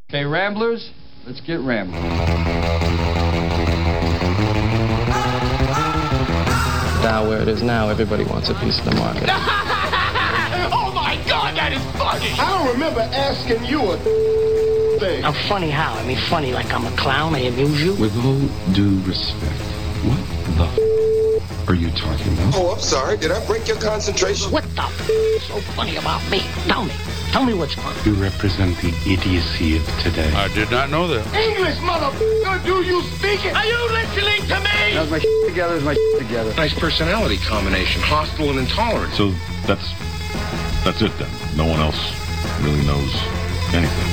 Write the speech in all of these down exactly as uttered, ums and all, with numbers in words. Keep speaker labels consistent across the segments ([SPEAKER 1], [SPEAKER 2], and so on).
[SPEAKER 1] Okay, Ramblers, let's get rambling.
[SPEAKER 2] Now where it is now, everybody wants a piece of the market.
[SPEAKER 3] Oh my God, that is funny!
[SPEAKER 4] I don't remember asking you a thing.
[SPEAKER 5] I'm funny how? I mean funny like I'm a clown, I amuse you?
[SPEAKER 6] With all due respect, what the f- are you talking about?
[SPEAKER 4] Oh, I'm sorry. Did I break your concentration?
[SPEAKER 5] What the f- is so funny about me? Tell me. Tell me what's funny.
[SPEAKER 6] You represent the idiocy of today.
[SPEAKER 7] I did not know that.
[SPEAKER 4] English, motherfucker, do you speak it?
[SPEAKER 3] Are you listening to me?
[SPEAKER 1] How's my shit together? Is my shit together?
[SPEAKER 8] Nice personality combination, hostile and intolerant.
[SPEAKER 9] So that's that's it then. No one else really knows anything.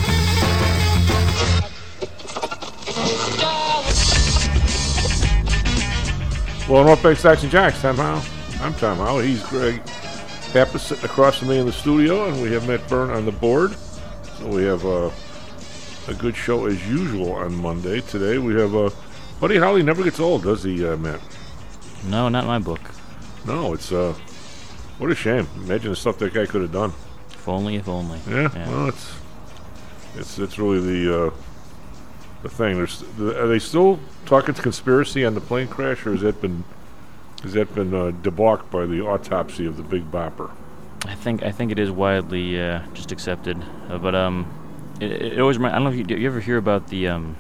[SPEAKER 10] Well, North Bay Saxon Jacks, Tom Howell. I'm Tom Howell. He's Greg Pappas sitting across from me in the studio, and we have Matt Byrne on the board. So we have uh, a good show as usual on Monday. Today we have uh, Buddy Holly never gets old, does he, uh, Matt?
[SPEAKER 11] No, not in my book.
[SPEAKER 10] No, it's uh, what a shame. Imagine the stuff that guy could have done.
[SPEAKER 11] If only, if only.
[SPEAKER 10] Yeah,
[SPEAKER 11] yeah.
[SPEAKER 10] well, it's it's it's really the uh, the thing. There's are they still talking conspiracy on the plane crash, or has that been has that been uh, debauched by the autopsy of the Big Bopper?
[SPEAKER 11] I think I think it is widely uh, just accepted, uh, but um, it, it always remind, I don't know if you, do you ever hear about the um,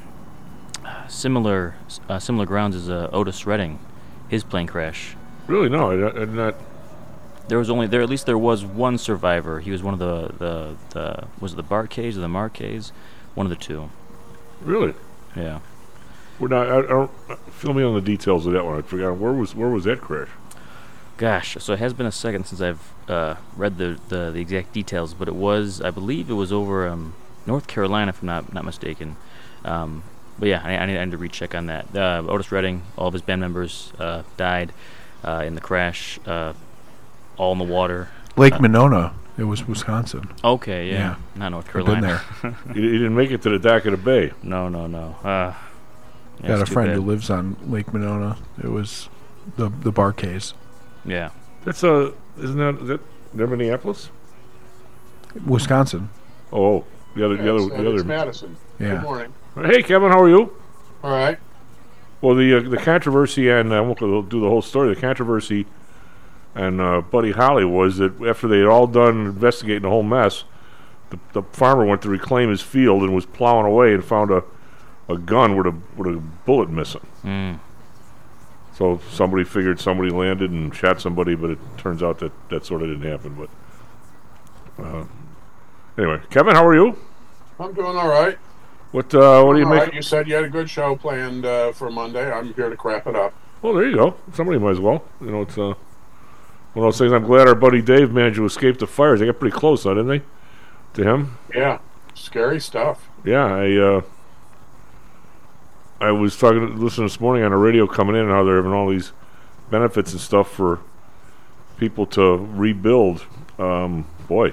[SPEAKER 11] similar uh, similar grounds as uh, Otis Redding, his plane crash.
[SPEAKER 10] Really, no, I, I'm not.
[SPEAKER 11] There was only there at least there was one survivor. He was one of the the, the was it the Barkays or the Markays, one of the two.
[SPEAKER 10] Really?
[SPEAKER 11] Yeah.
[SPEAKER 10] We're not. I, I don't fill me on the details of that one. I forgot where was where was that crash?
[SPEAKER 11] Gosh, so it has been a second since I've uh, read the, the the exact details, but it was I believe it was over um, North Carolina, if I'm not not mistaken. Um, but yeah, I, I, need, I need to recheck on that. Uh, Otis Redding, all of his band members uh, died uh, in the crash. Uh, all in the water.
[SPEAKER 12] Lake
[SPEAKER 11] uh,
[SPEAKER 12] Monona. It was Wisconsin.
[SPEAKER 11] Okay, yeah,
[SPEAKER 12] yeah.
[SPEAKER 11] Not North Carolina.
[SPEAKER 12] I've been there.
[SPEAKER 10] he, he didn't make it to the dock of the bay.
[SPEAKER 11] No, no, no. Uh, yeah,
[SPEAKER 12] Got a friend
[SPEAKER 11] bad.
[SPEAKER 12] who lives on Lake Monona. It was the the Barkays.
[SPEAKER 11] Yeah.
[SPEAKER 10] That's a. Isn't that is that near Minneapolis?
[SPEAKER 12] Wisconsin.
[SPEAKER 10] Oh, the other,
[SPEAKER 13] yes,
[SPEAKER 10] the other, the
[SPEAKER 13] it's
[SPEAKER 10] other.
[SPEAKER 13] Madison.
[SPEAKER 12] Yeah.
[SPEAKER 13] Good morning.
[SPEAKER 10] Hey, Kevin, how are you?
[SPEAKER 13] All right.
[SPEAKER 10] Well, the uh, the controversy, and I won't go do the whole story. The controversy, and uh, Buddy Holly was that after they had all done investigating the whole mess, the, the farmer went to reclaim his field and was plowing away and found a, a gun with a with a bullet missing.
[SPEAKER 11] Mm.
[SPEAKER 10] So somebody figured somebody landed and shot somebody, but it turns out that that sort of didn't happen. But uh, anyway, Kevin, how are you?
[SPEAKER 13] I'm doing all right.
[SPEAKER 10] What uh, what do you
[SPEAKER 13] all
[SPEAKER 10] make?
[SPEAKER 13] Right. You said you had a good show planned uh, for Monday. I'm here to crap it up.
[SPEAKER 10] Well, there you go. Somebody might as well. You know, it's uh, one of those things. I'm glad our buddy Dave managed to escape the fires. They got pretty close, huh, didn't they? To him.
[SPEAKER 13] Yeah, scary stuff.
[SPEAKER 10] Yeah, I uh, I was talking, listening this morning on the radio coming in, and how they're having all these benefits and stuff for people to rebuild. Um, boy,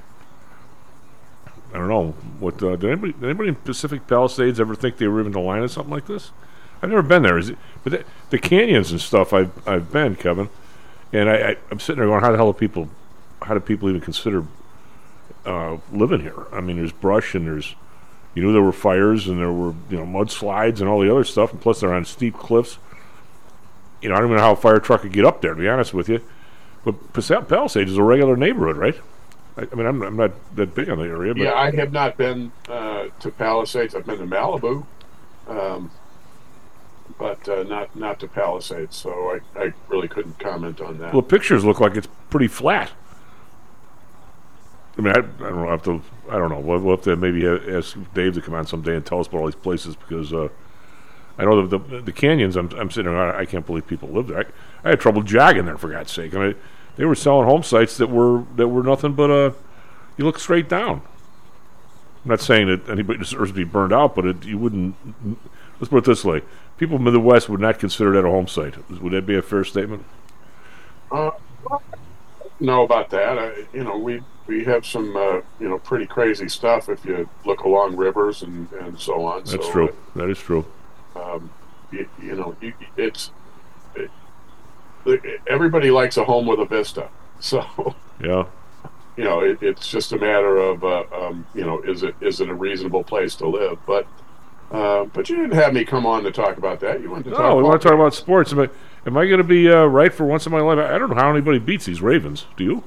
[SPEAKER 10] I don't know what. Uh, did anybody, did anybody in Pacific Palisades ever think they were even the line of something like this? I've never been there. Is it? But the, the canyons and stuff, I've I've been, Kevin, and I, I I'm sitting there going, how the hell do people, how do people even consider uh, living here? I mean, there's brush and there's, you knew there were fires and there were, you know, mudslides and all the other stuff, and plus they're on steep cliffs. You know, I don't even know how a fire truck could get up there, to be honest with you. But Pacific Palisades is a regular neighborhood, right? I, I mean, I'm, I'm not that big on the area, but
[SPEAKER 13] yeah, I have not been uh, to Palisades. I've been to Malibu, um, but uh, not not to Palisades. So I, I really couldn't comment on that.
[SPEAKER 10] Well, pictures look like it's pretty flat. I mean, I, I don't know. I have to. I don't know. We'll, we'll have to maybe ask Dave to come on someday and tell us about all these places, because uh, I know the, the the canyons. I'm I'm sitting there. I, I can't believe people live there. I, I had trouble jogging there, for God's sake. I mean, they were selling home sites that were that were nothing but uh, you look straight down. I'm not saying that anybody deserves to be burned out, but it, you wouldn't. Let's put it this way: people in the Midwest would not consider that a home site. Would that be a fair statement?
[SPEAKER 13] Uh, know about that. I, you know, we we have some uh, you know pretty crazy stuff if you look along rivers and, and so on.
[SPEAKER 10] That's
[SPEAKER 13] so,
[SPEAKER 10] true.
[SPEAKER 13] Uh,
[SPEAKER 10] that is true.
[SPEAKER 13] Um, you, you know, you, it's it, everybody likes a home with a vista. So
[SPEAKER 10] yeah,
[SPEAKER 13] you know, it, it's just a matter of, uh, um, you know, is it is it a reasonable place to live? But uh, but you didn't have me come on to talk about that. You wanted to
[SPEAKER 10] No,
[SPEAKER 13] talk
[SPEAKER 10] we
[SPEAKER 13] about
[SPEAKER 10] want to talk about sports. Am I, am I going to be uh, right for once in my life? I I don't know how anybody beats these Ravens. Do you?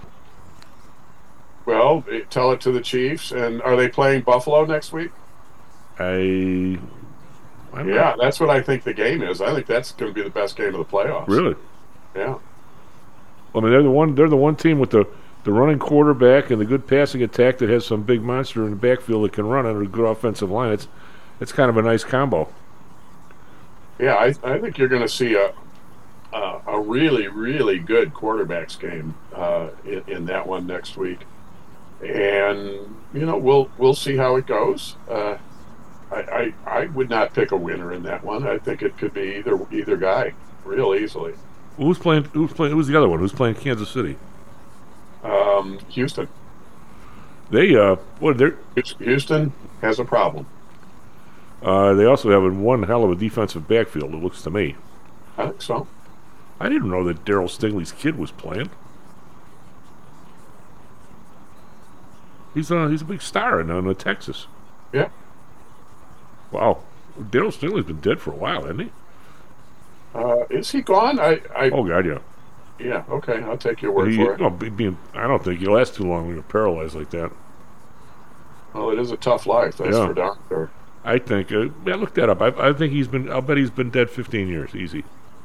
[SPEAKER 13] Well, eh, tell it to the Chiefs. And are they playing Buffalo next week?
[SPEAKER 10] I. I'm
[SPEAKER 13] Yeah,
[SPEAKER 10] not-
[SPEAKER 13] that's what I think the game is. I think that's going to be the best game of the playoffs.
[SPEAKER 10] Really?
[SPEAKER 13] Yeah.
[SPEAKER 10] I mean, they're the one. They're the one team with the, the running quarterback and the good passing attack that has some big monster in the backfield that can run under a good offensive line. It's it's kind of a nice combo.
[SPEAKER 13] Yeah, I, I think you're going to see a, a a really really good quarterbacks game uh, in, in that one next week, and you know we'll we'll see how it goes. Uh, I, I I would not pick a winner in that one. I think it could be either either guy real easily.
[SPEAKER 10] Who's playing? Who's playing? Who's the other one? Who's playing Kansas City?
[SPEAKER 13] Um, Houston.
[SPEAKER 10] They uh, what they're
[SPEAKER 13] Houston has a problem.
[SPEAKER 10] uh, they also have one hell of a defensive backfield. It looks to me.
[SPEAKER 13] I think so.
[SPEAKER 10] I didn't know that Daryl Stingley's kid was playing. He's a he's a big star in, in Texas.
[SPEAKER 13] Yeah.
[SPEAKER 10] Wow, Daryl Stingley's been dead for a while, hasn't he?
[SPEAKER 13] Uh, is he gone? I, I
[SPEAKER 10] Oh God, yeah.
[SPEAKER 13] yeah. Okay, I'll take your word
[SPEAKER 10] He,
[SPEAKER 13] for it.
[SPEAKER 10] no, be- being, I don't think he'll last too long when you're paralyzed like that.
[SPEAKER 13] Well, it is a tough life. That's
[SPEAKER 10] Yeah.
[SPEAKER 13] for darn sure.
[SPEAKER 10] I think. Uh, yeah, look that up. I, I think he's been. I'll bet he's been dead fifteen years, easy.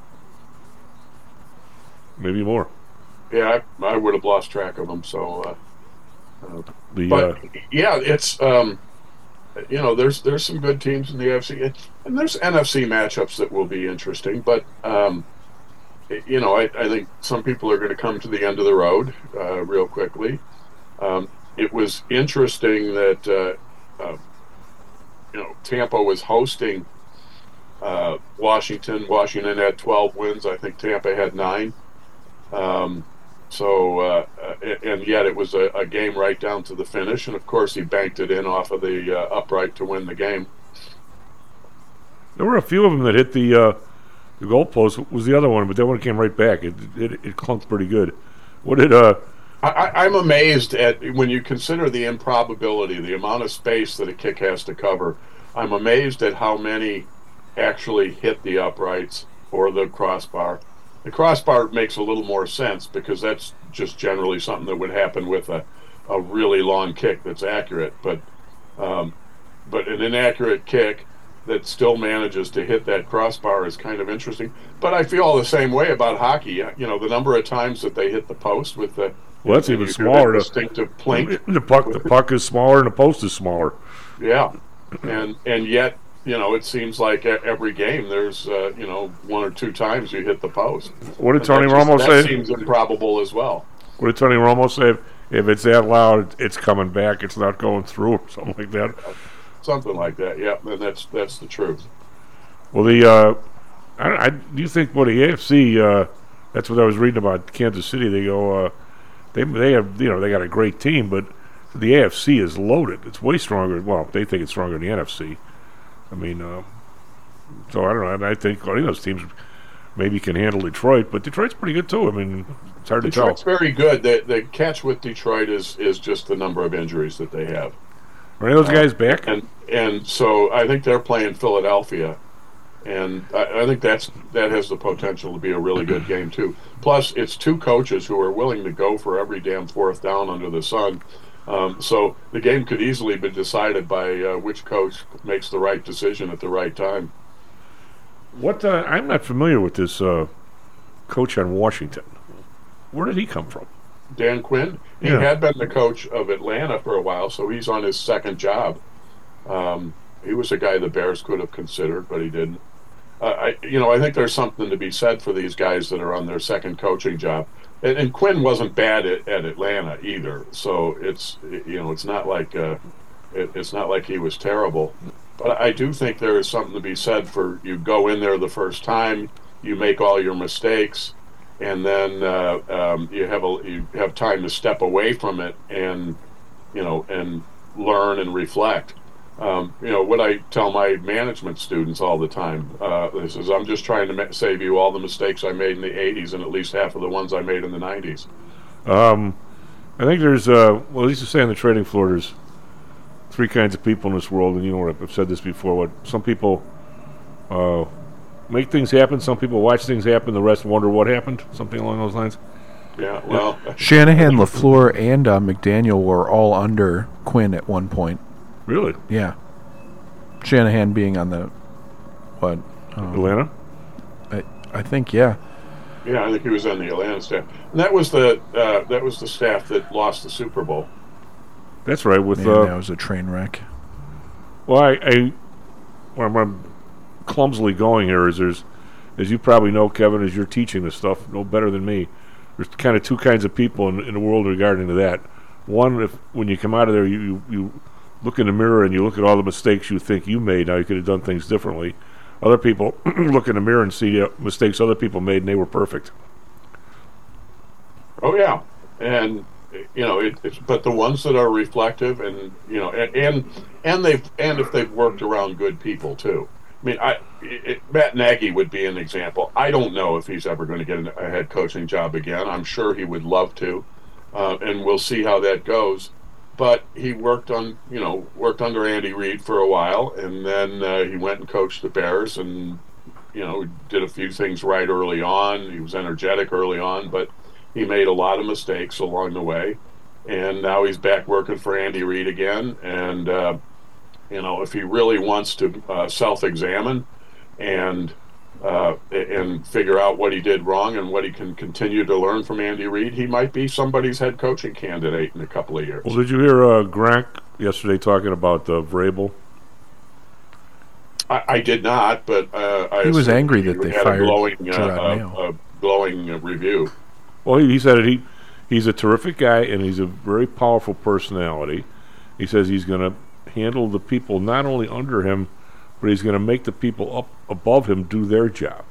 [SPEAKER 10] Maybe more.
[SPEAKER 13] Yeah, I, I would have lost track of him. So, uh, uh,
[SPEAKER 10] The
[SPEAKER 13] but
[SPEAKER 10] uh,
[SPEAKER 13] yeah, it's um, you know, there's there's some good teams in the A F C, and there's N F C matchups that will be interesting. But um, you know, I, I think some people are going to come to the end of the road uh, real quickly. Um, it was interesting that uh, uh, you know Tampa was hosting uh, Washington. Washington had twelve wins. I think Tampa had nine. Um, so, uh, and yet it was a, a game right down to the finish. And of course, he banked it in off of the uh, upright to win the game.
[SPEAKER 10] there were a few of them that hit the uh, the goalpost. Was the other one, but that one came right back. It it, it clunked pretty good. What did uh?
[SPEAKER 13] I, I- I'm amazed at when you consider the improbability, the amount of space that a kick has to cover. I'm amazed at how many actually hit the uprights or the crossbar. The crossbar makes a little more sense because that's just generally something that would happen with a, a really long kick that's accurate. But um, but an inaccurate kick that still manages to hit that crossbar is kind of interesting. But I feel the same way about hockey. You know, the number of times that they hit the post with the
[SPEAKER 10] Well, that's
[SPEAKER 13] and
[SPEAKER 10] even
[SPEAKER 13] you hear
[SPEAKER 10] smaller.
[SPEAKER 13] that
[SPEAKER 10] The-
[SPEAKER 13] distinctive plink.
[SPEAKER 10] The puck, the puck is smaller and the post is smaller.
[SPEAKER 13] Yeah, and and yet you know it seems like e- every game there's uh, you know one or two times you hit the post.
[SPEAKER 10] What did
[SPEAKER 13] And
[SPEAKER 10] Tony
[SPEAKER 13] that just-
[SPEAKER 10] Romo
[SPEAKER 13] that
[SPEAKER 10] say?
[SPEAKER 13] seems improbable as well.
[SPEAKER 10] What did Tony Romo say? If, if it's that loud, it's coming back. It's not going through, or something like that.
[SPEAKER 13] Something like that. Yeah, and that's that's the truth.
[SPEAKER 10] Well, the uh, I, I do you think well the A F C? Uh, that's what I was reading about Kansas City. They go, uh, they they have you know they got a great team, but the A F C is loaded. It's way stronger. Well, they think it's stronger than the N F C. I mean, uh, so I don't know. And I think any of those teams maybe can handle Detroit, but Detroit's pretty good too. I mean, it's hard to
[SPEAKER 13] Detroit's
[SPEAKER 10] tell.
[SPEAKER 13] very good. The the catch with Detroit is is just the number of injuries that they have.
[SPEAKER 10] Are any of those guys back?
[SPEAKER 13] And and so I think they're playing Philadelphia, and I, I think that's that has the potential to be a really good game too. Plus, it's two coaches who are willing to go for every damn fourth down under the sun. Um, so the game could easily be decided by uh, which coach makes the right decision at the right time.
[SPEAKER 10] What uh, I'm not familiar with this uh, coach on Washington. Where did he come from?
[SPEAKER 13] Dan Quinn, he
[SPEAKER 10] Yeah.
[SPEAKER 13] had been the coach of Atlanta for a while, so he's on his second job. Um, he was a guy the Bears could have considered, but he didn't. Uh, I, you know, I think there's something to be said for these guys that are on their second coaching job. And, and Quinn wasn't bad at, at Atlanta either, so it's you know it's not like uh, it, it's not like he was terrible. But I do think there is something to be said for you go in there the first time, you make all your mistakes, and then uh, um, you have a you have time to step away from it and you know and learn and reflect. Um, you know what I tell my management students all the time. Uh, this is I'm just trying to ma- save you all the mistakes I made in the eighties and at least half of the ones I made in the nineties.
[SPEAKER 10] Um, I think there's, uh, well, at least to say on the trading floor, there's three kinds of people in this world, and you know what, I've said this before. What some people uh, make things happen, some people watch things happen, the rest wonder what happened, something along those lines.
[SPEAKER 13] Yeah, well,
[SPEAKER 12] Shanahan, LaFleur, and uh, McDaniel were all under Quinn at one point.
[SPEAKER 10] Really?
[SPEAKER 12] Yeah. Shanahan being on the what? Um,
[SPEAKER 10] Atlanta?
[SPEAKER 12] I I think yeah.
[SPEAKER 13] Yeah, I think he was on the Atlanta staff, and that was the uh, that was the staff that lost the Super Bowl.
[SPEAKER 10] That's right. With
[SPEAKER 12] Man,
[SPEAKER 10] uh,
[SPEAKER 12] that was a train wreck.
[SPEAKER 10] Well, I, I where I'm clumsily going here is there's, as you probably know, Kevin, as you're teaching this stuff, no better than me. There's kind of two kinds of people in, in the world regarding to that. One, if when you come out of there, you, you you look in the mirror and you look at all the mistakes you think you made. Now you could have done things differently. Other people look in the mirror and see uh, mistakes other people made, and they were perfect.
[SPEAKER 13] Oh yeah, and you know, it, it's but the ones that are reflective, and you know, and and, and they've and if they've worked around good people too. I mean, I it, Matt Nagy would be an example. I don't know if he's ever going to get a head coaching job again. I'm sure he would love to, uh, and we'll see how that goes. But he worked on, you know, worked under Andy Reid for a while, and then uh, he went and coached the Bears, and you know, did a few things right early on. He was energetic early on, but he made a lot of mistakes along the way, and now he's back working for Andy Reid again. And uh, you know, if he really wants to uh, self-examine and uh, and figure out what he did wrong and what he can continue to learn from Andy Reid, he might be somebody's head coaching candidate in a couple of years.
[SPEAKER 10] Well, did you hear uh, Gronk yesterday talking about uh, Vrabel?
[SPEAKER 13] I, I did not, but uh, I
[SPEAKER 12] he was angry
[SPEAKER 13] he
[SPEAKER 12] that they
[SPEAKER 13] had
[SPEAKER 12] fired
[SPEAKER 13] a glowing, uh,
[SPEAKER 12] Gerard Mayo.
[SPEAKER 13] uh, uh, glowing uh, review.
[SPEAKER 10] Well, he, he said it. He he's a terrific guy, and he's a very powerful personality. He says he's going to handle the people not only under him, but he's going to make the people up above him do their job,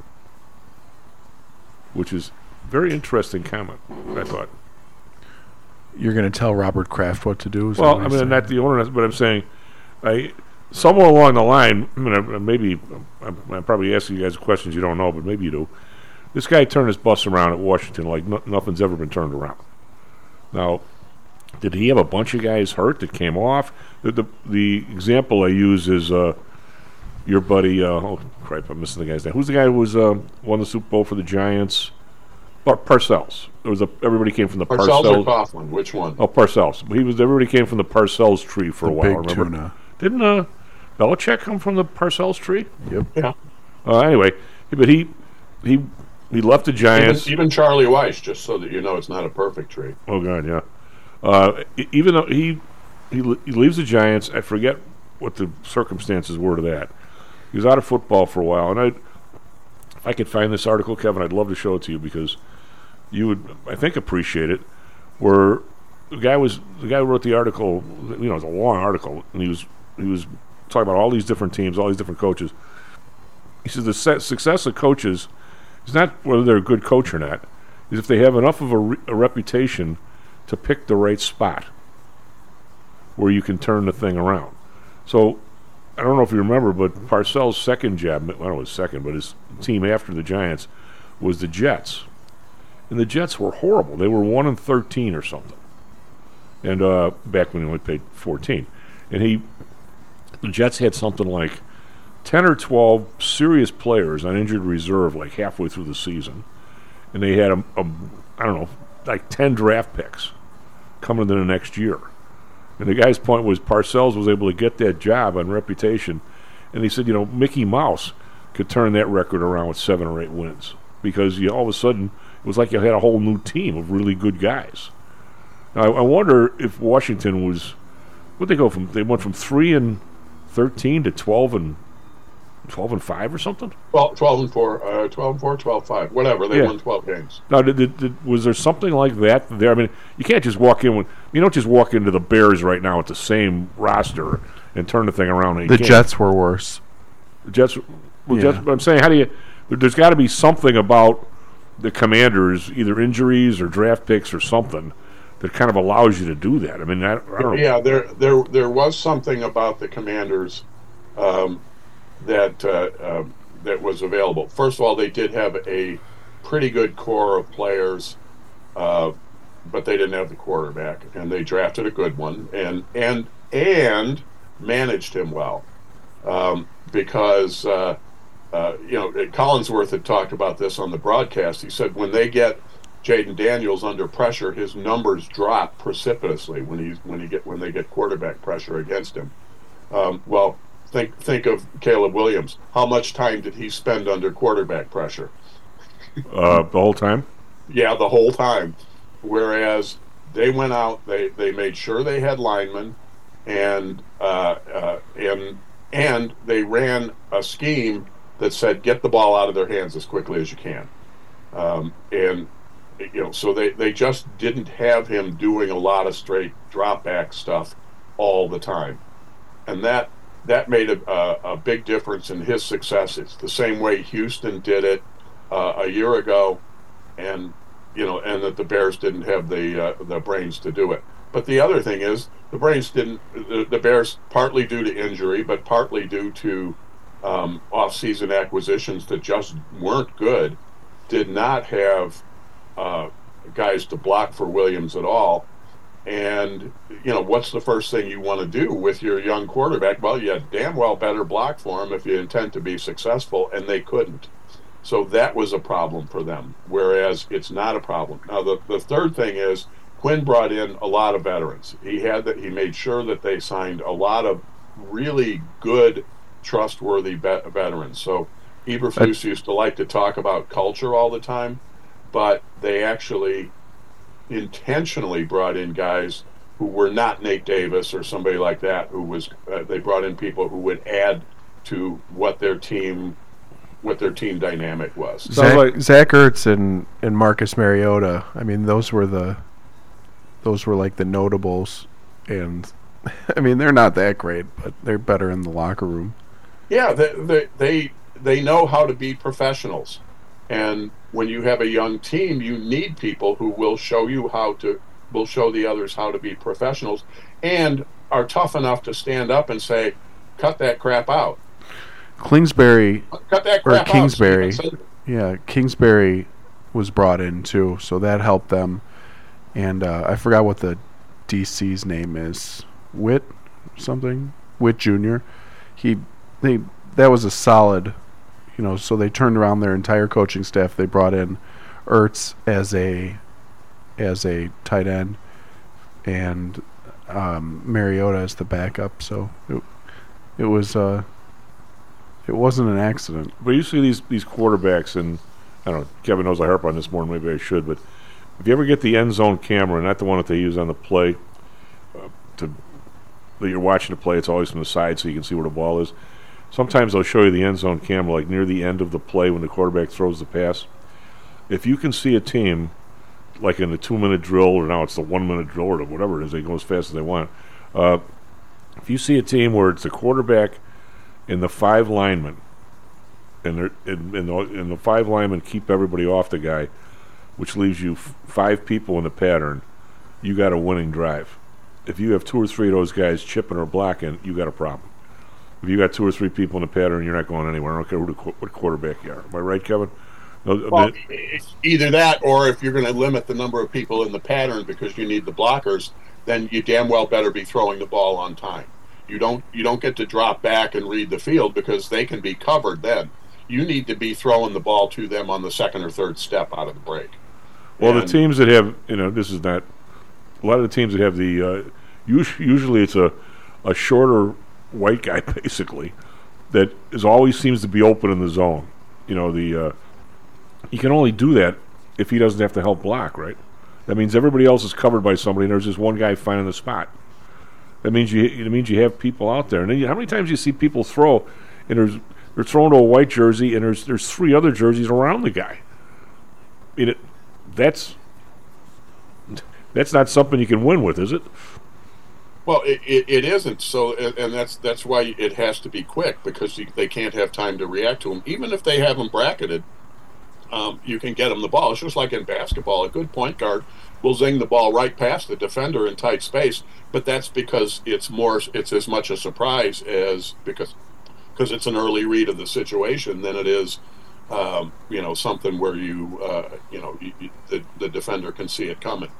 [SPEAKER 10] which is a very interesting comment, I thought.
[SPEAKER 12] You're going to tell Robert Kraft what to do? Is
[SPEAKER 10] Well,
[SPEAKER 12] that what
[SPEAKER 10] I
[SPEAKER 12] you're
[SPEAKER 10] mean,
[SPEAKER 12] saying?
[SPEAKER 10] not the owner, but I'm saying, I somewhere along the line, I mean, I- maybe I'm, I'm probably asking you guys questions you don't know, but maybe you do. This guy turned his bus around at Washington like no, nothing's ever been turned around. Now, did he have a bunch of guys hurt that came off? The the, the example I use is uh, your buddy. Uh, oh crap! I'm missing the guy's name. Who's the guy who was uh, won the Super Bowl for the Giants? Par- Parcells. There was a everybody came from the
[SPEAKER 13] Parcells
[SPEAKER 10] Parcells.
[SPEAKER 13] or Coughlin? Which one?
[SPEAKER 10] Oh, Parcells. He was everybody came from the Parcells tree for
[SPEAKER 12] The
[SPEAKER 10] a while.
[SPEAKER 12] big
[SPEAKER 10] Remember?
[SPEAKER 12] tuna.
[SPEAKER 10] Didn't uh, Belichick come from the Parcells tree?
[SPEAKER 12] Yep.
[SPEAKER 13] Yeah.
[SPEAKER 10] Uh, anyway, but he he he left the Giants.
[SPEAKER 13] Even, even Charlie Weiss, just so that you know, it's not a perfect tree.
[SPEAKER 10] Oh God, yeah. Uh, e- even though he, he he leaves the Giants, I forget what the circumstances were to that. He was out of football for a while, and I, if I could find this article, Kevin, I'd love to show it to you because you would, I think, appreciate it. Where the guy was, the guy who wrote the article, you know, it was a long article, and he was he was talking about all these different teams, all these different coaches. He says the se- success of coaches is not whether they're a good coach or not, is if they have enough of a, re- a reputation to pick the right spot where you can turn the thing around. So, I don't know if you remember, but Parcells' second job, I don't know his second, but his team after the Giants was the Jets. And the Jets were horrible. They were one and thirteen or something. And uh, back when he only paid fourteen. And he, the Jets had something like ten or twelve serious players on injured reserve like halfway through the season. And they had, a, a I don't know, like ten draft picks coming into the next year. And the guy's point was Parcells was able to get that job on reputation. And he said, you know, Mickey Mouse could turn that record around with seven or eight wins. Because you all of a sudden, it was like you had a whole new team of really good guys. Now, I, I wonder if Washington was, what'd they go from? They went from three and thirteen to twelve and twelve and five or something?
[SPEAKER 13] Well, twelve and four, uh, twelve and four, twelve five, whatever. They
[SPEAKER 10] Yeah.
[SPEAKER 13] won twelve games.
[SPEAKER 10] Now, did, did, did, was there something like that there? I mean, you can't just walk in when you don't just walk into the Bears right now with the same roster and turn the thing around. And you
[SPEAKER 12] The
[SPEAKER 10] can't.
[SPEAKER 12] Jets were worse.
[SPEAKER 10] The Jets. Well,
[SPEAKER 12] Yeah.
[SPEAKER 10] Jets. But I'm saying, how do you? There, there's got to be something about the Commanders, either injuries or draft picks or something, that kind of allows you to do that. I mean, I, I don't know.
[SPEAKER 13] Yeah, there, there, there was something about the Commanders um, that uh, uh, that was available. First of all, they did have a pretty good core of players uh, but they didn't have the quarterback, and they drafted a good one, and and and managed him well, um, because uh, uh, you know Collinsworth had talked about this on the broadcast. He said when they get Jaden Daniels under pressure, his numbers drop precipitously when he's when he get when they get quarterback pressure against him. Um, well, think think of Caleb Williams. How much time did he spend under quarterback pressure?
[SPEAKER 10] Uh, the whole time.
[SPEAKER 13] Yeah, the whole time. Whereas they went out, they, they made sure they had linemen, and uh, uh, and and they ran a scheme that said get the ball out of their hands as quickly as you can. Um, and you know, so they, they just didn't have him doing a lot of straight drop back stuff all the time, and that that made a, a, a big difference in his success. It's the same way Houston did it uh, a year ago, and you know, and that the Bears didn't have the uh, the brains to do it. But the other thing is, the brains didn't. The, the Bears, partly due to injury, but partly due to um, off-season acquisitions that just weren't good, did not have uh, guys to block for Williams at all. And you know, what's the first thing you want to do with your young quarterback? Well, you damn well better block for him if you intend to be successful, and they couldn't. So that was a problem for them, whereas it's not a problem. Now, the, the third thing is Quinn brought in a lot of veterans. He had that. He made sure that they signed a lot of really good, trustworthy be- veterans. So Eberflus used to like to talk about culture all the time, but they actually intentionally brought in guys who were not Nate Davis or somebody like that. Who was uh, they brought in people who would add to what their team. what their team dynamic was.
[SPEAKER 12] Zach, like, Zach Ertz and, and Marcus Mariota, I mean, those were the those were like the notables, and I mean, they're not that great, but they're better in the locker room.
[SPEAKER 13] Yeah, they they they, they know how to be professionals, and when you have a young team, you need people who will show you how to will show the others how to be professionals, and are tough enough to stand up and say, "Cut that crap out."
[SPEAKER 12] Kingsbury
[SPEAKER 13] Cut that
[SPEAKER 12] or
[SPEAKER 13] crap
[SPEAKER 12] Kingsbury,
[SPEAKER 13] out,
[SPEAKER 12] yeah, Kingsbury was brought in too, so that helped them. And uh, I forgot what the D C's name is, Witt something, Witt Junior He, they that was a solid, you know. So they turned around their entire coaching staff. They brought in Ertz as a as a tight end, and um, Mariota as the backup. So it it was. Uh, It wasn't an accident.
[SPEAKER 10] But you see these these quarterbacks, and I don't know, Kevin knows I harp on this more than maybe I should, but if you ever get the end zone camera, not the one that they use on the play, uh, to that you're watching the play, it's always from the side so you can see where the ball is. Sometimes they'll show you the end zone camera, like near the end of the play when the quarterback throws the pass. If you can see a team, like in the two-minute drill, or now it's the one-minute drill, or whatever it is, they go as fast as they want. Uh, if you see a team where it's the quarterback and the five linemen, and, and, and, the, and the five linemen keep everybody off the guy, which leaves you f- five people in the pattern, you got a winning drive. If you have two or three of those guys chipping or blocking, you got a problem. If you got two or three people in the pattern, you're not going anywhere. I don't care who the, qu- what quarterback you are. Am I right, Kevin? No,
[SPEAKER 13] well,
[SPEAKER 10] I mean,
[SPEAKER 13] either that, or if you're going to limit the number of people in the pattern because you need the blockers, then you damn well better be throwing the ball on time. You don't you don't get to drop back and read the field because they can be covered then. You need to be throwing the ball to them on the second or third step out of the break.
[SPEAKER 10] Well,
[SPEAKER 13] and
[SPEAKER 10] the teams that have, you know, this is not, a lot of the teams that have the, uh, us- usually it's a, a shorter white guy, basically, that is always seems to be open in the zone. You know, the uh, you can only do that if he doesn't have to help block, right? That means everybody else is covered by somebody, and there's just one guy finding the spot. That means you. It means you have people out there. And then you, how many times do you see people throw, and there's they're throwing to a white jersey, and there's there's three other jerseys around the guy. I mean, it, that's that's not something you can win with, is it?
[SPEAKER 13] Well, it, it, it isn't. So, and that's that's why it has to be quick, because you, they can't have time to react to them. Even if they have them bracketed, um, you can get them the ball. It's just like in basketball. A good point guard will zing the ball right past the defender in tight space, but that's because it's more. It's as much a surprise as because because it's an early read of the situation than it is, um, you know, something where you uh, you know you, you, the the defender can see it coming.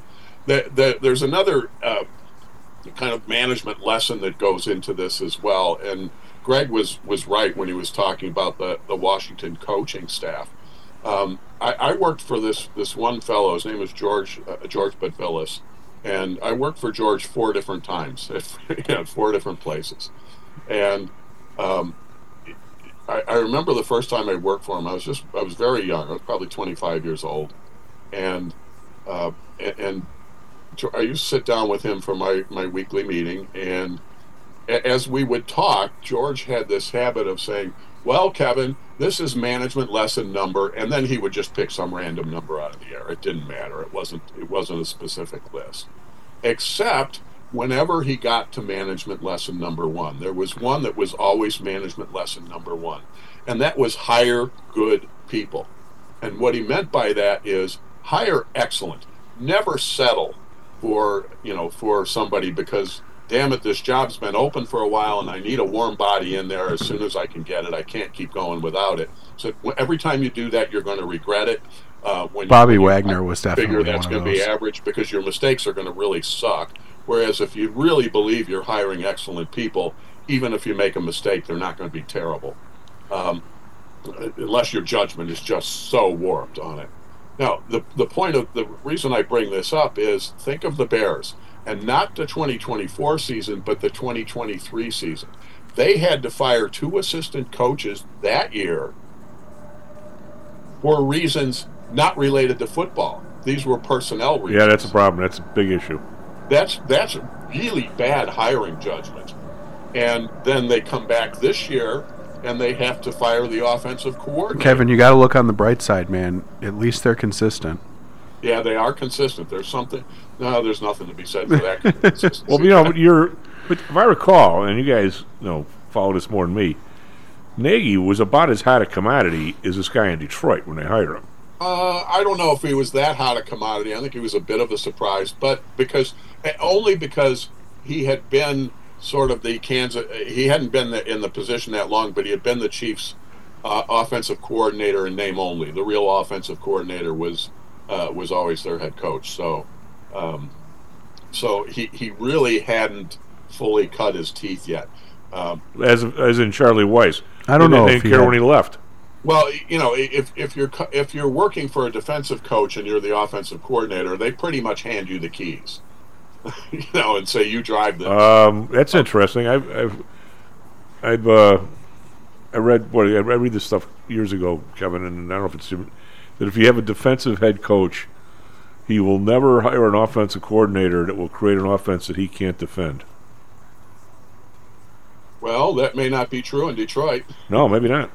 [SPEAKER 13] the, the, there's another uh, kind of management lesson that goes into this as well. And Greg was, was right when he was talking about the, the Washington coaching staff. Um, I, I worked for this this one fellow. His name was George uh, George Bedvillis, and I worked for George four different times at, at four different places. And um, I, I remember the first time I worked for him. I was just I was very young. I was probably twenty-five years old, and uh, and, and I used to sit down with him for my, my weekly meeting. And as we would talk, George had this habit of saying, "Well, Kevin, this is management lesson number," and then he would just pick some random number out of the air. It didn't matter. It wasn't it wasn't a specific list. Except whenever he got to management lesson number one, there was one that was always management lesson number one, and that was hire good people. And what he meant by that is hire excellent. Never settle for, you know, for somebody because, damn it, this job's been open for a while and I need a warm body in there as soon as I can get it. I can't keep going without it. So every time you do that, you're going to regret it. Uh, when
[SPEAKER 12] Bobby
[SPEAKER 13] you, when
[SPEAKER 12] Wagner was definitely
[SPEAKER 13] figure that's
[SPEAKER 12] one of
[SPEAKER 13] going to be
[SPEAKER 12] those.
[SPEAKER 13] average because your mistakes are going to really suck. Whereas if you really believe you're hiring excellent people, even if you make a mistake, they're not going to be terrible. Um, unless your judgment is just so warped on it. Now, the the point of the reason I bring this up is think of the Bears. And not the twenty twenty-four season, but the twenty twenty-three season. They had to fire two assistant coaches that year for reasons not related to football. These were personnel reasons.
[SPEAKER 10] Yeah, that's a problem. That's a big issue.
[SPEAKER 13] That's that's really bad hiring judgment. And then they come back this year and they have to fire the offensive coordinator.
[SPEAKER 12] Kevin, you got to look on the bright side, man. At least they're consistent.
[SPEAKER 13] Yeah, they are consistent. There's something. No, there's nothing to be said for that consistency.
[SPEAKER 10] Well, you know, but you're. But if I recall, and you guys, you know, follow this more than me, Nagy was about as hot a commodity as this guy in Detroit when they hired him.
[SPEAKER 13] Uh, I don't know if he was that hot a commodity. I think he was a bit of a surprise, but because only because he had been sort of the Kansas. He hadn't been the, in the position that long, but he had been the Chiefs' uh, offensive coordinator in name only. The real offensive coordinator was. Uh, was always their head coach, so um, so he he really hadn't fully cut his teeth yet. Um,
[SPEAKER 10] as as in Charlie Weiss.
[SPEAKER 12] I don't
[SPEAKER 10] they,
[SPEAKER 12] know.
[SPEAKER 10] They
[SPEAKER 12] if
[SPEAKER 10] didn't care
[SPEAKER 12] had...
[SPEAKER 10] when he left.
[SPEAKER 13] Well, you know, if if you're if you're working for a defensive coach and you're the offensive coordinator, they pretty much hand you the keys, you know, and say you drive them.
[SPEAKER 10] Um, that's interesting. I've I've I've uh, I read what I read this stuff years ago, Kevin, and I don't know if it's. That if you have a defensive head coach, he will never hire an offensive coordinator that will create an offense that he can't defend.
[SPEAKER 13] Well, that may not be true in Detroit.
[SPEAKER 10] No, maybe not.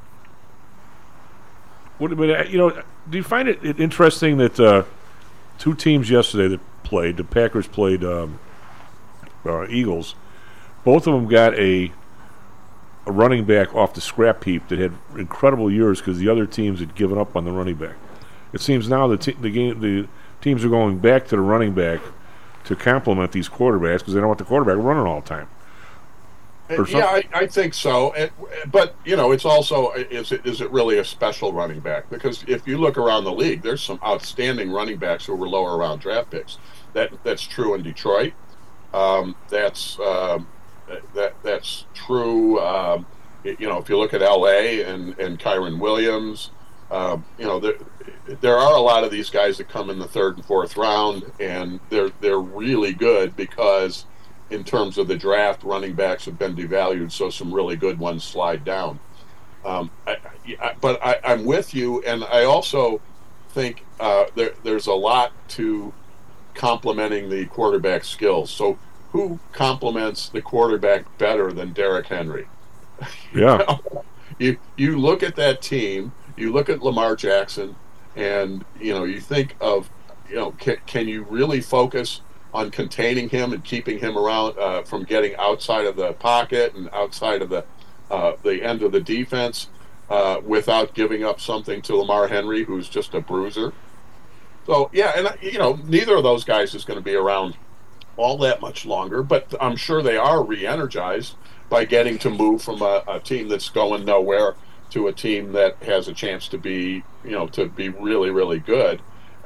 [SPEAKER 10] What, but, you know, do you find it, it interesting that uh, two teams yesterday that played, the Packers played um, uh, Eagles, both of them got a a running back off the scrap heap that had incredible years because the other teams had given up on the running back. It seems now the te- the game the teams are going back to the running back to complement these quarterbacks because they don't want the quarterback running all the time.
[SPEAKER 13] Uh, yeah, I, I think so. And, but you know, it's also is it is it really a special running back? Because if you look around the league, there's some outstanding running backs who were lower round draft picks. That that's true in Detroit. Um, that's um, That that's true. Um, you know, if you look at L A and and Kyron Williams, uh, you know, there there are a lot of these guys that come in the third and fourth round, and they're they're really good because, in terms of the draft, running backs have been devalued, so some really good ones slide down. Um, I, I, but I, I'm with you, and I also think uh, there there's a lot to complementing the quarterback skills. So. Who complements the quarterback better than Derrick Henry?
[SPEAKER 10] Yeah.
[SPEAKER 13] you know, you you look at that team, you look at Lamar Jackson, and you know you think of, you know, can, can you really focus on containing him and keeping him around uh, from getting outside of the pocket and outside of the uh, the end of the defense uh, without giving up something to Lamar Henry, who's just a bruiser? So yeah, and you know neither of those guys is going to be around all that much longer, but I'm sure they are re-energized by getting to move from a, a team that's going nowhere to a team that has a chance to be, you know, to be really, really good.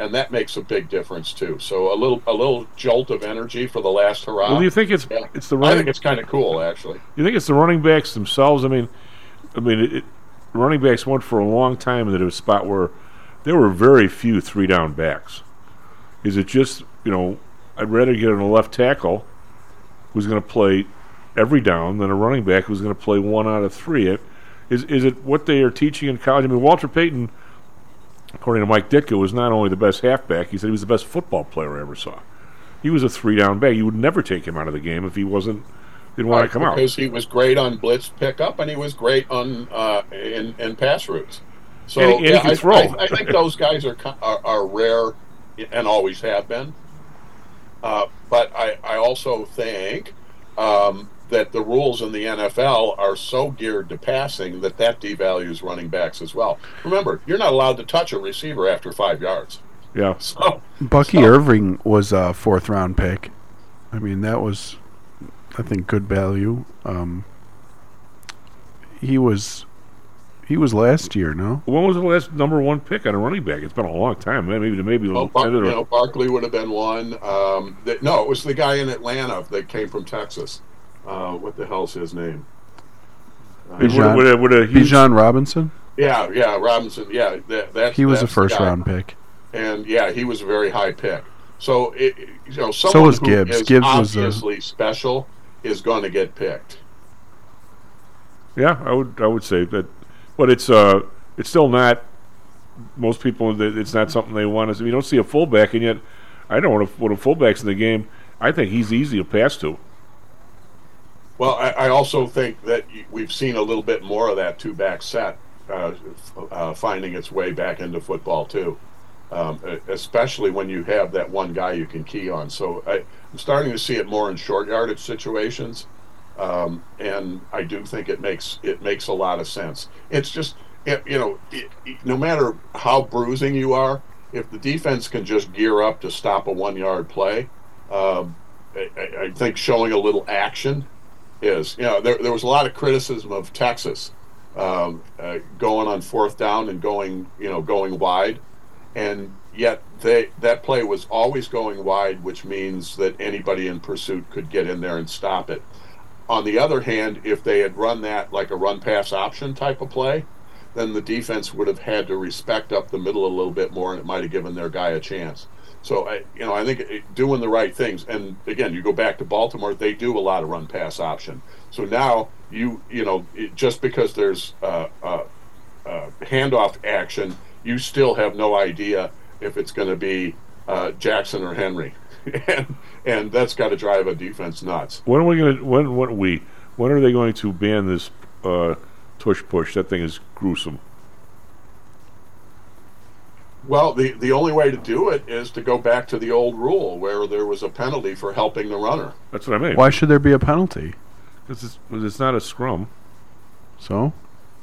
[SPEAKER 13] and that makes a big difference too. So a little a little jolt of energy for the last hurrah.
[SPEAKER 10] Well, do you think it's
[SPEAKER 13] yeah.
[SPEAKER 10] it's the
[SPEAKER 13] I
[SPEAKER 10] running?
[SPEAKER 13] think it's kind of cool, actually.
[SPEAKER 10] You think it's the running backs themselves? I mean, I mean, it, it, running backs went for a long time into a spot where there were very few three down backs. Is it just, you know, I'd rather get a left tackle who's going to play every down than a running back who's going to play one out of three. It, is is it what they are teaching in college? I mean, Walter Payton, according to Mike Ditka, was not only the best halfback, he said he was the best football player I ever saw. He was a three down back. You would never take him out of the game if he wasn't didn't want
[SPEAKER 13] Right,
[SPEAKER 10] to come out.
[SPEAKER 13] Because he was great on blitz pickup and he was great on uh, in, in pass routes. So
[SPEAKER 10] And he- and he
[SPEAKER 13] yeah,
[SPEAKER 10] can
[SPEAKER 13] I,
[SPEAKER 10] throw.
[SPEAKER 13] I, I think those guys are, co- are are rare and always have been. Uh, but I, I also think um, that the rules in the N F L are so geared to passing that that devalues running backs as well. Remember, you're not allowed to touch a receiver after five yards.
[SPEAKER 10] Yeah.
[SPEAKER 13] So
[SPEAKER 12] Bucky
[SPEAKER 13] so,
[SPEAKER 12] Irving was a fourth round pick. I mean, that was, I think, good value. Um, he was, he was last year, no?
[SPEAKER 10] When was the last number one pick on a running back? It's been a long time. Maybe maybe
[SPEAKER 13] Well, Bar- you know, Barkley would have been one. Um, that, no, it was the guy in Atlanta that came from Texas. Uh, what the hell's his name? Uh,
[SPEAKER 12] Bijan,
[SPEAKER 10] would a- would a huge-
[SPEAKER 12] Bijan Robinson?
[SPEAKER 13] yeah, yeah, Robinson. Yeah, that, that's
[SPEAKER 12] He was a
[SPEAKER 13] that's the
[SPEAKER 12] first
[SPEAKER 13] guy.
[SPEAKER 12] round pick.
[SPEAKER 13] And yeah, he was a very high pick. So it, it- you know,
[SPEAKER 12] So
[SPEAKER 13] someone
[SPEAKER 12] was
[SPEAKER 13] who
[SPEAKER 12] Gibbs.
[SPEAKER 13] is
[SPEAKER 12] Gibbs was a-
[SPEAKER 13] obviously special is going to get picked.
[SPEAKER 10] Yeah, I would I would say that, but it's uh it's still not. Most people, it's not something they want to. You don't see a fullback, and yet I don't want to. When a fullback's in the game, I think he's easy to pass to.
[SPEAKER 13] Well, I, I also think that y- we've seen a little bit more of that two-back set uh, uh, finding its way back into football too, um, e- especially when you have that one guy you can key on. So I, I'm starting to see it more in short yardage situations, um, and I do think it makes it makes a lot of sense. It's just it, you know, it, it- no matter how bruising you are, if the defense can just gear up to stop a one-yard play, um, I, I- I think showing a little action is, you know, there, there was a lot of criticism of Texas um, uh, going on fourth down and going, you know, going wide, and yet they that play was always going wide, which means that anybody in pursuit could get in there and stop it. On the other hand, if they had run that like a run-pass option type of play, then the defense would have had to respect up the middle a little bit more, and it might have given their guy a chance. So, I, you know, I think it, doing the right things, and again, you go back to Baltimore, they do a lot of run-pass option. So now, you you know, it, just because there's uh, uh, uh, handoff action, you still have no idea if it's going to be uh, Jackson or Henry, and and that's got to drive a defense nuts.
[SPEAKER 10] When are we going to? When when we? When are they going to ban this uh, tush push? That thing is gruesome.
[SPEAKER 13] Well, the, the only way to do it is to go back to the old rule where there was a penalty for helping the runner.
[SPEAKER 10] That's what I mean.
[SPEAKER 12] Why should there be a penalty?
[SPEAKER 10] Because it's, 'cause it's not a scrum.
[SPEAKER 12] So?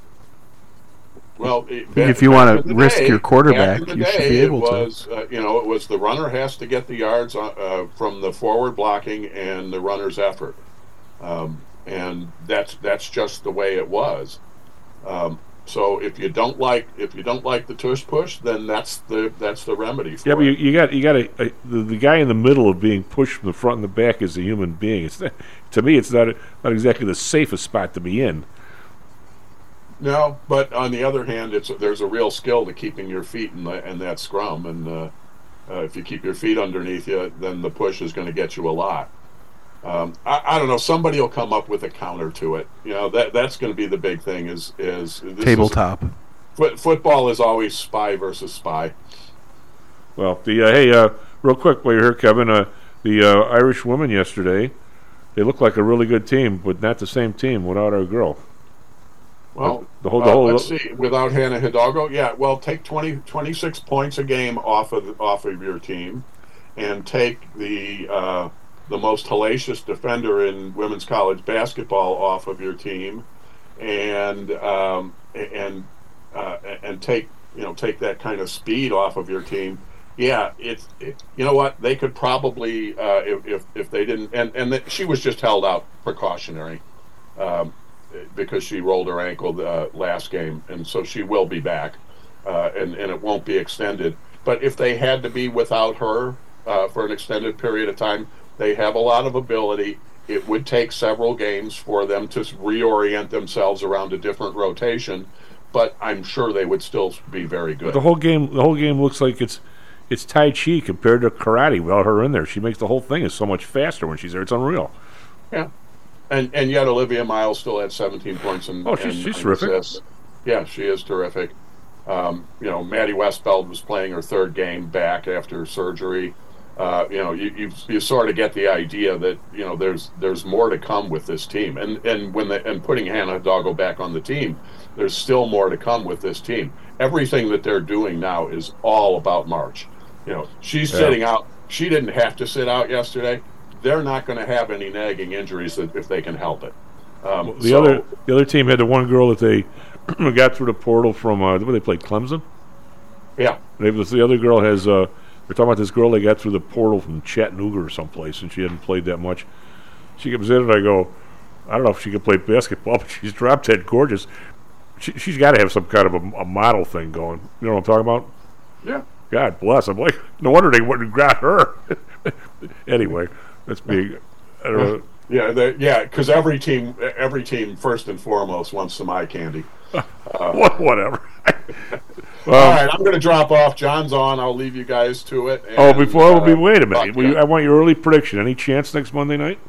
[SPEAKER 13] Well, it,
[SPEAKER 12] I think if you
[SPEAKER 13] back
[SPEAKER 12] want
[SPEAKER 13] in
[SPEAKER 12] to
[SPEAKER 13] the
[SPEAKER 12] risk
[SPEAKER 13] day-
[SPEAKER 12] your quarterback,
[SPEAKER 13] back in
[SPEAKER 12] you
[SPEAKER 13] the
[SPEAKER 12] should
[SPEAKER 13] day,
[SPEAKER 12] be able
[SPEAKER 13] it
[SPEAKER 12] to.
[SPEAKER 13] was, uh, you know, it was the runner has to get the yards uh, uh, from the forward blocking and the runner's effort, um, and that's that's just the way it was. Um, so if you don't like if you don't like the tush push, then that's the that's the remedy for
[SPEAKER 10] Yeah, but you,
[SPEAKER 13] it.
[SPEAKER 10] you got you got a, a the, the guy in the middle of being pushed from the front and the back is a human being. It's not, to me, it's not a, not exactly the safest spot to be in.
[SPEAKER 13] No, but on the other hand, it's there's a real skill to keeping your feet in, the, in that scrum, and uh, uh, if you keep your feet underneath you, then the push is going to get you a lot. Um, I, I don't know. Somebody will come up with a counter to it. You know that that's going to be the big thing. Is is this
[SPEAKER 12] Tabletop.
[SPEAKER 13] Is, foot, football is always spy versus spy.
[SPEAKER 10] Well, the uh, hey, uh, real quick while you're here, Kevin, uh, the uh, Irish women yesterday, they look like a really good team, but not the same team without our girl.
[SPEAKER 13] Well,
[SPEAKER 10] the whole, the
[SPEAKER 13] uh,
[SPEAKER 10] whole,
[SPEAKER 13] let's see. Without Hannah Hidalgo, yeah. Well, take twenty, twenty-six points a game off of off of your team, and take the uh, the most hellacious defender in women's college basketball off of your team, and um, and uh, and take you know take that kind of speed off of your team. Yeah, it's it, you know what they could probably uh, if, if if they didn't and and the, she was just held out precautionary. Um, because she rolled her ankle the uh, last game, and so she will be back, uh, and, and it won't be extended. but if they had to be without her uh, for an extended period of time, they have a lot of ability. It would take several games for them to reorient themselves around a different rotation, but I'm sure they would still be very good.
[SPEAKER 10] The whole game, the whole game looks like it's it's Tai Chi compared to karate without her in there. She makes the whole thing is so much faster when she's there. It's unreal.
[SPEAKER 13] Yeah, and and yet Olivia Miles still had seventeen points and
[SPEAKER 10] oh, she's,
[SPEAKER 13] and,
[SPEAKER 10] she's
[SPEAKER 13] and
[SPEAKER 10] terrific.
[SPEAKER 13] Assists. Yeah, she is terrific. Um, you know, Maddie Westfeld was playing her third game back after surgery. Uh, you know, you, you you sort of get the idea that you know there's there's more to come with this team, and and when they, and putting Hannah Doggo back on the team, there's still more to come with this team. Everything that they're doing now is all about March. You know, she's
[SPEAKER 10] yeah.
[SPEAKER 13] sitting out. She didn't have to sit out yesterday. They're not going to have any nagging injuries that, if they can help it. Um,
[SPEAKER 10] well, the
[SPEAKER 13] so,
[SPEAKER 10] other the other team had the one girl that they got through the portal from. Uh, where they played Clemson.
[SPEAKER 13] Yeah,
[SPEAKER 10] they, the other girl has. Uh, We're talking about this girl they got through the portal from Chattanooga or someplace, and she hadn't played that much. She comes in, and I go, I don't know if she can play basketball, but she's drop dead gorgeous. She, she's got to have some kind of a, a model thing going. You know what I'm talking about?
[SPEAKER 13] Yeah.
[SPEAKER 10] God bless. I'm like, no wonder they wouldn't grab her. Anyway, that's me. I don't know.
[SPEAKER 13] Yeah, they, yeah, because every team, every team, first and foremost, wants some eye candy. Uh,
[SPEAKER 10] Whatever.
[SPEAKER 13] Um, All right, I'm going to drop off. John's on. I'll leave you guys to it. And,
[SPEAKER 10] oh, before
[SPEAKER 13] uh,
[SPEAKER 10] we wait a minute.
[SPEAKER 13] uh,
[SPEAKER 10] Will you, I want your early prediction. Any chance next Monday night?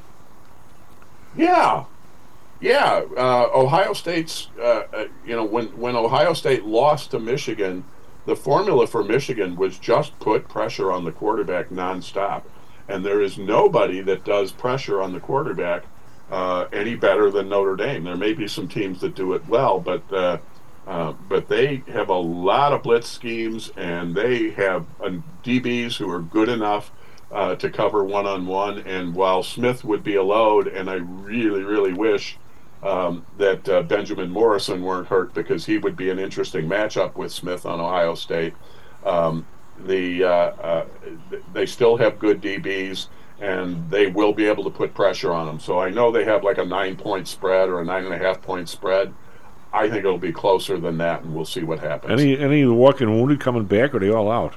[SPEAKER 13] Yeah, yeah. Uh, Ohio State's. Uh, uh, you know, when when Ohio State lost to Michigan, the formula for Michigan was just put pressure on the quarterback nonstop, and there is nobody that does pressure on the quarterback uh, any better than Notre Dame. There may be some teams that do it well, but. Uh, Uh, but they have a lot of blitz schemes, and they have uh, D Bs who are good enough uh, to cover one-on-one. And while Smith would be a load, and I really, really wish um, that uh, Benjamin Morrison weren't hurt because he would be an interesting matchup with Smith on Ohio State, um, the uh, uh, they still have good D Bs, and they will be able to put pressure on them. So I know they have like a nine-point spread or a nine-and-a-half-point spread. I think it'll be closer than that, and we'll see what happens.
[SPEAKER 10] Any any of the walking wounded coming back, or are they all out?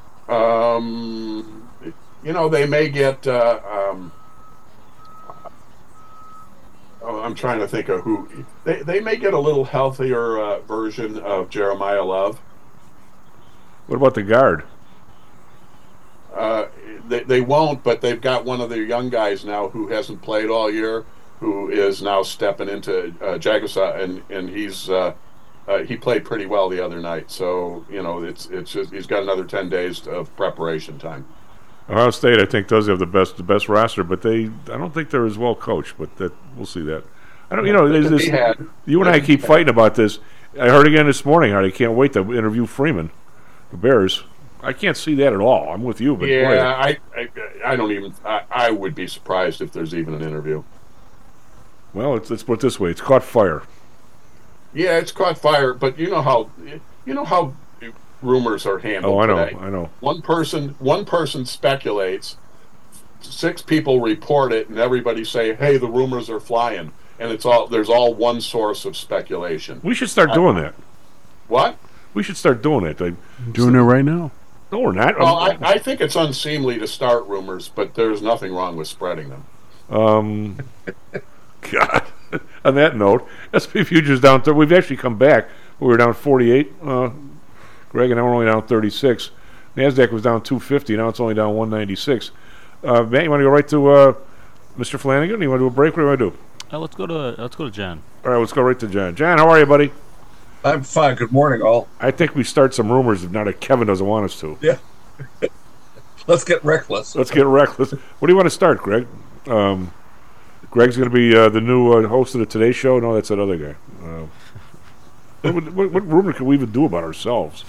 [SPEAKER 13] Um, you know, they may get. Uh, um, oh, I'm trying to think of who. They they may get a little healthier uh, version of Jeremiah Love.
[SPEAKER 10] What about the guard?
[SPEAKER 13] Uh, they they won't, but they've got one of their young guys now who hasn't played all year, who is now stepping into uh, Jagusa, and and he's uh, uh, he played pretty well the other night. So you know, it's it's just, he's got another ten days of preparation time.
[SPEAKER 10] Ohio State, I think, does have the best the best roster, but they I don't think they're as well coached. But that we'll see that. I don't, you know, there's this,
[SPEAKER 13] had,
[SPEAKER 10] you and I keep fighting about this. I heard again this morning how they can't wait to interview Freeman, the Bears. I can't see that at all. I'm with you, but
[SPEAKER 13] yeah,
[SPEAKER 10] boy,
[SPEAKER 13] I, I I don't even I, I would be surprised if there's even an interview.
[SPEAKER 10] Well, let's, let's put it this way: it's caught fire.
[SPEAKER 13] Yeah, it's caught fire, but you know how you know how rumors are handled.
[SPEAKER 10] Oh, I know,
[SPEAKER 13] today.
[SPEAKER 10] I know.
[SPEAKER 13] One person, one person speculates, six people report it, and everybody say, "Hey, the rumors are flying," and it's all there's all one source of speculation.
[SPEAKER 10] We should start doing I, that.
[SPEAKER 13] What?
[SPEAKER 10] We should start doing it. I,
[SPEAKER 12] doing it right now.
[SPEAKER 10] No, we're not.
[SPEAKER 13] Well, I, I think it's unseemly to start rumors, but there's nothing wrong with spreading them.
[SPEAKER 10] Um. God. On that note, S and P futures down. Th- we've actually come back. We were down forty-eight. Uh, Greg, and now we're only down thirty-six. Nasdaq was down two fifty. Now it's only down one ninety-six. Uh, Matt, you want to go right to uh, Mister Flanagan? You want to do a break? What do you want to do?
[SPEAKER 11] Uh, let's go to let's go to John.
[SPEAKER 10] All right, let's go right to John. John, how are you, buddy?
[SPEAKER 7] I'm fine. Good morning, all.
[SPEAKER 10] I think we start some rumors now that Kevin doesn't want us to.
[SPEAKER 7] Yeah. Let's get reckless.
[SPEAKER 10] Let's get reckless. What do you want to start, Greg? Um, Greg's going to be uh, the new uh, host of the Today Show. No, that's that other guy. Uh, what, what, what rumor can we even do about ourselves?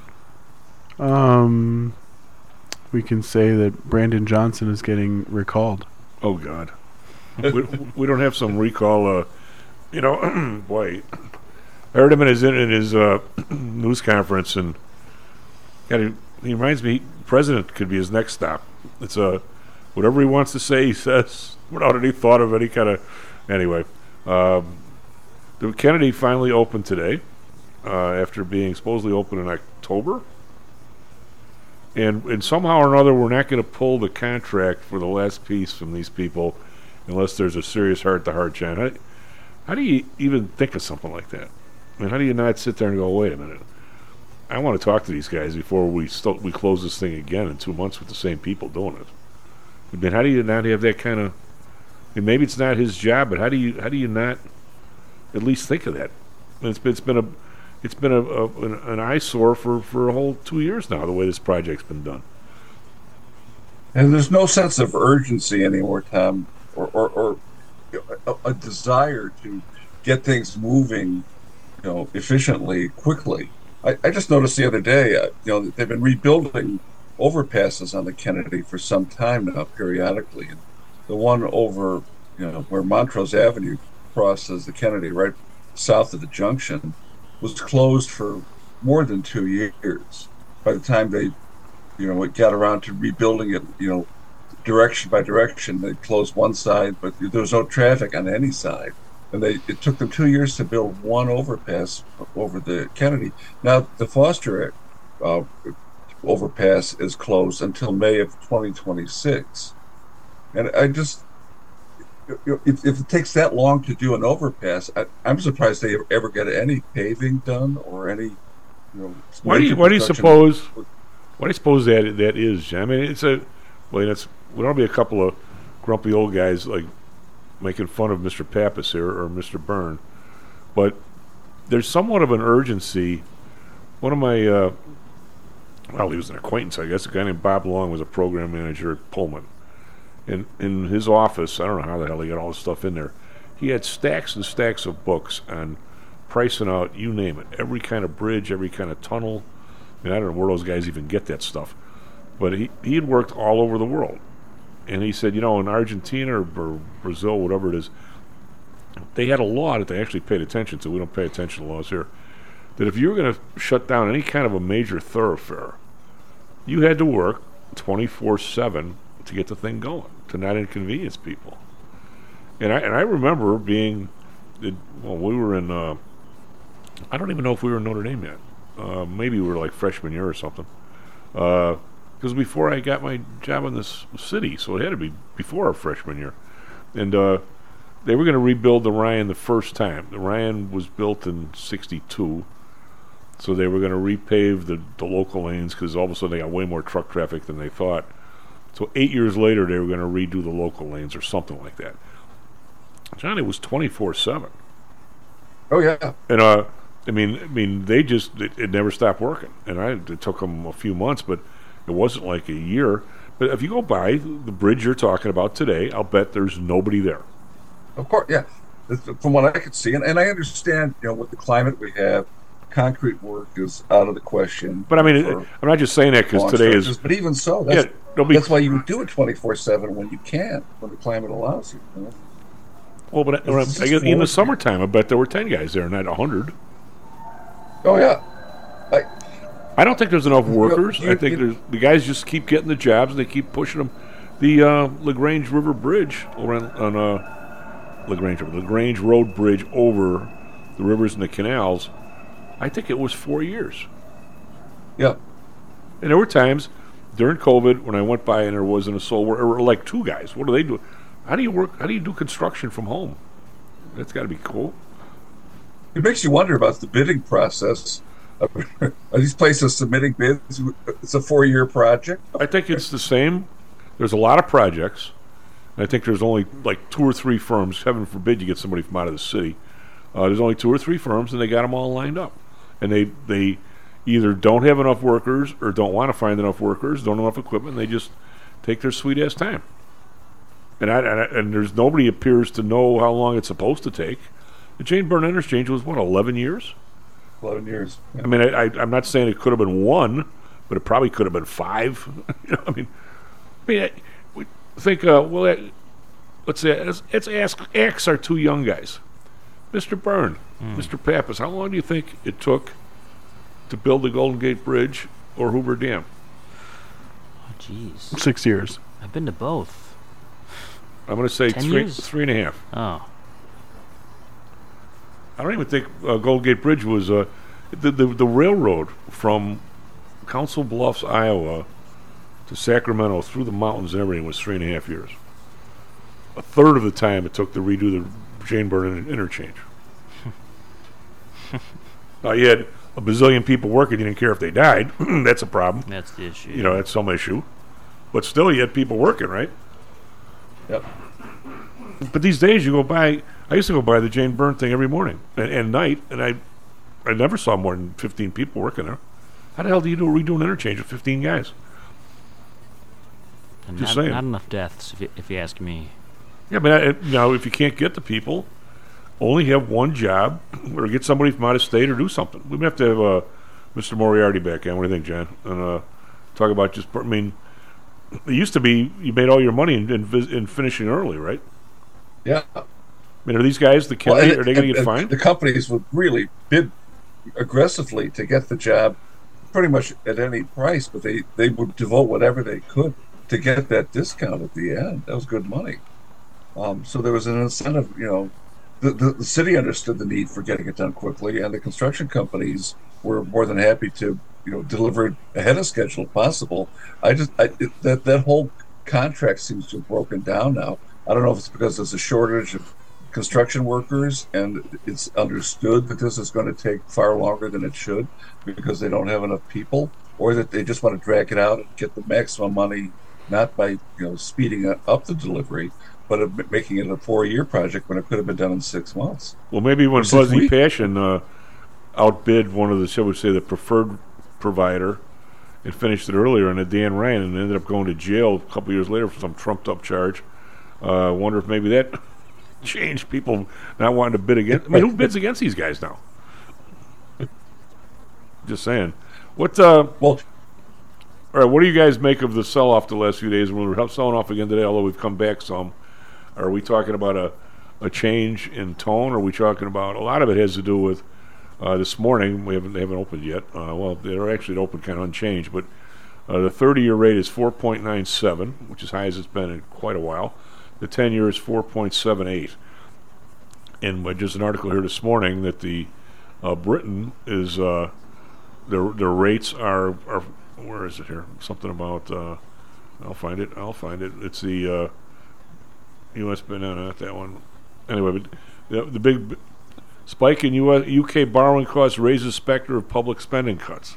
[SPEAKER 12] Um, we can say that Brandon Johnson is getting recalled.
[SPEAKER 10] Oh God, we, we don't have some recall. Uh, you know, boy, I heard him in his in his uh, news conference, and God, he, he reminds me. President could be his next stop. It's a uh, whatever he wants to say, he says without any thought of any kind of. Anyway, um, the Kennedy finally opened today uh, after being supposedly open in October. and and somehow or another we're not going to pull the contract for the last piece from these people unless there's a serious heart-to-heart, John. How, how do you even think of something like that? I mean, how do you not sit there and go, wait a minute, I want to talk to these guys before we st- we close this thing again in two months with the same people doing it? I mean, how do you not have that kind of? I mean, maybe it's not his job, but how do you how do you not at least think of that? I mean, it's been it's been a it's been a, a an, an eyesore for, for a whole two years now. The way this project's been done,
[SPEAKER 7] and there's no sense of urgency anymore, Tom, or or, or a, a desire to get things moving, you know, efficiently, quickly. I, I just noticed the other day, uh, you know, they've been rebuilding overpasses on the Kennedy for some time now, periodically. And the one over, you know, where Montrose Avenue crosses the Kennedy, right south of the junction, was closed for more than two years. By the time they, you know, it got around to rebuilding it, you know, direction by direction, they closed one side, but there was no traffic on any side. And they it took them two years to build one overpass over the Kennedy. Now the Foster uh, overpass is closed until May of twenty twenty-six, and I just if, if it takes that long to do an overpass, I, I'm surprised they ever get any paving done or any. You know,
[SPEAKER 10] why do you why do you suppose why do you suppose that that is? I mean, it's a well, it's we don't be a couple of grumpy old guys like making fun of Mister Pappas here or Mister Byrne, but there's somewhat of an urgency. One of my, uh, well, he was an acquaintance, I guess. A guy named Bob Long was a program manager at Pullman. And in his office, I don't know how the hell he got all this stuff in there. He had stacks and stacks of books on pricing out, you name it, every kind of bridge, every kind of tunnel. I mean, I don't know where those guys even get that stuff. But he, he had worked all over the world. And he said, you know, in Argentina or, or Brazil, whatever it is, they had a law that they actually paid attention to. We don't pay attention to laws here. That if you were going to shut down any kind of a major thoroughfare, you had to work twenty-four seven to get the thing going, to not inconvenience people. And I and I remember being, it, well, we were in, uh, I don't even know if we were in Notre Dame yet. Uh, maybe we were like freshman year or something. Uh, Because before I got my job in this city, so it had to be before our freshman year. And uh, they were going to rebuild the Ryan the first time. The Ryan was built in sixty-two, so they were going to repave the, the local lanes because all of a sudden they got way more truck traffic than they thought. So eight years later, they were going to redo the local lanes or something like that. Johnny was twenty-four seven.
[SPEAKER 7] Oh, yeah.
[SPEAKER 10] And, uh, I mean, I mean, they just, it, it never stopped working. And I, it took them a few months, but it wasn't like a year. But if you go by the bridge you're talking about today, I'll bet there's nobody there.
[SPEAKER 7] Of course, yeah. From what I could see, and, and I understand, you know, with the climate we have, concrete work is out of the question.
[SPEAKER 10] But I mean, it, I'm not just saying that because today is.
[SPEAKER 7] But even so, that's,
[SPEAKER 10] yeah, be,
[SPEAKER 7] that's why you do it twenty-four seven when you can, when the climate allows you. you know?
[SPEAKER 10] Well, but I, I guess in the summertime, I bet there were ten guys there, not a hundred.
[SPEAKER 7] Oh yeah. I,
[SPEAKER 10] I don't think there's enough workers.
[SPEAKER 7] You, you,
[SPEAKER 10] I think
[SPEAKER 7] you,
[SPEAKER 10] there's the guys just keep getting the jobs and they keep pushing them. The uh, Lagrange River Bridge over on, on uh, Lagrange River, Lagrange Road Bridge over the rivers and the canals. I think it was four years.
[SPEAKER 7] Yeah.
[SPEAKER 10] And there were times during COVID when I went by and there wasn't a soul, or, or like two guys. What do they do? How do you work? How do you do construction from home? That's got to be cool.
[SPEAKER 7] It makes you wonder about the bidding process. Are these places submitting bids? It's a four-year project.
[SPEAKER 10] I think it's the same. There's a lot of projects. I think there's only like two or three firms. Heaven forbid you get somebody from out of the city. Uh, there's only two or three firms, and they got them all lined up. And they they either don't have enough workers or don't want to find enough workers, don't have enough equipment. And they just take their sweet ass time. And I, and, I, and there's nobody appears to know how long it's supposed to take. The Jane Byrne Interchange was what, eleven years?
[SPEAKER 7] Eleven years. Yeah.
[SPEAKER 10] I mean, I, I, I'm not saying it could have been one, but it probably could have been five. you know, I mean, I mean, I, we think. Uh, well, uh, let's say let's, let's ask ask our two young guys, Mister Byrne, mm. Mister Pappas. How long do you think it took to build the Golden Gate Bridge or Hoover Dam?
[SPEAKER 11] Oh, jeez.
[SPEAKER 12] Six years.
[SPEAKER 11] I've been to both.
[SPEAKER 10] I'm going to say
[SPEAKER 11] Ten
[SPEAKER 10] three,
[SPEAKER 11] years?
[SPEAKER 10] three and a half.
[SPEAKER 11] Oh.
[SPEAKER 10] I don't even think uh, Golden Gate Bridge was uh, the, the the railroad from Council Bluffs, Iowa, to Sacramento through the mountains and everything was three and a half years. A third of the time it took to redo the Jane Byrne interchange. Now you had a bazillion people working. You didn't care if they died. That's a problem.
[SPEAKER 11] That's the issue.
[SPEAKER 10] You know, that's some issue. But still, you had people working, right?
[SPEAKER 7] Yep.
[SPEAKER 10] But these days, you go by. I used to go by the Jane Byrne thing every morning and, and night, and I, I never saw more than fifteen people working there. How the hell do you do redo an interchange with fifteen guys?
[SPEAKER 11] And
[SPEAKER 10] Just
[SPEAKER 11] not,
[SPEAKER 10] saying.
[SPEAKER 11] not enough deaths, if you, if you ask me.
[SPEAKER 10] Yeah, but I, you know, if you can't get the people, only have one job, or get somebody from out of state, or do something. We may have to have uh, Mister Moriarty back in. What do you think, John? And uh, talk about just. I mean, it used to be you made all your money in, in, vis- in finishing early, right?
[SPEAKER 7] Yeah.
[SPEAKER 10] I mean, are these guys the
[SPEAKER 7] Well,
[SPEAKER 10] Kennedy?
[SPEAKER 7] and-
[SPEAKER 10] are they going to
[SPEAKER 7] and-
[SPEAKER 10] get
[SPEAKER 7] and
[SPEAKER 10] fined?
[SPEAKER 7] The companies would really bid aggressively to get the job pretty much at any price, but they, they would devote whatever they could to get that discount at the end. That was good money. Um, so there was an incentive, you know, the, the, the city understood the need for getting it done quickly, and the construction companies were more than happy to, you know, deliver it ahead of schedule if possible. I just, I, it, that, that whole contract seems to have broken down now. I don't know if it's because there's a shortage of construction workers and it's understood that this is going to take far longer than it should because they don't have enough people, or that they just want to drag it out and get the maximum money, not by, you know, speeding up the delivery, but of making it a four-year project when it could have been done in six months.
[SPEAKER 10] Well, maybe when
[SPEAKER 7] Six
[SPEAKER 10] Buzzy
[SPEAKER 7] weeks.
[SPEAKER 10] Passion uh, outbid one of the, shall we say, the preferred provider and finished it earlier, and then Dan Ryan and ended up going to jail a couple years later for some trumped-up charge. I uh, wonder if maybe that changed people not wanting to bid against. I mean, who bids against these guys now? Just saying. What? Uh,
[SPEAKER 7] well,
[SPEAKER 10] all right. What do you guys make of the sell-off the last few days? When we're selling off again today, although we've come back some. Are we talking about a a change in tone? Or are we talking about a lot of it has to do with uh, this morning? We haven't they haven't opened yet. Uh, well, they're actually open kind of unchanged, but uh, the thirty-year rate is four point nine seven, which is high as it's been in quite a while. The ten-year is four point seven eight. And uh, just an article here this morning that the uh, Britain is uh, their their rates are are where is it here? Something about uh, I'll find it. I'll find it. It's the uh, U S. No, no, not that one. Anyway, but the, the big b- spike in U S, U K borrowing costs raises specter of public spending cuts.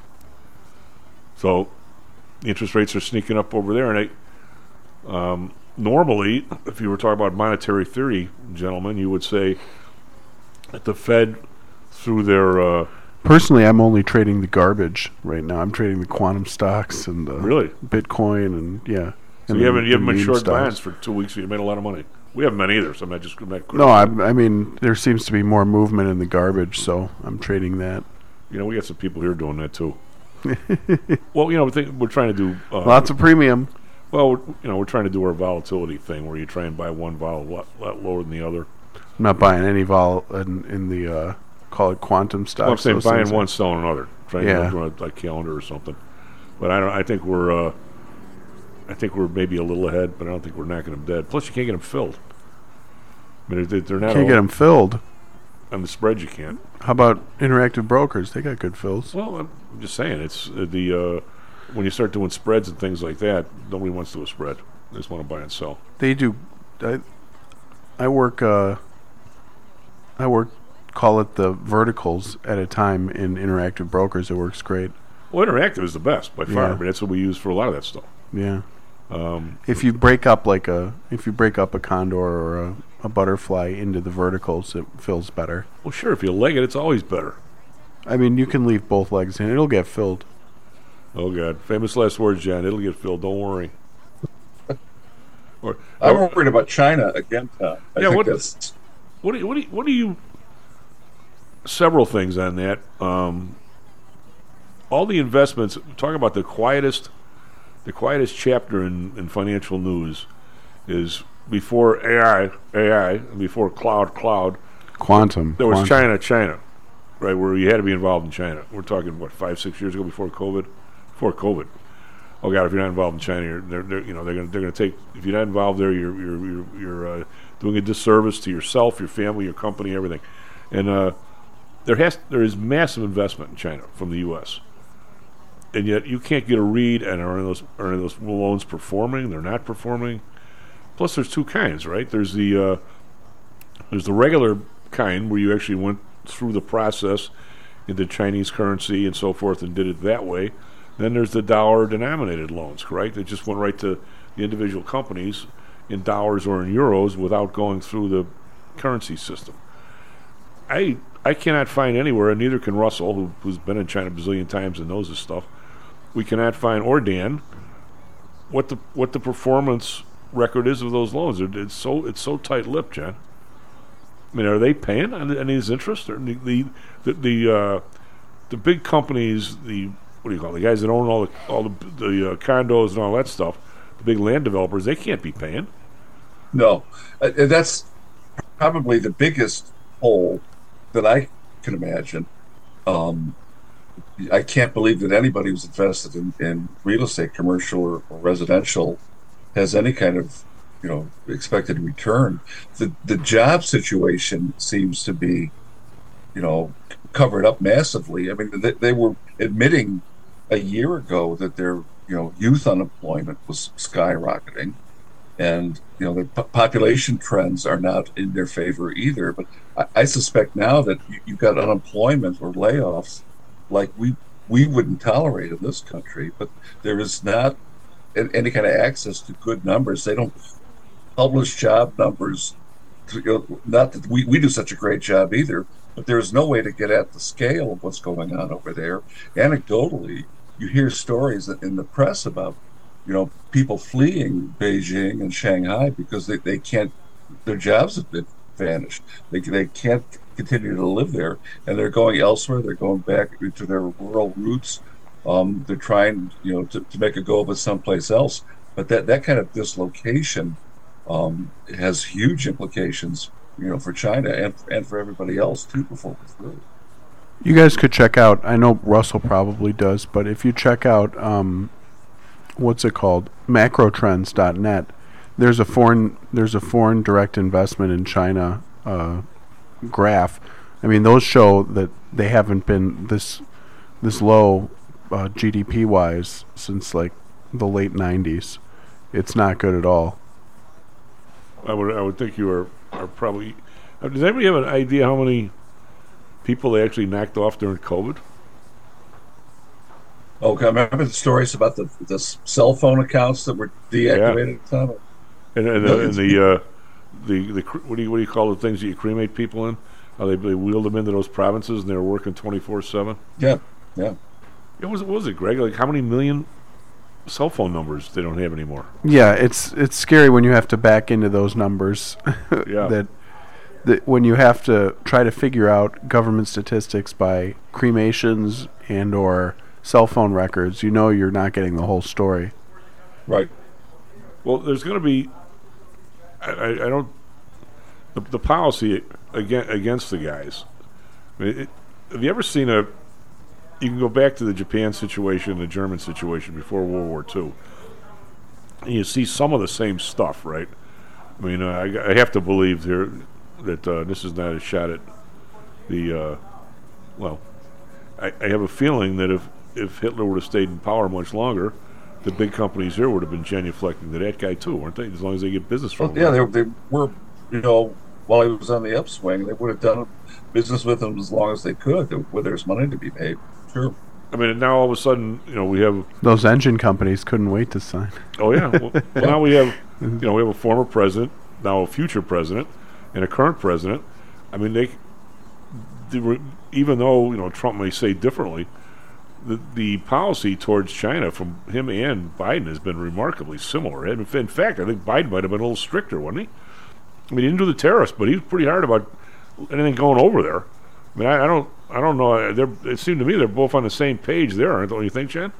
[SPEAKER 10] So the interest rates are sneaking up over there, and I. Um, Normally, if you were talking about monetary theory, gentlemen, you would say that the Fed, through their... Uh,
[SPEAKER 12] Personally, I'm only trading the garbage right now. I'm trading the quantum stocks and the
[SPEAKER 10] really?
[SPEAKER 12] Bitcoin and, yeah.
[SPEAKER 10] So
[SPEAKER 12] and
[SPEAKER 10] you
[SPEAKER 12] the-
[SPEAKER 10] haven't, you haven't
[SPEAKER 12] the
[SPEAKER 10] been
[SPEAKER 12] meme
[SPEAKER 10] short
[SPEAKER 12] stocks.
[SPEAKER 10] bonds for two weeks, so you made a lot of money. We haven't been either, so I'm not just... I'm not
[SPEAKER 12] No, I, I mean, there seems to be more movement in the garbage, so I'm trading that.
[SPEAKER 10] You know, we got some people here doing that, too. Well, you know, we think we're trying to do... Uh,
[SPEAKER 12] Lots of premium.
[SPEAKER 10] Well, we're, you know, we're trying to do our volatility thing where you try and buy one vol a lot, lot lower than the other.
[SPEAKER 12] I'm not buying any vol in, in the, uh, call it quantum stocks.
[SPEAKER 10] Well, I'm saying
[SPEAKER 12] those
[SPEAKER 10] buying
[SPEAKER 12] things.
[SPEAKER 10] one, selling another. Trying
[SPEAKER 12] Yeah.
[SPEAKER 10] to do a like calendar or something. But I don't. I think we're. Uh, I think we're maybe a little ahead, but I don't think we're knocking them dead. Plus, you can't get them filled. I mean, they're, they're not.
[SPEAKER 12] Can't
[SPEAKER 10] all,
[SPEAKER 12] get them filled.
[SPEAKER 10] on the spread. You can't.
[SPEAKER 12] How about Interactive Brokers? They got good fills.
[SPEAKER 10] Well, I'm just saying. It's uh, the uh, when you start doing spreads and things like that, nobody wants to do a spread. They just want to buy and sell.
[SPEAKER 12] They do. I, I work. Uh, I work. Call it the verticals at a time in Interactive Brokers. It works great.
[SPEAKER 10] Well, Interactive is the best by far.
[SPEAKER 12] Yeah.
[SPEAKER 10] I mean, that's what we use for a lot of that stuff.
[SPEAKER 12] Yeah.
[SPEAKER 10] Um,
[SPEAKER 12] If you break up like a, if you break up a condor or a, a butterfly into the verticals, it feels better.
[SPEAKER 10] well, sure. If you leg it, it's always better.
[SPEAKER 12] I mean, you can leave both legs in; it'll get filled.
[SPEAKER 10] Oh God! Famous last words, John. It'll get filled. Don't worry. Or,
[SPEAKER 7] I'm
[SPEAKER 10] or-
[SPEAKER 7] worried about China again, Tom. I
[SPEAKER 10] Yeah,
[SPEAKER 7] think
[SPEAKER 10] what-
[SPEAKER 7] that's
[SPEAKER 10] What do you, what do you, what do you several things on that. Um, all the investments, talk about the quietest the quietest chapter in, in financial news is before A I, A I, before cloud, cloud.
[SPEAKER 12] Quantum.
[SPEAKER 10] There was
[SPEAKER 12] quantum.
[SPEAKER 10] China, China, right, where you had to be involved in China. We're talking, what, five, six years ago before COVID? Before COVID. Oh God! If you're not involved in China, you're, they're, they're you know they're going they're going to take. If you're not involved there, you're you're you're, you're uh, doing a disservice to yourself, your family, your company, everything. And uh, there has there is massive investment in China from the U S and yet you can't get a read. And are those are those loans performing? They're not performing. Plus, there's two kinds, right? There's the uh, there's the regular kind where you actually went through the process into Chinese currency and so forth and did it that way. Then there's the dollar-denominated loans, correct? They just went right to the individual companies in dollars or in euros without going through the currency system. I I cannot find anywhere, and neither can Russell, who, who's been in China a bazillion times and knows this stuff. We cannot find, or Dan, what the what the performance record is of those loans. It's so it's so tight-lipped, Jen. I mean, are they paying on any of these interest? Or the the the the, uh, the big companies, the what do you call it, the guys that own all the all the, the uh, condos and all that stuff, the big land developers, they can't be paying.
[SPEAKER 7] No, uh, that's probably the biggest hole that I can imagine. Um, I can't believe that anybody who's invested in, in real estate, commercial or, or residential, has any kind of, you know, expected return. The the job situation seems to be, you know, covered up massively. I mean, they, they were admitting a year ago that their, you know, youth unemployment was skyrocketing, and you know, the po- population trends are not in their favor either. But I, I suspect now that you, you've got unemployment or layoffs like we we wouldn't tolerate in this country. But there is not any kind of access to good numbers. They don't publish job numbers. To, you know, not that we, we do such a great job either, but there is no way to get at the scale of what's going on over there. Anecdotally, you hear stories in the press about, you know, people fleeing Beijing and Shanghai because they, they can't, their jobs have been vanished. They they can't continue to live there, and they're going elsewhere. They're going back to their rural roots. Um, they're trying, you know, to, to make a go of it someplace else. But that, that kind of dislocation um, has huge implications, you know, for China and and for everybody else too. Before it's through.
[SPEAKER 12] You guys could check out. I know Russell probably does, but if you check out, um, what's it called, macrotrends dot net, there's a foreign there's a foreign direct investment in China uh, graph. I mean, those show that they haven't been this this low uh, G D P wise since like the late nineties. It's not good at all.
[SPEAKER 10] I would I would think you are are probably. Uh, does anybody have an idea how many people they actually knocked off during COVID?
[SPEAKER 7] Okay, I remember the stories about the the cell phone accounts that were deactivated.
[SPEAKER 10] Yeah. And, and, the, and the uh, the the what do you what do you call the things that you cremate people in? How they, they wheeled them into those provinces and they were working twenty four seven.
[SPEAKER 7] Yeah, yeah.
[SPEAKER 10] It was what was it, Greg? Like how many million cell phone numbers they don't have anymore?
[SPEAKER 12] Yeah, it's it's scary when you have to back into those numbers.
[SPEAKER 10] Yeah.
[SPEAKER 12] that that when you have to try to figure out government statistics by cremations and or cell phone records, you know you're not getting the whole story.
[SPEAKER 7] Right.
[SPEAKER 10] Well, there's going to be. I, I, I don't. The, the policy against against the guys. I mean, it, have you ever seen a? You can go back to the Japan situation, the German situation before World War Two, and you see some of the same stuff, right? I mean, uh, I, I have to believe here that uh, this is not a shot at the. Uh, well, I, I have a feeling that if if Hitler would have stayed in power much longer, the big companies here would have been genuflecting to that guy too, weren't they? As long as they get business from
[SPEAKER 7] well,
[SPEAKER 10] him.
[SPEAKER 7] Yeah, they, they were, you know, while he was on the upswing, they would have done business with him as long as they could, where there's money to be made. Sure.
[SPEAKER 10] I mean, now all of a sudden, you know, we have
[SPEAKER 12] those engine companies couldn't wait to sign.
[SPEAKER 10] Oh yeah. Well, well now we have, you know, we have a former president, now a future president, and a current president. I mean, they, they were, even though you know Trump may say differently, the the policy towards China from him and Biden has been remarkably similar. In fact, I think Biden might have been a little stricter, wasn't he? I mean, he didn't do the tariffs, but he was pretty hard about anything going over there. I mean, I, I don't, I don't know. They're, it seemed to me they're both on the same page there, aren't don't you think, Jen?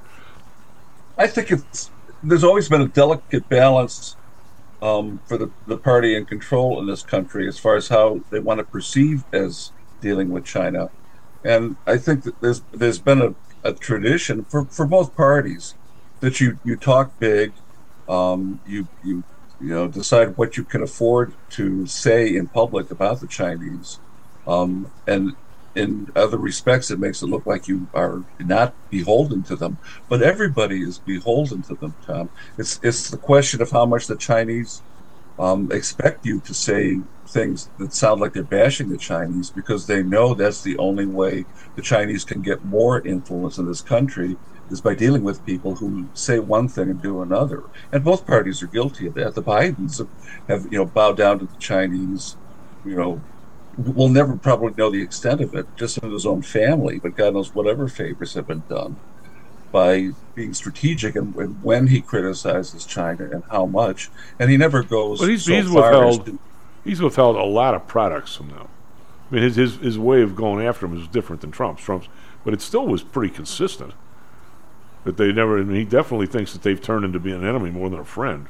[SPEAKER 7] I think it's there's always been a delicate balance um, for the, the party in control in this country as far as how they want to perceive as dealing with China, and I think that there's there's been a, a tradition for, for both parties that you, you talk big, um, you you you know decide what you can afford to say in public about the Chinese, um, and in other respects, it makes it look like you are not beholden to them. But everybody is beholden to them, Tom. It's it's the question of how much the Chinese um, expect you to say things that sound like they're bashing the Chinese, because they know that's the only way the Chinese can get more influence in this country, is by dealing with people who say one thing and do another. And both parties are guilty of that. The Bidens have, have you know, bowed down to the Chinese, you know, we'll never probably know the extent of it, just in his own family, but God knows whatever favors have been done by being strategic and, and when he criticizes China and how much. And he never goes
[SPEAKER 10] but he's,
[SPEAKER 7] so
[SPEAKER 10] he's
[SPEAKER 7] far
[SPEAKER 10] withheld,
[SPEAKER 7] as to,
[SPEAKER 10] he's withheld a lot of products from them. I mean, his, his, his way of going after him is different than Trump's. Trump's, but it still was pretty consistent. That they never, I mean, he definitely thinks that they've turned into being an enemy more than a friend.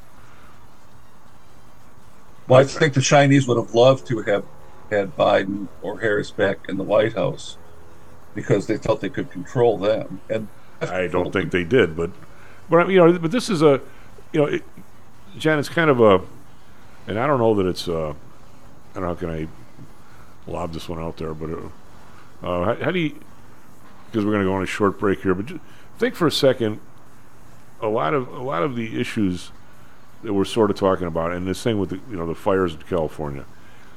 [SPEAKER 7] Well, I think the Chinese would have loved to have had Biden or Harris back in the White House because they felt they could control them. And
[SPEAKER 10] I don't think they did, but, but you know, but this is a, you know, it, Jan, it's kind of a, and I don't know that it's, uh, I don't know how can I lob this one out there, but uh, uh, how, how do you, because we're going to go on a short break here, but just think for a second, a lot of a lot of the issues that we're sort of talking about, and this thing with the, you know, the fires in California.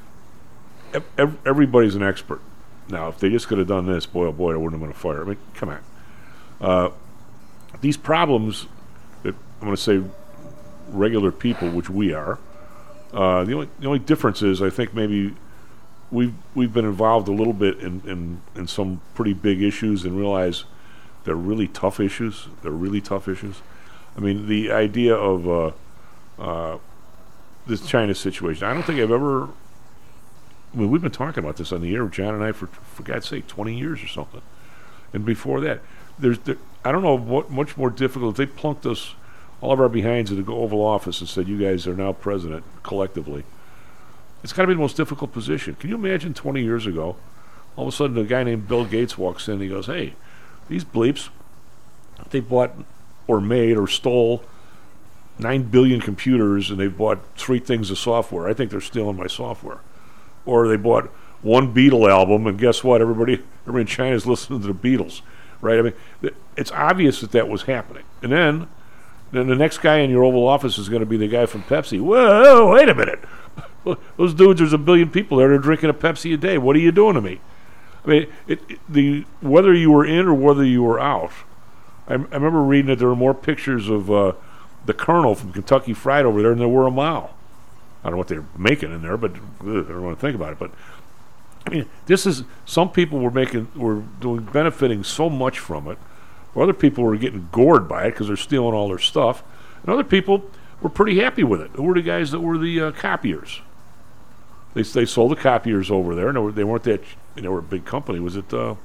[SPEAKER 10] Ev- everybody's an expert. Now, if they just could have done this, boy, oh boy, there wouldn't have been a fire. I mean, come on. Uh, these problems that I'm going to say regular people, which we are, uh, the only the only difference is I think maybe we've we've been involved a little bit in, in, in some pretty big issues and realize they're really tough issues. They're really tough issues. I mean, the idea of uh, uh, this China situation, I don't think I've ever... I mean, we've been talking about this on the air, John and I, for for God's sake, twenty years or something. And before that, there's there, I don't know what much more difficult. If they plunked us, all of our behinds, into the Oval Office and said, you guys are now president collectively, it's got to be the most difficult position. Can you imagine twenty years ago, all of a sudden a guy named Bill Gates walks in and he goes, hey, these bleeps, they bought or made or stole nine billion computers and they bought three things of software. I think they're stealing my software. Or they bought one Beatle album, and guess what? Everybody, everybody in China is listening to the Beatles, right? I mean, th- it's obvious that that was happening. And then, then the next guy in your Oval Office is going to be the guy from Pepsi. Whoa, wait a minute. Those dudes, there's a billion people there that are drinking a Pepsi a day. What are you doing to me? I mean, it, it, the whether you were in or whether you were out, I, I remember reading that there were more pictures of uh, the Colonel from Kentucky Fried over there than there were a Mao. I don't know what they're making in there, but ugh, I don't want to think about it. But I mean, this is some people were making, were doing, benefiting so much from it, or other people were getting gored by it because they're stealing all their stuff, and other people were pretty happy with it. Who were the guys that were the uh, copiers? They they sold the copiers over there, and they, were, they weren't that. They were a big company. Was it? Uh,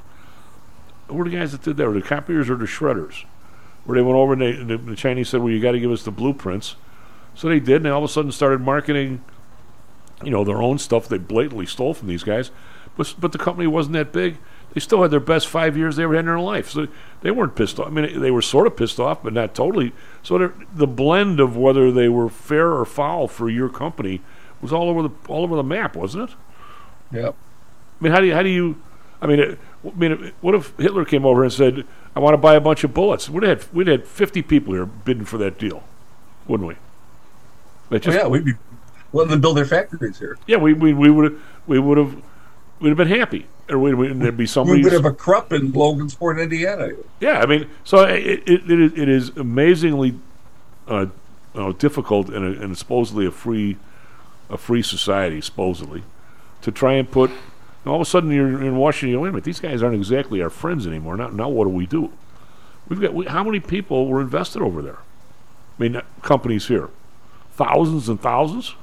[SPEAKER 10] who were the guys that did that? Were the copiers or the shredders? Where they went over and, they, and the, the Chinese said, "Well, you got to give us the blueprints." So they did, and they all of a sudden started marketing, you know, their own stuff they blatantly stole from these guys. But but the company wasn't that big. They still had their best five years they ever had in their life. So they weren't pissed off. I mean, they were sort of pissed off, but not totally. So the blend of whether they were fair or foul for your company was all over the all over the map, wasn't it?
[SPEAKER 7] Yeah.
[SPEAKER 10] I mean, how do you how do you? I mean, it, I mean, what if Hitler came over and said, "I want to buy a bunch of bullets"? We'd have had, we'd had fifty people here bidding for that deal, wouldn't we? Just,
[SPEAKER 7] oh, yeah, we'd be letting them build their factories here.
[SPEAKER 10] Yeah, we we we would we would have we'd have been happy, or we, we, there'd be somebody.
[SPEAKER 7] We would have a Krupp in Logansport, Indiana.
[SPEAKER 10] Yeah, I mean, so it it, it, is, it is amazingly uh, you know, difficult and, a, and supposedly a free a free society, supposedly, to try and put. And all of a sudden, you're in Washington. You go, wait a minute, these guys aren't exactly our friends anymore. Now, now what do we do? We've got we, how many people were invested over there? I mean, companies here. Thousands and thousands.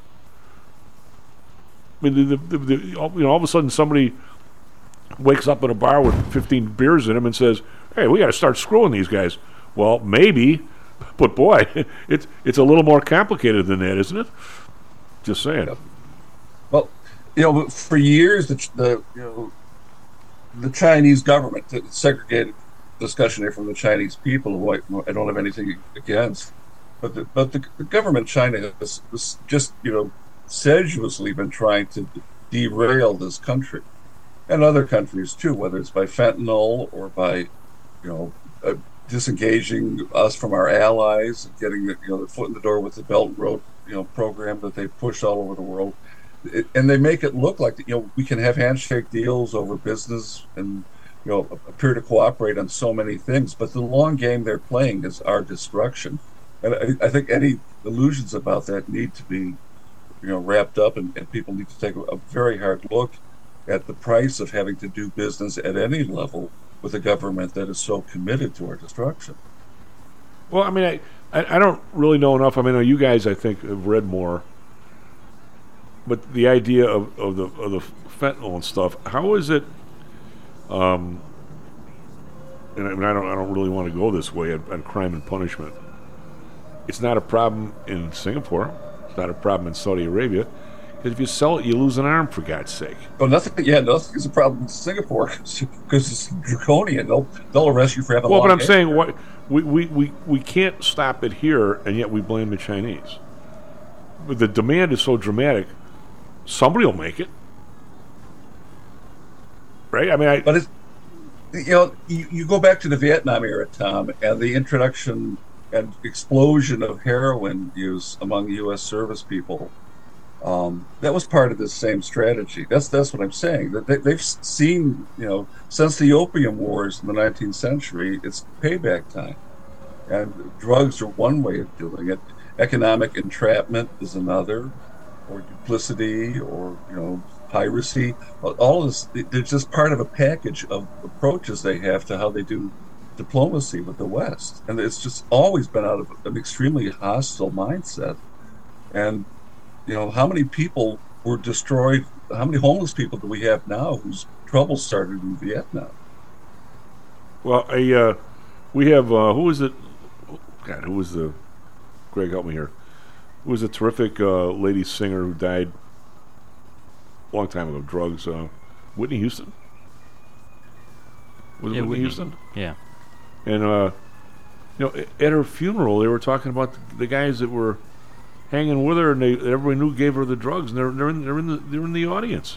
[SPEAKER 10] I mean, the, the, the, you know, all of a sudden somebody wakes up in a bar with fifteen beers in him and says, "Hey, we got to start screwing these guys." Well, maybe, but boy, it's it's a little more complicated than that, isn't it? Just saying.
[SPEAKER 7] Yeah. Well, you know, for years the, the you know the Chinese government segregated discussion here from the Chinese people, who I, I don't have anything against. But the, but the, the government of China has, has just, you know, sedulously been trying to derail this country. and other countries too, whether it's by fentanyl or by, you know, uh, disengaging us from our allies, and getting the, you know, the foot in the door with the Belt and Road, you know, program that they push all over the world. It, and they make it look like, you know, we can have handshake deals over business and, you know, appear to cooperate on so many things, but the long game they're playing is our destruction. And I, I think any illusions about that need to be, you know, wrapped up, and, and people need to take a, a very hard look at the price of having to do business at any level with a government that is so committed to our destruction.
[SPEAKER 10] Well, I mean, I, I, I don't really know enough. I mean, you guys, I think, have read more. But the idea of, of the of the fentanyl and stuff, how is it? Um, and I mean, I don't I don't really want to go this way on, on crime and punishment. It's not a problem in Singapore. It's not a problem in Saudi Arabia. Because if you sell it, you lose an arm, for God's sake.
[SPEAKER 7] Oh, nothing. Yeah, nothing is a problem in Singapore because it's draconian. They'll they'll arrest you for having.
[SPEAKER 10] Well,
[SPEAKER 7] long
[SPEAKER 10] but I'm
[SPEAKER 7] hair.
[SPEAKER 10] saying what we, we, we, we can't stop it here, and yet we blame the Chinese. But the demand is so dramatic. Somebody will make it, right? I mean, I.
[SPEAKER 7] But it's, you know, you, you go back to the Vietnam era, Tom, and the introduction and explosion of heroin use among U S service people. Um, that was part of this same strategy. That's that's what I'm saying. That they, they've seen, you know, since the Opium Wars in the nineteenth century, it's payback time, and drugs are one way of doing it. Economic entrapment is another, or duplicity, or you know, piracy. All this, they're just part of a package of approaches they have to how they do diplomacy with the West, and it's just always been out of an extremely hostile mindset. And you know, how many people were destroyed? How many homeless people do we have now whose trouble started in Vietnam?
[SPEAKER 10] Well, I, uh, we have, uh, who was it? God, who was the, Greg, help me here. Who was a terrific uh, lady singer who died a long time ago, drugs? Uh, Whitney Houston? Was it
[SPEAKER 11] Yeah,
[SPEAKER 10] Whitney,
[SPEAKER 11] Whitney.
[SPEAKER 10] Houston?
[SPEAKER 11] Yeah.
[SPEAKER 10] And, uh, you know, at her funeral, they were talking about the, the guys that were hanging with her, and they everybody knew gave her the drugs, and they're they're in they're in the they're in the audience.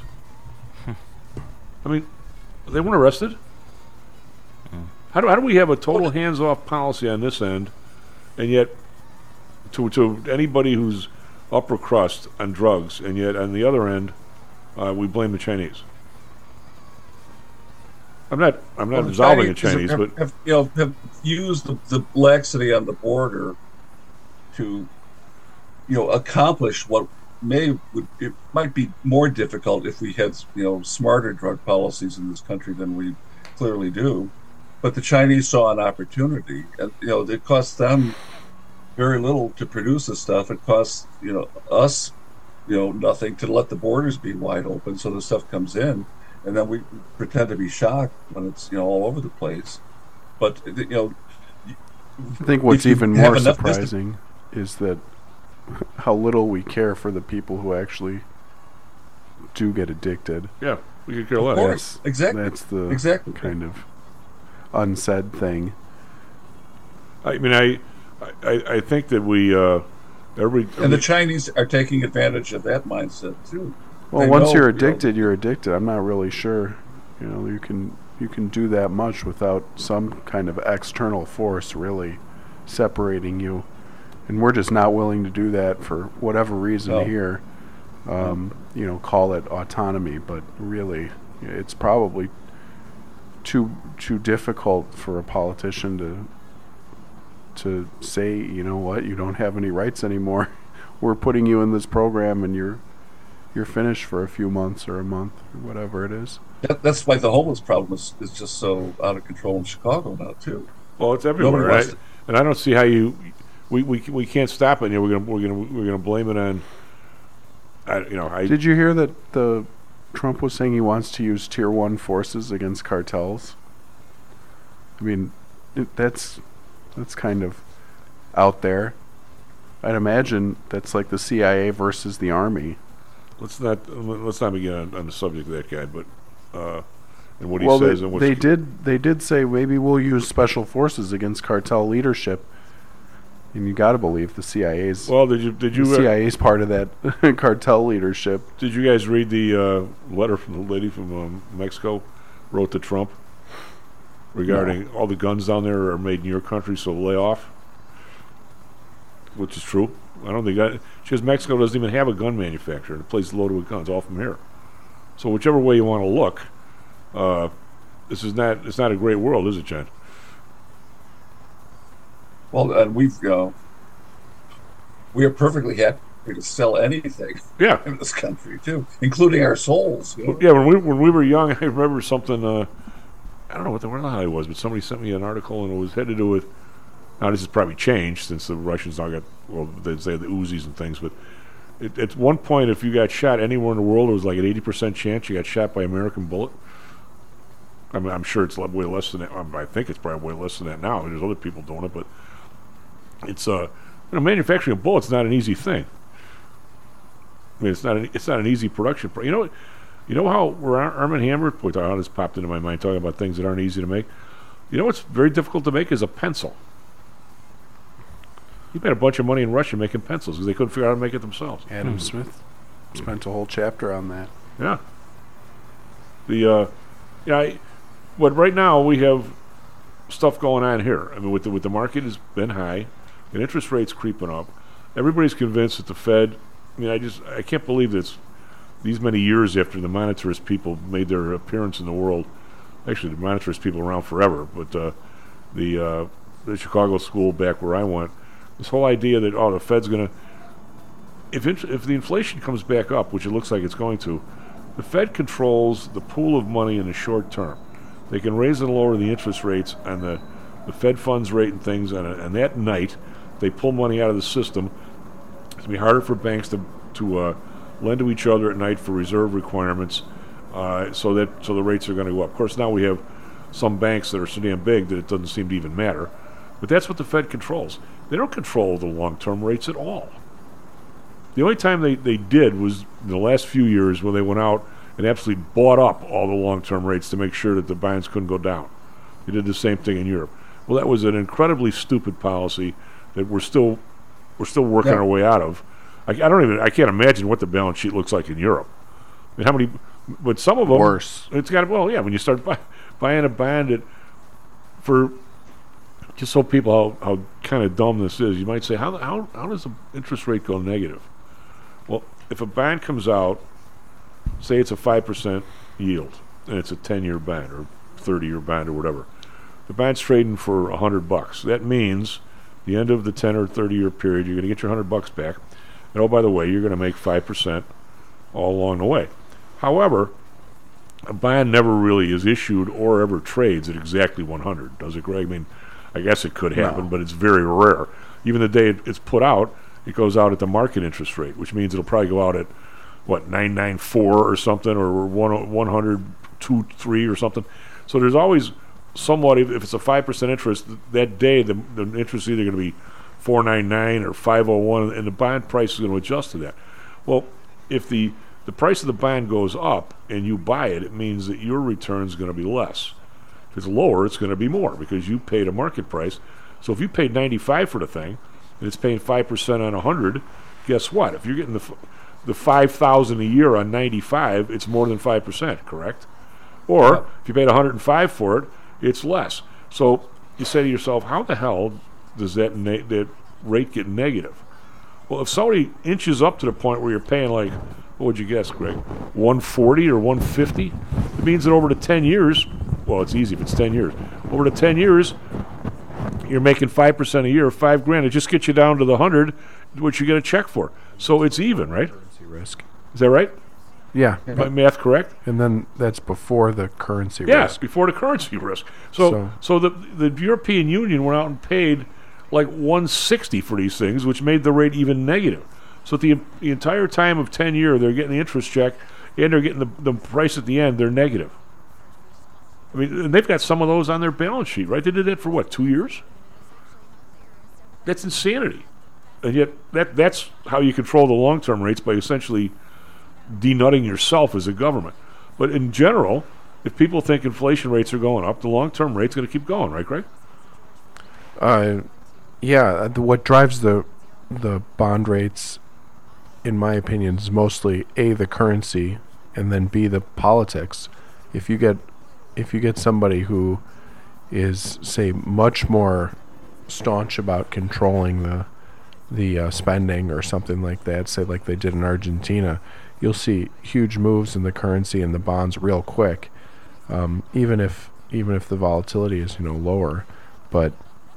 [SPEAKER 10] I mean, they weren't arrested.
[SPEAKER 11] Mm.
[SPEAKER 10] How do how do we have a total hands-off policy on this end, and yet to to anybody who's upper crust on drugs, and yet on the other end, uh, we blame the Chinese. I'm not I'm not
[SPEAKER 7] Well, the
[SPEAKER 10] absolving the
[SPEAKER 7] Chinese
[SPEAKER 10] Chinese,
[SPEAKER 7] have,
[SPEAKER 10] but
[SPEAKER 7] have, you know, have used the, the laxity on the border to, you know, accomplish what may would it might be more difficult if we had, you know, smarter drug policies in this country than we clearly do. But the Chinese saw an opportunity, and you know, it cost them very little to produce this stuff. It costs, you know, us, you know, nothing to let the borders be wide open so the stuff comes in, and then we pretend to be shocked when it's, you know, all over the place. But you know,
[SPEAKER 12] I think what's
[SPEAKER 7] if you
[SPEAKER 12] even
[SPEAKER 7] have
[SPEAKER 12] more
[SPEAKER 7] enough
[SPEAKER 12] surprising is that how little we care for the people who actually do get addicted.
[SPEAKER 10] yeah, we could care less.
[SPEAKER 7] Of course.
[SPEAKER 12] That's,
[SPEAKER 7] Exactly.
[SPEAKER 12] That's the
[SPEAKER 7] Exactly.
[SPEAKER 12] kind of unsaid thing.
[SPEAKER 10] I mean, I I, I think that we uh, every, every
[SPEAKER 7] And the Chinese are taking advantage of that mindset too.
[SPEAKER 12] Well,
[SPEAKER 7] They
[SPEAKER 12] once
[SPEAKER 7] know,
[SPEAKER 12] you're
[SPEAKER 7] you know,
[SPEAKER 12] addicted, you're addicted. I'm not really sure. You know, you can you can do that much without some kind of external force really separating you. And we're just not willing to do that for whatever reason
[SPEAKER 7] No.
[SPEAKER 12] here. Um, you know, call it autonomy, but really, it's probably too too difficult for a politician to to say, you know what, you don't have any rights anymore. We're putting you in this program, and you're you're finished for a few months or a month or whatever it is.
[SPEAKER 7] That, that's why the homeless problem is, is just so out of control in Chicago now too.
[SPEAKER 10] Well, it's everywhere,
[SPEAKER 7] Nobody wants
[SPEAKER 10] right?
[SPEAKER 7] to-
[SPEAKER 10] And I don't see how you we we we can't stop it. You know, we're gonna we're gonna we're gonna blame it on. I, you know, I
[SPEAKER 12] Did you hear that the Trump was saying he wants to use tier one forces against cartels? I mean, it, that's that's kind of out there. I'd imagine that's like the C I A versus the Army.
[SPEAKER 10] let's not let's not begin on, on the subject of that guy, but uh, and what he
[SPEAKER 12] well,
[SPEAKER 10] says
[SPEAKER 12] they,
[SPEAKER 10] and what
[SPEAKER 12] they did they did say maybe we'll use special forces against cartel leadership. And you got to believe the C I A's.
[SPEAKER 10] Well, did you did you
[SPEAKER 12] the C I A's part of that cartel leadership?
[SPEAKER 10] Did you guys read the uh, letter from the lady from um, Mexico wrote to Trump regarding no. all the guns down there are made in your country, so lay off? Which is true. I don't think that she says Mexico doesn't even have a gun manufacturer. The place is loaded with guns, all from here. So whichever way you want to look, uh, this is not it's not a great world, is it, Jen?
[SPEAKER 7] Well, uh, we've uh, we are perfectly happy to sell anything.
[SPEAKER 10] Yeah.
[SPEAKER 7] In this country too, including our souls. You know?
[SPEAKER 10] Yeah, when we when we were young, I remember something. Uh, I don't know what the where the hell it was, but somebody sent me an article, and it was had to do with. Now this has probably changed since the Russians now got well, they say the Uzis and things, but it, at one point, if you got shot anywhere in the world, it was like an eighty percent chance you got shot by an American bullet. I mean, I'm sure it's way less than that. I think it's probably way less than that now. There's other people doing it, but. It's uh, you know, manufacturing a bullet's not an easy thing. I mean, it's not an, it's not an easy production. Pro- you know, you know how we're Ar- Arm and Hammer. Boy, how this popped into my mind talking about things that aren't easy to make. You know what's very difficult to make is a pencil. You made a bunch of money in Russia making pencils because they couldn't figure out how to make it themselves.
[SPEAKER 12] Adam mm-hmm. Smith spent a whole chapter on that.
[SPEAKER 10] Yeah. The uh, yeah, I, but right now we have stuff going on here. I mean, with the with the market has been high. And interest rates creeping up. Everybody's convinced that the Fed. I mean, I just I can't believe this. These many years after the monetarist people made their appearance in the world, actually the monetarist people around forever. But uh, the uh, the Chicago school back where I went, this whole idea that oh the Fed's going to if int- if the inflation comes back up, which it looks like it's going to, the Fed controls the pool of money in the short term. They can raise and lower the interest rates on the the Fed funds rate and things, and, and that night. They pull money out of the system. It's going to be harder for banks to to uh, lend to each other at night for reserve requirements, uh, so that so the rates are going to go up. Of course, now we have some banks that are so damn big that it doesn't seem to even matter. But that's what the Fed controls. They don't control the long-term rates at all. The only time they, they did was in the last few years when they went out and absolutely bought up all the long-term rates to make sure that the bonds couldn't go down. They did the same thing in Europe. Well, that was an incredibly stupid policy that we're still we're still working
[SPEAKER 7] yeah.
[SPEAKER 10] our way out of. I, I don't even I can't imagine what the balance sheet looks like in Europe. I mean, how many? But some of them
[SPEAKER 12] worse.
[SPEAKER 10] It's got well, yeah. When you start buy, buying a bond that for just so people how, how kind of dumb this is, you might say how how how does the interest rate go negative? Well, if a bond comes out, say it's a five percent yield and it's a ten-year bond or thirty-year bond or whatever, the bond's trading for a hundred bucks. That means the end of the ten or thirty year period, you're going to get your hundred bucks back. And oh, by the way, you're going to make five percent all along the way. However, a bond never really is issued or ever trades at exactly one hundred, does it, Greg? I mean, I guess it could happen,
[SPEAKER 12] no.
[SPEAKER 10] but it's very rare. Even the day it, it's put out, it goes out at the market interest rate, which means it'll probably go out at, what, nine ninety-four or something, or one hundred two, three or something. So there's always somewhat, if, if it's a five percent interest, that day the, the interest is either going to be four ninety-nine or five oh one, and the bond price is going to adjust to that. Well, if the, the price of the bond goes up and you buy it, it means that your return is going to be less. If it's lower, it's going to be more because you paid a market price. So if you paid ninety-five for the thing and it's paying five percent on one hundred, guess what? If you're getting the the five thousand a year on ninety-five, it's more than five percent, correct? Or yep. if you paid one hundred five for it, it's less. So you say to yourself, how the hell does that na- that rate get negative? Well, if somebody inches up to the point where you're paying like, what would you guess, Greg, one forty or one fifty, it means that over the ten years, well, it's easy if it's ten years. Over the ten years, you're making five percent a year, five grand. It just gets you down to the one hundred, which you get a check for. So it's even, right?
[SPEAKER 12] Currency risk.
[SPEAKER 10] Is that right?
[SPEAKER 12] Yeah.
[SPEAKER 10] My math correct?
[SPEAKER 12] And then that's before the currency
[SPEAKER 10] yeah,
[SPEAKER 12] risk.
[SPEAKER 10] Yes, before the currency risk. So so, so the, the European Union went out and paid like one sixty for these things, which made the rate even negative. So the, the entire time of ten year, they're getting the interest check, and they're getting the, the price at the end, they're negative. I mean, and they've got some of those on their balance sheet, right? They did that for, what, two years? That's insanity. And yet that that's how you control the long-term rates, by essentially denutting yourself as a government. But in general, if people think inflation rates are going up, the long-term rate's going to keep going, right, Greg?
[SPEAKER 12] Uh, Yeah, the, what drives the the bond rates, in my opinion, is mostly A, the currency, and then B, the politics. If you get if you get somebody who is, say, much more staunch about controlling the the uh, spending or something like that, say like they did in Argentina, you'll see huge moves in the currency and the bonds real quick, um, even if even if the volatility is, you know, lower. But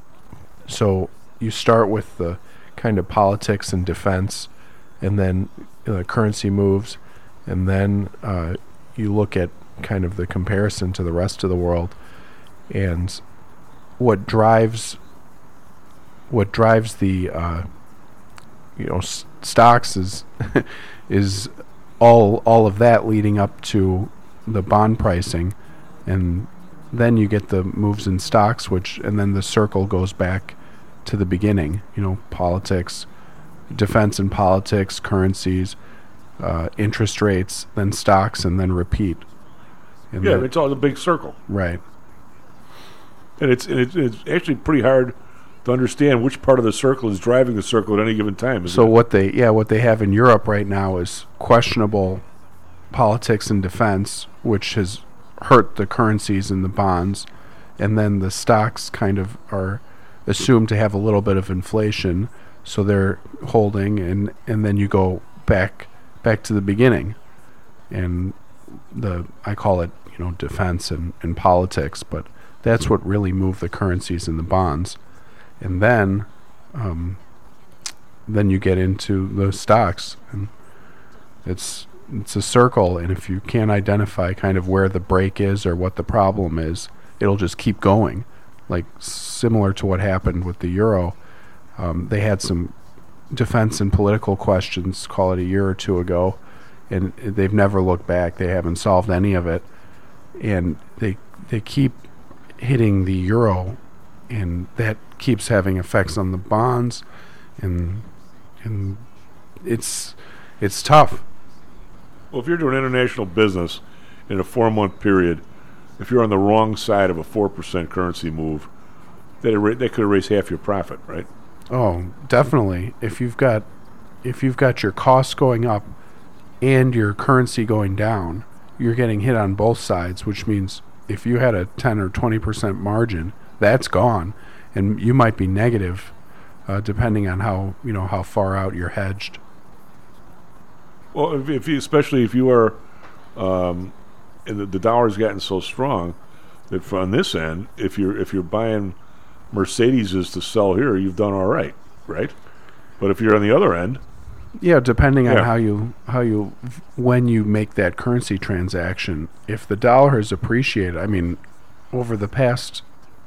[SPEAKER 12] so you start with the kind of politics and defense, and then the uh, currency moves, and then uh, you look at kind of the comparison to the rest of the world, and what drives what drives the uh, you know s- stocks is is all all of that leading up to the bond pricing, and then you get the moves in stocks, which and then the circle goes back to the beginning. You know, politics, defense and politics, currencies, uh, interest rates, then stocks, and then repeat. And
[SPEAKER 10] yeah,
[SPEAKER 12] the,
[SPEAKER 10] it's all a big circle,
[SPEAKER 12] right?
[SPEAKER 10] And it's and it's, it's actually pretty hard to understand which part of the circle is driving the circle at any given time.
[SPEAKER 12] So
[SPEAKER 10] it?
[SPEAKER 12] what they yeah what they have in Europe right now is questionable politics and defense, which has hurt the currencies and the bonds, and then the stocks kind of are assumed to have a little bit of inflation, so they're holding, and and then you go back back to the beginning, and the I call it, you know, defense and, and politics, but that's what really moved the currencies and the bonds. And then um, then you get into the stocks, and it's it's a circle, and if you can't identify kind of where the break is or what the problem is, it'll just keep going. Like similar to what happened with the euro, um, they had some defense and political questions, call it a year or two ago, and they've never looked back. They haven't solved any of it, and they they keep hitting the euro, and that keeps having effects on the bonds, and and it's it's tough.
[SPEAKER 10] Well, if you're doing international business in a four-month period, if you're on the wrong side of a four percent currency move, that er- that could erase half your profit, right?
[SPEAKER 12] Oh, definitely. If you've got if you've got your costs going up and your currency going down, you're getting hit on both sides, which means if you had a ten or twenty percent margin, that's gone, and you might be negative, uh, depending on how you know how far out you're hedged.
[SPEAKER 10] Well, if, if you, especially if you are, um, and the, the dollar's gotten so strong that for on this end, if you're if you're buying Mercedeses to sell here, you've done all right, right? But if you're on the other end,
[SPEAKER 12] yeah, depending on
[SPEAKER 10] yeah.
[SPEAKER 12] how you how you when you make that currency transaction, if the dollar has appreciated, I mean, over the past,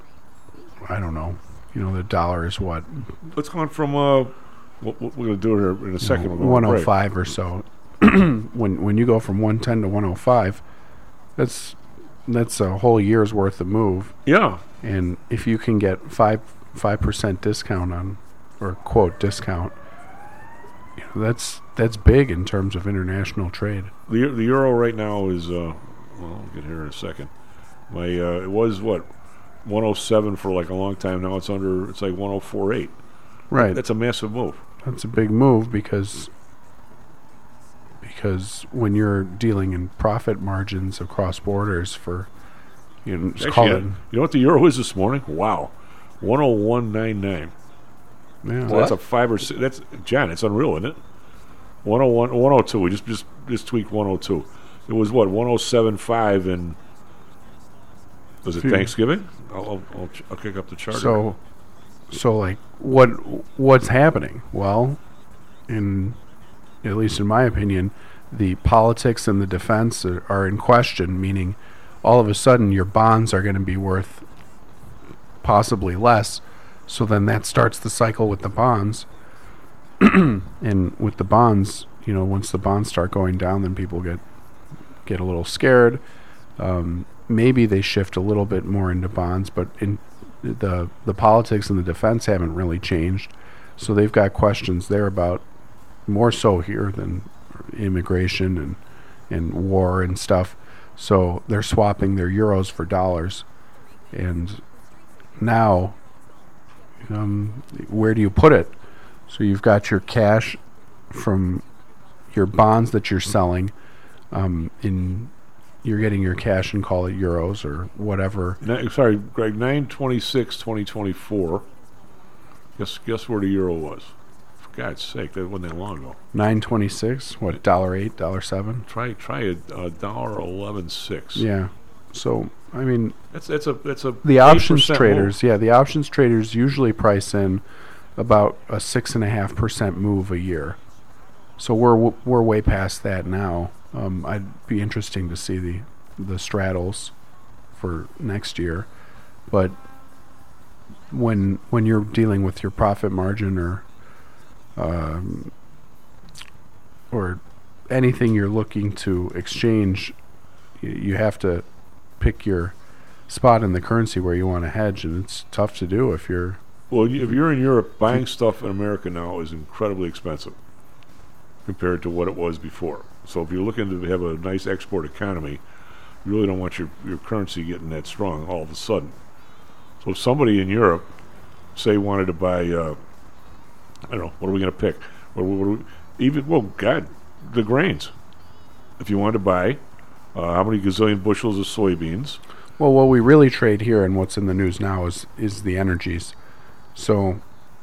[SPEAKER 12] I don't know, you know, the dollar is what?
[SPEAKER 10] It's gone from uh, what, what we're going to do here in a second.
[SPEAKER 12] You know, one oh five or so. when when you go from one ten to one oh five, that's that's a whole year's worth of move.
[SPEAKER 10] Yeah.
[SPEAKER 12] And if you can get five five percent discount on, or quote discount, you know, that's that's big in terms of international trade.
[SPEAKER 10] The the euro right now is uh, well, I'll get here in a second. My uh, it was what one oh seven for like a long time. Now it's under. It's like one oh four eight.
[SPEAKER 12] Right.
[SPEAKER 10] That's a massive move.
[SPEAKER 12] That's a big move because because when you're dealing in profit margins across borders for, you know, just
[SPEAKER 10] Actually,
[SPEAKER 12] call
[SPEAKER 10] yeah.
[SPEAKER 12] it.
[SPEAKER 10] You know what the euro is this morning? Wow, one oh one ninety-nine.
[SPEAKER 12] Yeah.
[SPEAKER 10] So that's a five or six. That's John. It's unreal, isn't it? one oh one, one oh two. We just just just tweaked one oh two. It was what one oh seven five and was it
[SPEAKER 12] Few-
[SPEAKER 10] Thanksgiving? I'll I'll, I'll, ch- I'll kick up the chart.
[SPEAKER 12] So, so like what what's happening? Well, in at least in my opinion, the politics and the defense are, are in question. Meaning, all of a sudden, your bonds are going to be worth possibly less. So then that starts the cycle with the bonds. And with the bonds, you know, once the bonds start going down, then people get get a little scared. Um, maybe they shift a little bit more into bonds, but in the the politics and the defense haven't really changed. So they've got questions there about more so here than immigration and and war and stuff. So they're swapping their euros for dollars, and now um, where do you put it? So you've got your cash from your bonds that you're selling. Um, in you're getting your cash and call it euros or whatever.
[SPEAKER 10] Ni- sorry, Greg. Nine twenty six, twenty twenty four. Guess guess where the euro was. For God's sake, that wasn't that long ago.
[SPEAKER 12] Nine twenty six. What? Dollar eight? Dollar seven?
[SPEAKER 10] Try try a, a dollar eleven six.
[SPEAKER 12] Yeah. So I mean,
[SPEAKER 10] that's that's a that's a
[SPEAKER 12] the options
[SPEAKER 10] eight percent
[SPEAKER 12] traders.
[SPEAKER 10] move.
[SPEAKER 12] Yeah, the options traders usually price in about a six and a half percent move a year. So we're w- we're way past that now. Um, I'd be interesting to see the the straddles for next year, but when when you're dealing with your profit margin or um, or anything you're looking to exchange, y- you have to pick your spot in the currency where you want to hedge, and it's tough to do if you're.
[SPEAKER 10] Well, if you're in Europe, buying stuff in America now is incredibly expensive compared to what it was before. So if you're looking to have a nice export economy, you really don't want your, your currency getting that strong all of a sudden. So if somebody in Europe, say, wanted to buy, uh, I don't know, what are we going to pick? What, what, what we, even, well, God, the grains. If you wanted to buy, uh, how many gazillion bushels of soybeans?
[SPEAKER 12] Well, what we really trade here and what's in the news now is, is the energies. So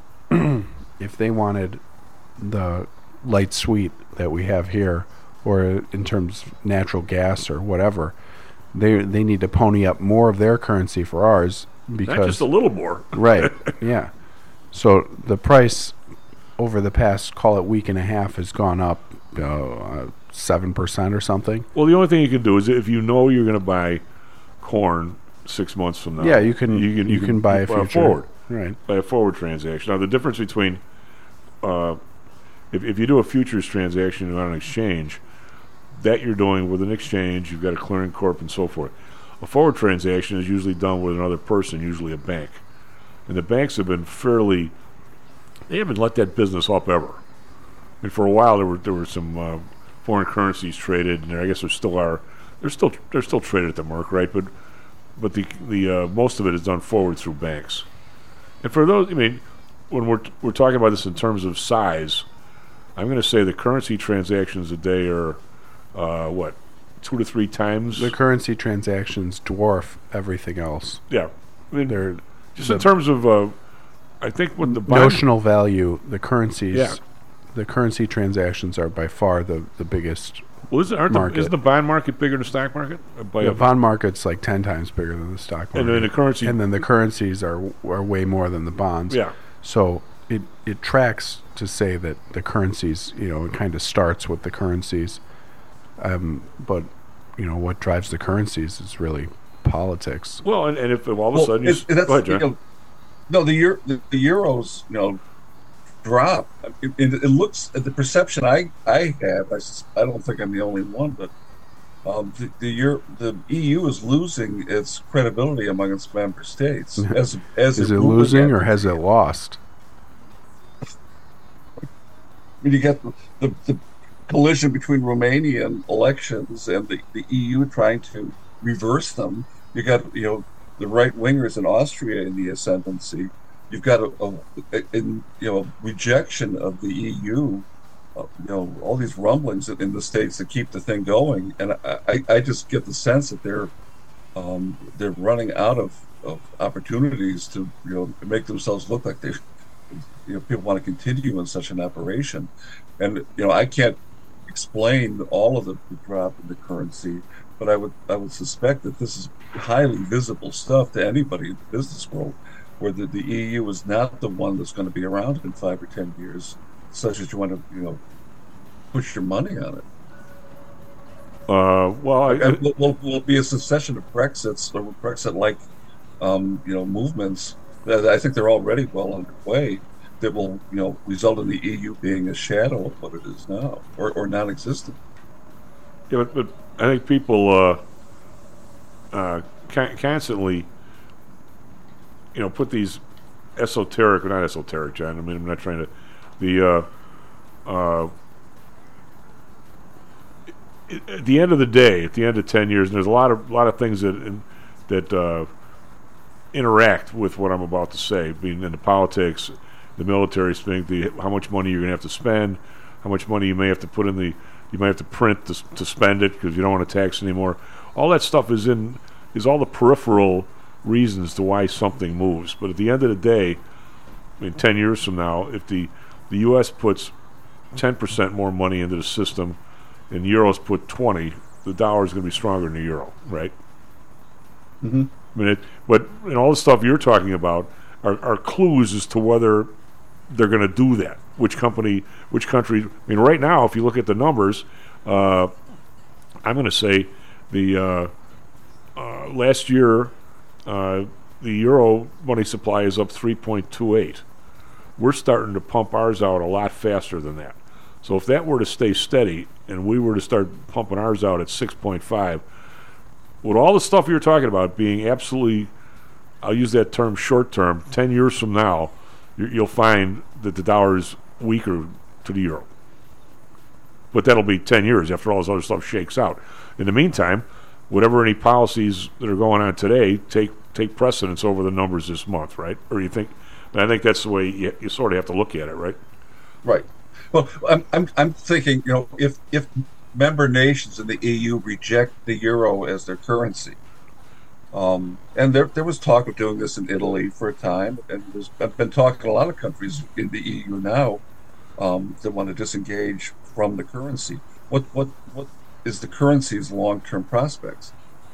[SPEAKER 12] if they wanted the light sweet that we have here, or in terms of natural gas or whatever, they they need to pony up more of their currency for ours because
[SPEAKER 10] Not just a little more.
[SPEAKER 12] Right. Yeah. So the price over the past, call it week and a half, has gone up uh, seven percent or something.
[SPEAKER 10] Well, the only thing you can do is if you know you're going to buy corn six months from now.
[SPEAKER 12] Yeah, you can
[SPEAKER 10] you can,
[SPEAKER 12] you can buy a future.
[SPEAKER 10] forward.
[SPEAKER 12] Right.
[SPEAKER 10] By a forward transaction. Now, the difference between uh, if, if you do a futures transaction on an exchange, that you're doing with an exchange, you've got a clearing corp and so forth. A forward transaction is usually done with another person, usually a bank. And the banks have been fairly, they haven't let that business up ever. And for a while there were there were some uh, foreign currencies traded, and there, I guess there still are. They're still they're still traded at the Merc, right? But but the the uh, most of it is done forward through banks. And for those, I mean, when we're we're talking about this in terms of size, I'm going to say the currency transactions a day are uh, what two to three times.
[SPEAKER 12] The currency transactions dwarf everything else.
[SPEAKER 10] Yeah, I mean,
[SPEAKER 12] they're
[SPEAKER 10] just
[SPEAKER 12] the
[SPEAKER 10] in terms of, uh, I think when the bond
[SPEAKER 12] notional value, the currencies,
[SPEAKER 10] Yeah.
[SPEAKER 12] the currency transactions are by far the, the biggest.
[SPEAKER 10] Well, isn't, aren't the,
[SPEAKER 12] market.
[SPEAKER 10] isn't the bond market bigger than the stock market? Uh, By
[SPEAKER 12] The
[SPEAKER 10] a-
[SPEAKER 12] bond market's like ten times bigger than the stock market,
[SPEAKER 10] And then the currency-
[SPEAKER 12] and then the currencies are are way more than the bonds.
[SPEAKER 10] Yeah.
[SPEAKER 12] So it it tracks to say that the currencies, you know, it kind of starts with the currencies, um, but you know what drives the currencies is really politics.
[SPEAKER 10] Well, and, and if all of a
[SPEAKER 7] Well,
[SPEAKER 10] sudden you
[SPEAKER 7] it-
[SPEAKER 10] s-
[SPEAKER 7] that's,
[SPEAKER 10] go ahead,
[SPEAKER 7] you
[SPEAKER 10] John.
[SPEAKER 7] know, no, the, Euro, the the euros, you know, drop. It, it, it looks the perception I I have. I, sus- I don't think I'm the only one, but um, the the, Euro, the E U is losing its credibility among its member states. As as
[SPEAKER 12] Is
[SPEAKER 7] a
[SPEAKER 12] it
[SPEAKER 7] ruling
[SPEAKER 12] losing or
[SPEAKER 7] entity.
[SPEAKER 12] has it lost?
[SPEAKER 7] I mean, you get the, the, the collision between Romanian elections and the, the E U trying to reverse them. You got, you know, the right wingers in Austria in the ascendancy. You've got a, a, a in, you know rejection of the E U. Uh, you know, all these rumblings in the states that keep the thing going, and I, I, I just get the sense that they're um, they're running out of, of opportunities to you know make themselves look like they you know people want to continue in such an operation, and you know I can't explain all of the, the drop in the currency, but I would I would suspect that this is highly visible stuff to anybody in the business world, where the, the E U is not the one that's going to be around in five or ten years, such as you want to you know push your money on it.
[SPEAKER 10] Uh, well, I,
[SPEAKER 7] And will, will, will be a succession of Brexits or Brexit-like, um, you know, movements that I think they're already well underway. That will, you know, result in the E U being a shadow of what it is now, or, or non-existent.
[SPEAKER 10] Yeah, but, but I think people uh, uh, con- constantly, you know, put these esoteric, or not esoteric, John. I mean, I'm not trying to. The uh, uh, at the end of the day, at the end of ten years, and there's a lot of lot of things that in, that uh, interact with what I'm about to say, being in the politics, the military thing, the how much money you're going to have to spend, how much money you may have to put in the, you may have to print to, to spend it because you don't want to tax anymore. All that stuff is in is all the peripheral reasons to why something moves. But at the end of the day, I mean, ten years from now, if the the U S puts ten percent more money into the system, and euros put twenty, the dollar is going to be stronger than the euro, right?
[SPEAKER 7] Mm-hmm.
[SPEAKER 10] I mean, it, but and all the stuff you're talking about are, are clues as to whether they're going to do that. Which company, which country? I mean, right now, if you look at the numbers, uh, I'm going to say the uh, uh, last year uh, the euro money supply is up three point two eight. We're starting to pump ours out a lot faster than that. So if that were to stay steady and we were to start pumping ours out at six point five, with all the stuff you're talking about being absolutely, I'll use that term short term, ten years from now, you, you'll find that the dollar is weaker to the euro. But that'll be ten years after all this other stuff shakes out. In the meantime, whatever any policies that are going on today take take precedence over the numbers this month, right? Or you think, and I think that's the way you, you sort of have to look at it, right?
[SPEAKER 7] Right. Well, I'm I'm I'm thinking, you know, if if member nations in the E U reject the euro as their currency, um, and there there was talk of doing this in Italy for a time, and there's I've been talking to a lot of countries in the E U now um, that want to disengage from the currency. What what what is the currency's long-term prospects?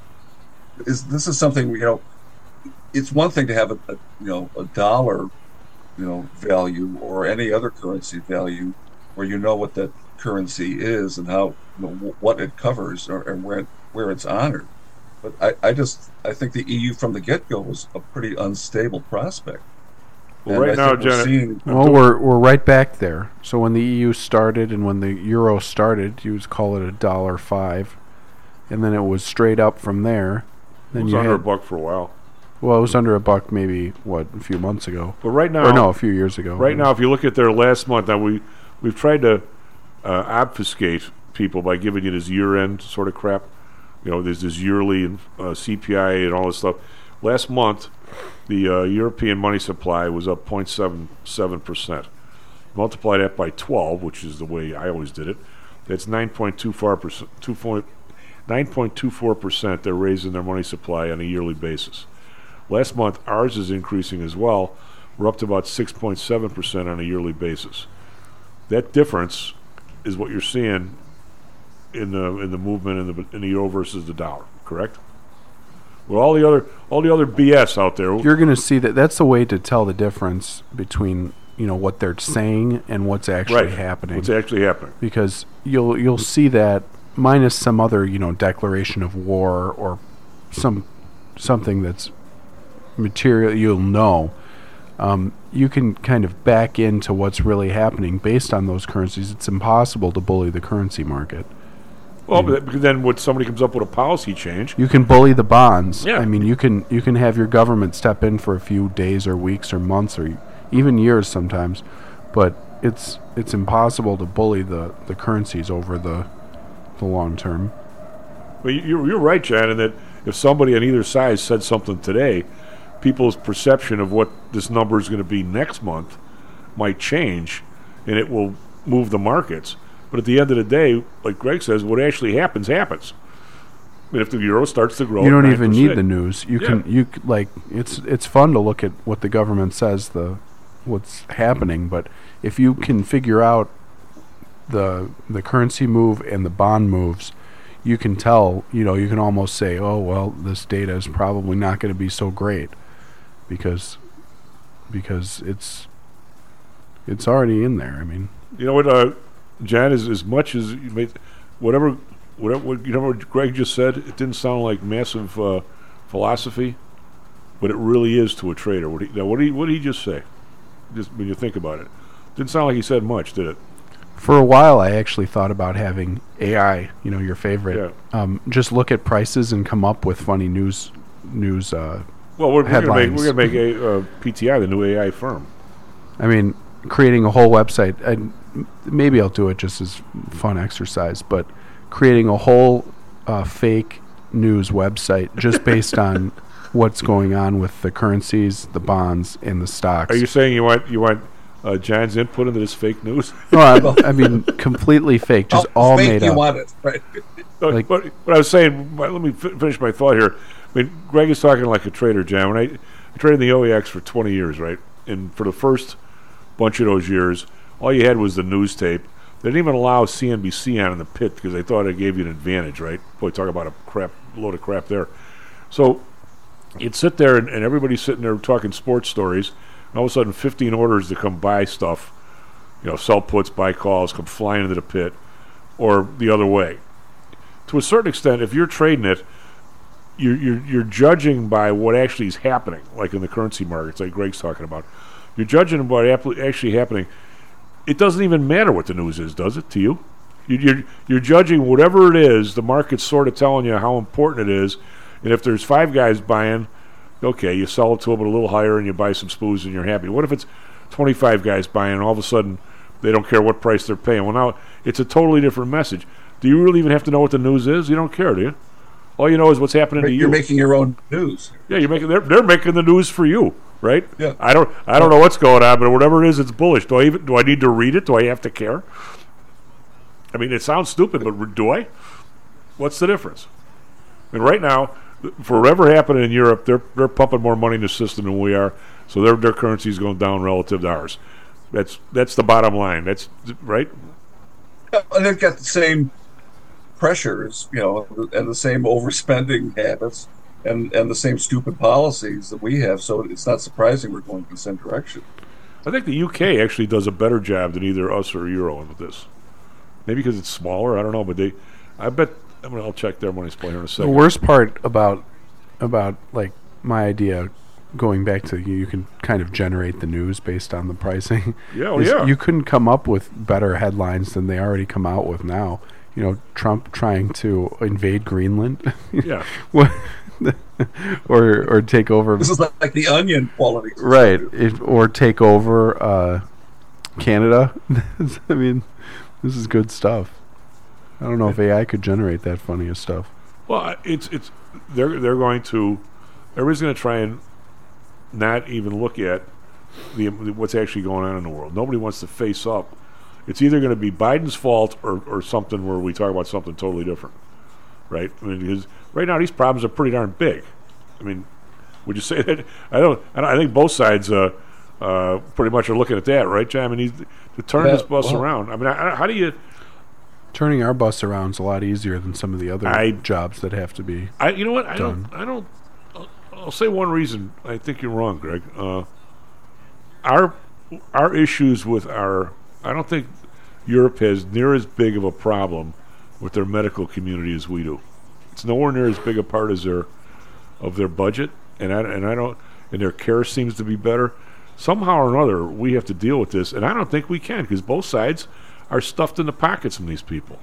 [SPEAKER 7] Is this is something, you know? It's one thing to have a, a you know a dollar, you know, value or any other currency value, where you know what that currency is and how, you know, w- what it covers or, or where it, where it's honored. But I, I just I think the E U from the get-go was a pretty unstable prospect.
[SPEAKER 10] Well, right now, Janet,
[SPEAKER 7] seeing,
[SPEAKER 12] well, we're we're right back there. So when the E U started and when the euro started, you would call it a dollar five, and then it was straight up from there. Then
[SPEAKER 10] it was
[SPEAKER 12] you
[SPEAKER 10] under
[SPEAKER 12] had,
[SPEAKER 10] a buck for a while.
[SPEAKER 12] Well, it was under a buck maybe, what, a few months ago.
[SPEAKER 10] But right now...
[SPEAKER 12] Or no, a few years ago.
[SPEAKER 10] Right now, if you look at their last month, now we, we've tried to uh, obfuscate people by giving you this year-end sort of crap. You know, there's this yearly uh, C P I and all this stuff. Last month, the uh, European money supply was up zero point seven seven percent. Multiply that by twelve, which is the way I always did it. That's nine point two four percent. nine point two four percent they're raising their money supply on a yearly basis. Last month, ours is increasing as well. We're up to about six point seven percent on a yearly basis. That difference is what you're seeing in the in the movement in the in the euro versus the dollar, correct? With all the other all the other B S out there,
[SPEAKER 12] you're going to see that that's the way to tell the difference between, you know, what they're saying and what's actually
[SPEAKER 10] right.
[SPEAKER 12] happening.
[SPEAKER 10] What's actually happening?
[SPEAKER 12] Because you'll you'll see that minus some other, you know, declaration of war or some something that's material, you'll know. Um, you can kind of back into what's really happening based on those currencies. It's impossible to bully the currency market.
[SPEAKER 10] Well, I mean, but then when somebody comes up with a policy change,
[SPEAKER 12] you can bully the bonds.
[SPEAKER 10] Yeah.
[SPEAKER 12] I mean, you can you can have your government step in for a few days or weeks or months or even years sometimes, but it's it's impossible to bully the, the currencies over the the long term.
[SPEAKER 10] Well, you're you're right, John, in that if somebody on either side said something today, people's perception of what this number is going to be next month might change, and it will move the markets. But at the end of the day, like Greg says, what actually happens happens. I mean, if the euro starts to grow,
[SPEAKER 12] you don't
[SPEAKER 10] nine
[SPEAKER 12] even
[SPEAKER 10] percent,
[SPEAKER 12] need the news. You
[SPEAKER 10] yeah.
[SPEAKER 12] can you c- like it's it's fun to look at what the government says, the what's happening. But if you can figure out the the currency move and the bond moves, you can tell. You know, you can almost say, oh well, this data is probably not going to be so great because because it's it's already in there. I mean,
[SPEAKER 10] you know what, uh, Jan, is as much as you made whatever. Whatever what, you know what Greg just said, it didn't sound like massive uh, philosophy, but it really is to a trader. What, he, now, what did he what did he just say? Just when you think about it, didn't sound like he said much, did it?
[SPEAKER 12] For a while, I actually thought about having A I, you know, your favorite,
[SPEAKER 10] yeah.
[SPEAKER 12] um, just look at prices and come up with funny news news. Uh,
[SPEAKER 10] well, we're, we're
[SPEAKER 12] headlines.
[SPEAKER 10] gonna make we're gonna make a uh, P T I, the new A I firm.
[SPEAKER 12] I mean, creating a whole website. And maybe I'll do it just as fun exercise, but creating a whole uh, fake news website just based on what's going on with the currencies, the bonds, and the stocks.
[SPEAKER 10] Are you saying you want you want uh, John's input into this fake news?
[SPEAKER 12] No, I, I mean completely fake, just
[SPEAKER 7] Oh,
[SPEAKER 12] all
[SPEAKER 7] fake
[SPEAKER 12] made
[SPEAKER 7] you
[SPEAKER 12] up.
[SPEAKER 7] want it, right?
[SPEAKER 10] But,
[SPEAKER 12] Like-
[SPEAKER 10] but, but I was saying, let me fi- finish my thought here. I mean, Greg is talking like a trader, John. When I, I traded in the O E X for twenty years, right? And for the first bunch of those years, all you had was the news tape. They didn't even allow C N B C on in the pit because they thought it gave you an advantage, right? Boy, talk about a crap load of crap there. So you'd sit there and, and everybody's sitting there talking sports stories, and all of a sudden fifteen orders to come buy stuff, you know, sell puts, buy calls, come flying into the pit, or the other way. To a certain extent, if you're trading it, you're, you're, you're judging by what actually is happening, like in the currency markets, like Greg's talking about. You're judging by what actually happening. It doesn't even matter what the news is, does it, to you? You- You're, you're judging whatever it is, the market's sort of telling you how important it is, and if there's five guys buying, okay, you sell it to them a little higher and you buy some spoons and you're happy. What if it's twenty-five guys buying and all of a sudden they don't care what price they're paying? Well, now it's a totally different message. Do you really even have to know what the news is? You don't care, do you? All you know is what's happening to you.
[SPEAKER 7] You're making your own news.
[SPEAKER 10] Yeah, you're making. They're, they're making the news for you, right?
[SPEAKER 7] Yeah.
[SPEAKER 10] I don't. I don't know what's going on, but whatever it is, it's bullish. Do I even? Do I need to read it? Do I have to care? I mean, it sounds stupid, but do I? What's the difference? I mean, right now, for whatever happened in Europe, they're they're pumping more money in the system than we are, so their their currency is going down relative to ours. That's that's the bottom line. That's right.
[SPEAKER 7] And they've got the same pressures, you know, and the same overspending habits, and and the same stupid policies that we have. So it's not surprising we're going in the same direction.
[SPEAKER 10] I think the U K actually does a better job than either us or Euro with this. Maybe because it's smaller. I don't know, but they. I bet. I mean, I'll check their money supply here in a
[SPEAKER 12] The
[SPEAKER 10] second.
[SPEAKER 12] worst part about about like my idea, going back to you, you can kind of generate the news based on the pricing.
[SPEAKER 10] Yeah, oh,
[SPEAKER 12] is
[SPEAKER 10] yeah.
[SPEAKER 12] You couldn't come up with better headlines than they already come out with now. You know, Trump trying to invade Greenland.
[SPEAKER 10] Yeah.
[SPEAKER 12] What- or or take over.
[SPEAKER 7] This is like, like the Onion quality.
[SPEAKER 12] Right. If, or take over uh, Canada. I mean, this is good stuff. I don't know if A I could generate that funniest stuff.
[SPEAKER 10] Well, it's it's they're they're going to everybody's going to try and not even look at the what's actually going on in the world. Nobody wants to face up. It's either going to be Biden's fault or, or something where we talk about something totally different, right? I mean, because right now these problems are pretty darn big. I mean, would you say that? I don't. I, don't, I think both sides uh, uh, pretty much are looking at that, right, John? I mean, he's, to turn
[SPEAKER 7] Yeah,
[SPEAKER 10] this bus
[SPEAKER 7] well-
[SPEAKER 10] around. I mean, I, I- how do you?
[SPEAKER 12] Turning our bus around is a lot easier than some of the other
[SPEAKER 10] I-
[SPEAKER 12] jobs that have to be.
[SPEAKER 10] I, you know what? I
[SPEAKER 12] done.
[SPEAKER 10] don't. I don't. I'll, I'll say one reason. I think you're wrong, Greg. Uh, our our issues with our. I don't think Europe has near as big of a problem with their medical community as we do. It's nowhere near as big a part as their of their budget, and I and I don't. And their care seems to be better. Somehow or another, we have to deal with this, and I don't think we can because both sides are stuffed in the pockets from these people.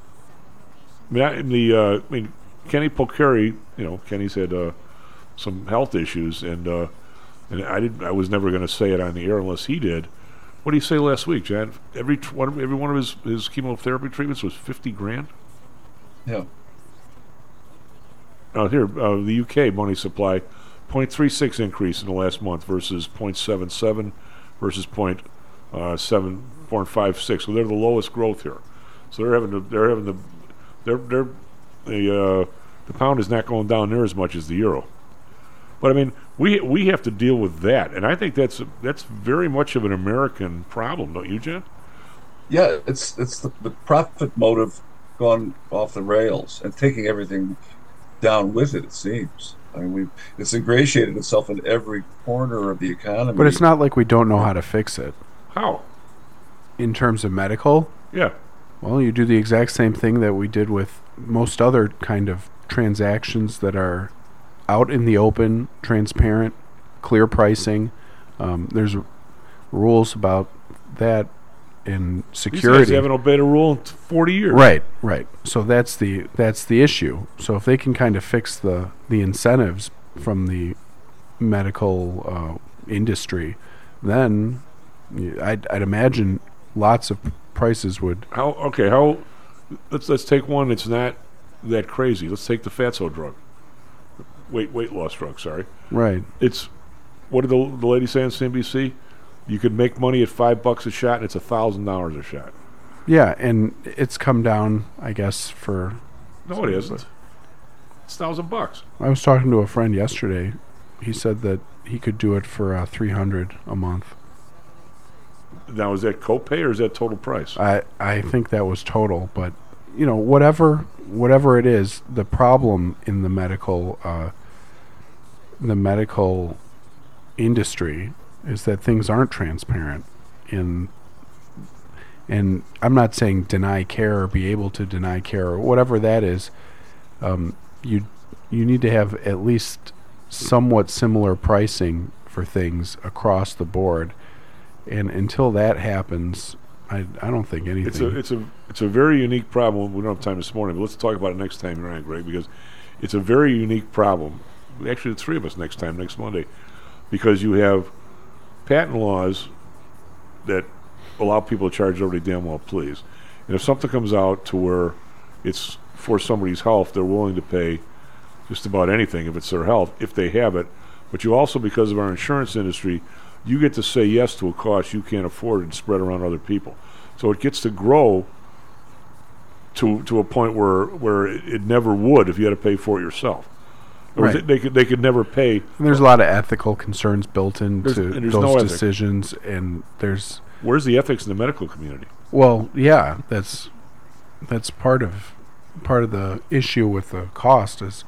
[SPEAKER 10] I mean, I, in the uh, I mean, Kenny Pocari, you know, Kenny's had uh, some health issues, and uh, and I didn't. I was never going to say it on the air unless he did. What did he say last week, John? Every tr- one, every one of his, his chemotherapy treatments was fifty grand.
[SPEAKER 7] Yeah.
[SPEAKER 10] Uh, here, uh, the U K money supply, zero point three six increase in the last month versus zero point seven seven versus zero point seven four five six. So they're the lowest growth here. So they're having to, they're having the, they're they're the uh, the pound is not going down near as much as the euro. But I mean, we we have to deal with that, and I think that's that's very much of an American problem, don't you, Jen?
[SPEAKER 7] Yeah, it's it's the, the profit motive gone off the rails and taking everything down with it. It seems. I mean, we it's ingratiated itself in every corner of the economy.
[SPEAKER 12] But it's not like we don't know how to fix it.
[SPEAKER 10] How?
[SPEAKER 12] In terms of medical?
[SPEAKER 10] Yeah.
[SPEAKER 12] Well, you do the exact same thing that we did with most other kind of transactions that are out in the open, transparent, clear pricing. Um, there's r- rules about that in security.
[SPEAKER 10] These guys haven't obeyed a rule in forty years.
[SPEAKER 12] Right, right. So that's the that's the issue. So if they can kind of fix the the incentives from the medical uh, industry, then y- I'd, I'd imagine lots of prices would.
[SPEAKER 10] How? Okay. How? Let's let's take one that's not that crazy. Let's take the Fatso drug. weight weight loss drug. Sorry.
[SPEAKER 12] Right.
[SPEAKER 10] It's what did the, the lady say on C N B C? You could make money at five bucks a shot, and it's a thousand dollars a shot.
[SPEAKER 12] Yeah, and it's come down, I guess, for.
[SPEAKER 10] No, it isn't. It's thousand bucks.
[SPEAKER 12] I was talking to a friend yesterday. He said that he could do it for uh, three hundred a month.
[SPEAKER 10] Now, is that copay or is that total price?
[SPEAKER 12] I I think that was total, but you know, whatever whatever it is, the problem in the medical uh, the medical industry is that things aren't transparent. In and I'm not saying deny care or be able to deny care or whatever that is. Um, you you need to have at least somewhat similar pricing for things across the board. And until that happens, I I don't think anything.
[SPEAKER 10] It's a it's a it's a very unique problem. We don't have time this morning, but let's talk about it next time you're on, Greg, because it's a very unique problem. Actually, the three of us next time, next Monday, because you have patent laws that allow people to charge every damn well please. And if something comes out to where it's for somebody's health, they're willing to pay just about anything if it's their health, if they have it. But you also, because of our insurance industry, you get to say yes to a cost you can't afford and spread around other people. So it gets to grow to to a point where where it, it never would if you had to pay for it yourself.
[SPEAKER 12] Right.
[SPEAKER 10] It, they could they could never pay.
[SPEAKER 12] And there's a lot of ethical concerns built into
[SPEAKER 10] There's- and there's
[SPEAKER 12] those
[SPEAKER 10] no ethic.
[SPEAKER 12] decisions, and there's
[SPEAKER 10] Where's the ethics in the medical community?
[SPEAKER 12] well, yeah, that's that's part of part of the issue with the cost is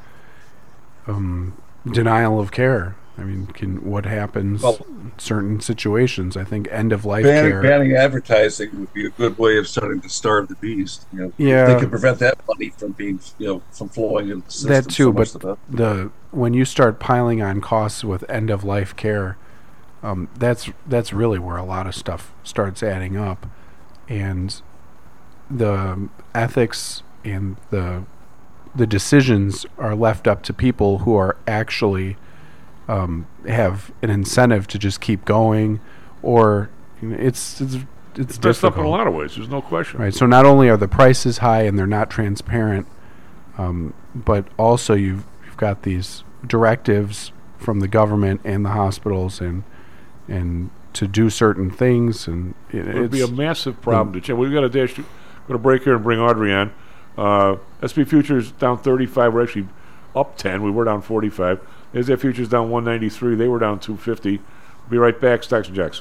[SPEAKER 12] um, denial of care. I mean, can what happens
[SPEAKER 7] Well-
[SPEAKER 12] in certain situations? I think end of life
[SPEAKER 7] Banning,
[SPEAKER 12] care.
[SPEAKER 7] banning advertising would be a good way of starting to starve the beast. You know,
[SPEAKER 12] Yeah.
[SPEAKER 7] they can prevent that money from being, you know, from flowing into the system.
[SPEAKER 12] That too,
[SPEAKER 7] so
[SPEAKER 12] but
[SPEAKER 7] much of that.
[SPEAKER 12] the when you start piling on costs with end of life care, um, that's that's really where a lot of stuff starts adding up, and the ethics and the the decisions are left up to people who are actually um, have an incentive to just keep going, or you know, it's it's it's,
[SPEAKER 10] It's messed up in a
[SPEAKER 12] difficult.
[SPEAKER 10] lot of ways. There's no question.
[SPEAKER 12] Right. So not only are the prices high and they're not transparent, um, but also you've you've got these directives from the government and the hospitals and and to do certain things, and it,
[SPEAKER 10] It would be a
[SPEAKER 12] it's-
[SPEAKER 10] massive problem to change. We've got to dash. Go to break here and bring Audrey on. Uh, S and P futures down thirty-five. We're actually up ten. We were down forty-five. N S D A futures down one ninety-three. They were down two fifty. Be right back. Stocks and Jocks.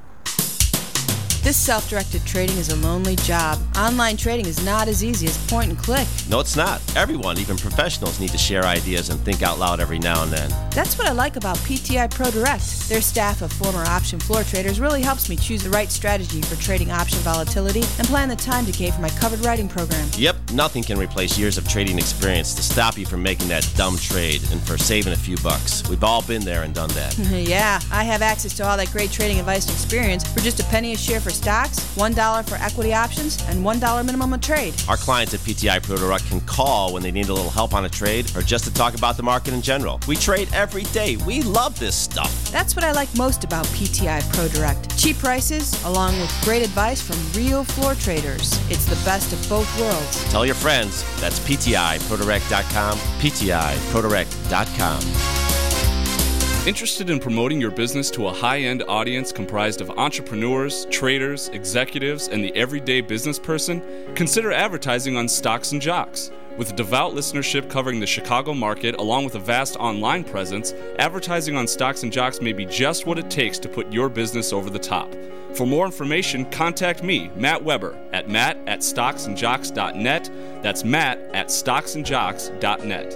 [SPEAKER 14] This self-directed trading is a lonely job. Online trading is not as easy as point and click.
[SPEAKER 15] No, it's not. Everyone, even professionals, need to share ideas and think out loud every now and then.
[SPEAKER 14] That's what I like about P T I Pro Direct. Their staff of former option floor traders really helps me choose the right strategy for trading option volatility and plan the time decay for my covered writing program.
[SPEAKER 15] Yep, nothing can replace years of trading experience to stop you from making that dumb trade and for saving a few bucks. We've all been there and done that.
[SPEAKER 14] Yeah, I have access to all that great trading advice and experience for just a penny a share for stocks, one dollar for equity options, and one dollar minimum a trade.
[SPEAKER 15] Our clients at P T I Pro Direct can call when they need a little help on a trade or just to talk about the market in general. We trade every day. We love this stuff.
[SPEAKER 14] That's what I like most about P T I Pro Direct. Cheap prices, along with great advice from real floor traders. It's the best of both worlds.
[SPEAKER 15] Tell your friends. That's P T I Pro Direct dot com, P T I Pro Direct dot com.
[SPEAKER 16] Interested in promoting your business to a high-end audience comprised of entrepreneurs, traders, executives, and the everyday business person? Consider advertising on Stocks and Jocks. With a devout listenership covering the Chicago market, along with a vast online presence, advertising on Stocks and Jocks may be just what it takes to put your business over the top. For more information, contact me, Matt Weber, at matt at stocks and jocks dot net. That's matt at stocks and jocks dot net.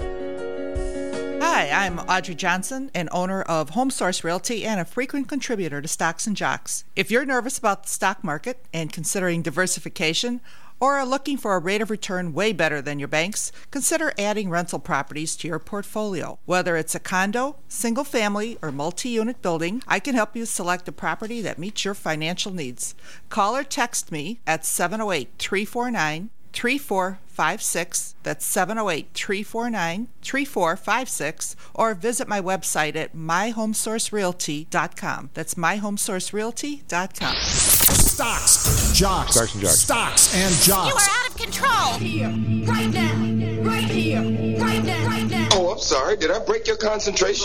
[SPEAKER 17] Hi, I'm Audrey Johnson, an owner of Home Source Realty and a frequent contributor to Stocks and Jocks. If you're nervous about the stock market and considering diversification, or are looking for a rate of return way better than your banks, consider adding rental properties to your portfolio. Whether it's a condo, single family, or multi-unit building, I can help you select a property that meets your financial needs. Call or text me at seven oh eight, three four nine, three four five six. That's seven oh eight, three four nine, three four five six, or visit my website at my home source realty dot com. That's my home source realty dot com.
[SPEAKER 18] Stocks, jocks,
[SPEAKER 10] Stocks and Jocks.
[SPEAKER 18] Stocks and jocks.
[SPEAKER 19] You are out of control.
[SPEAKER 4] Here, right now, right here, right now, right now. Oh, I'm sorry. Did I break your concentration?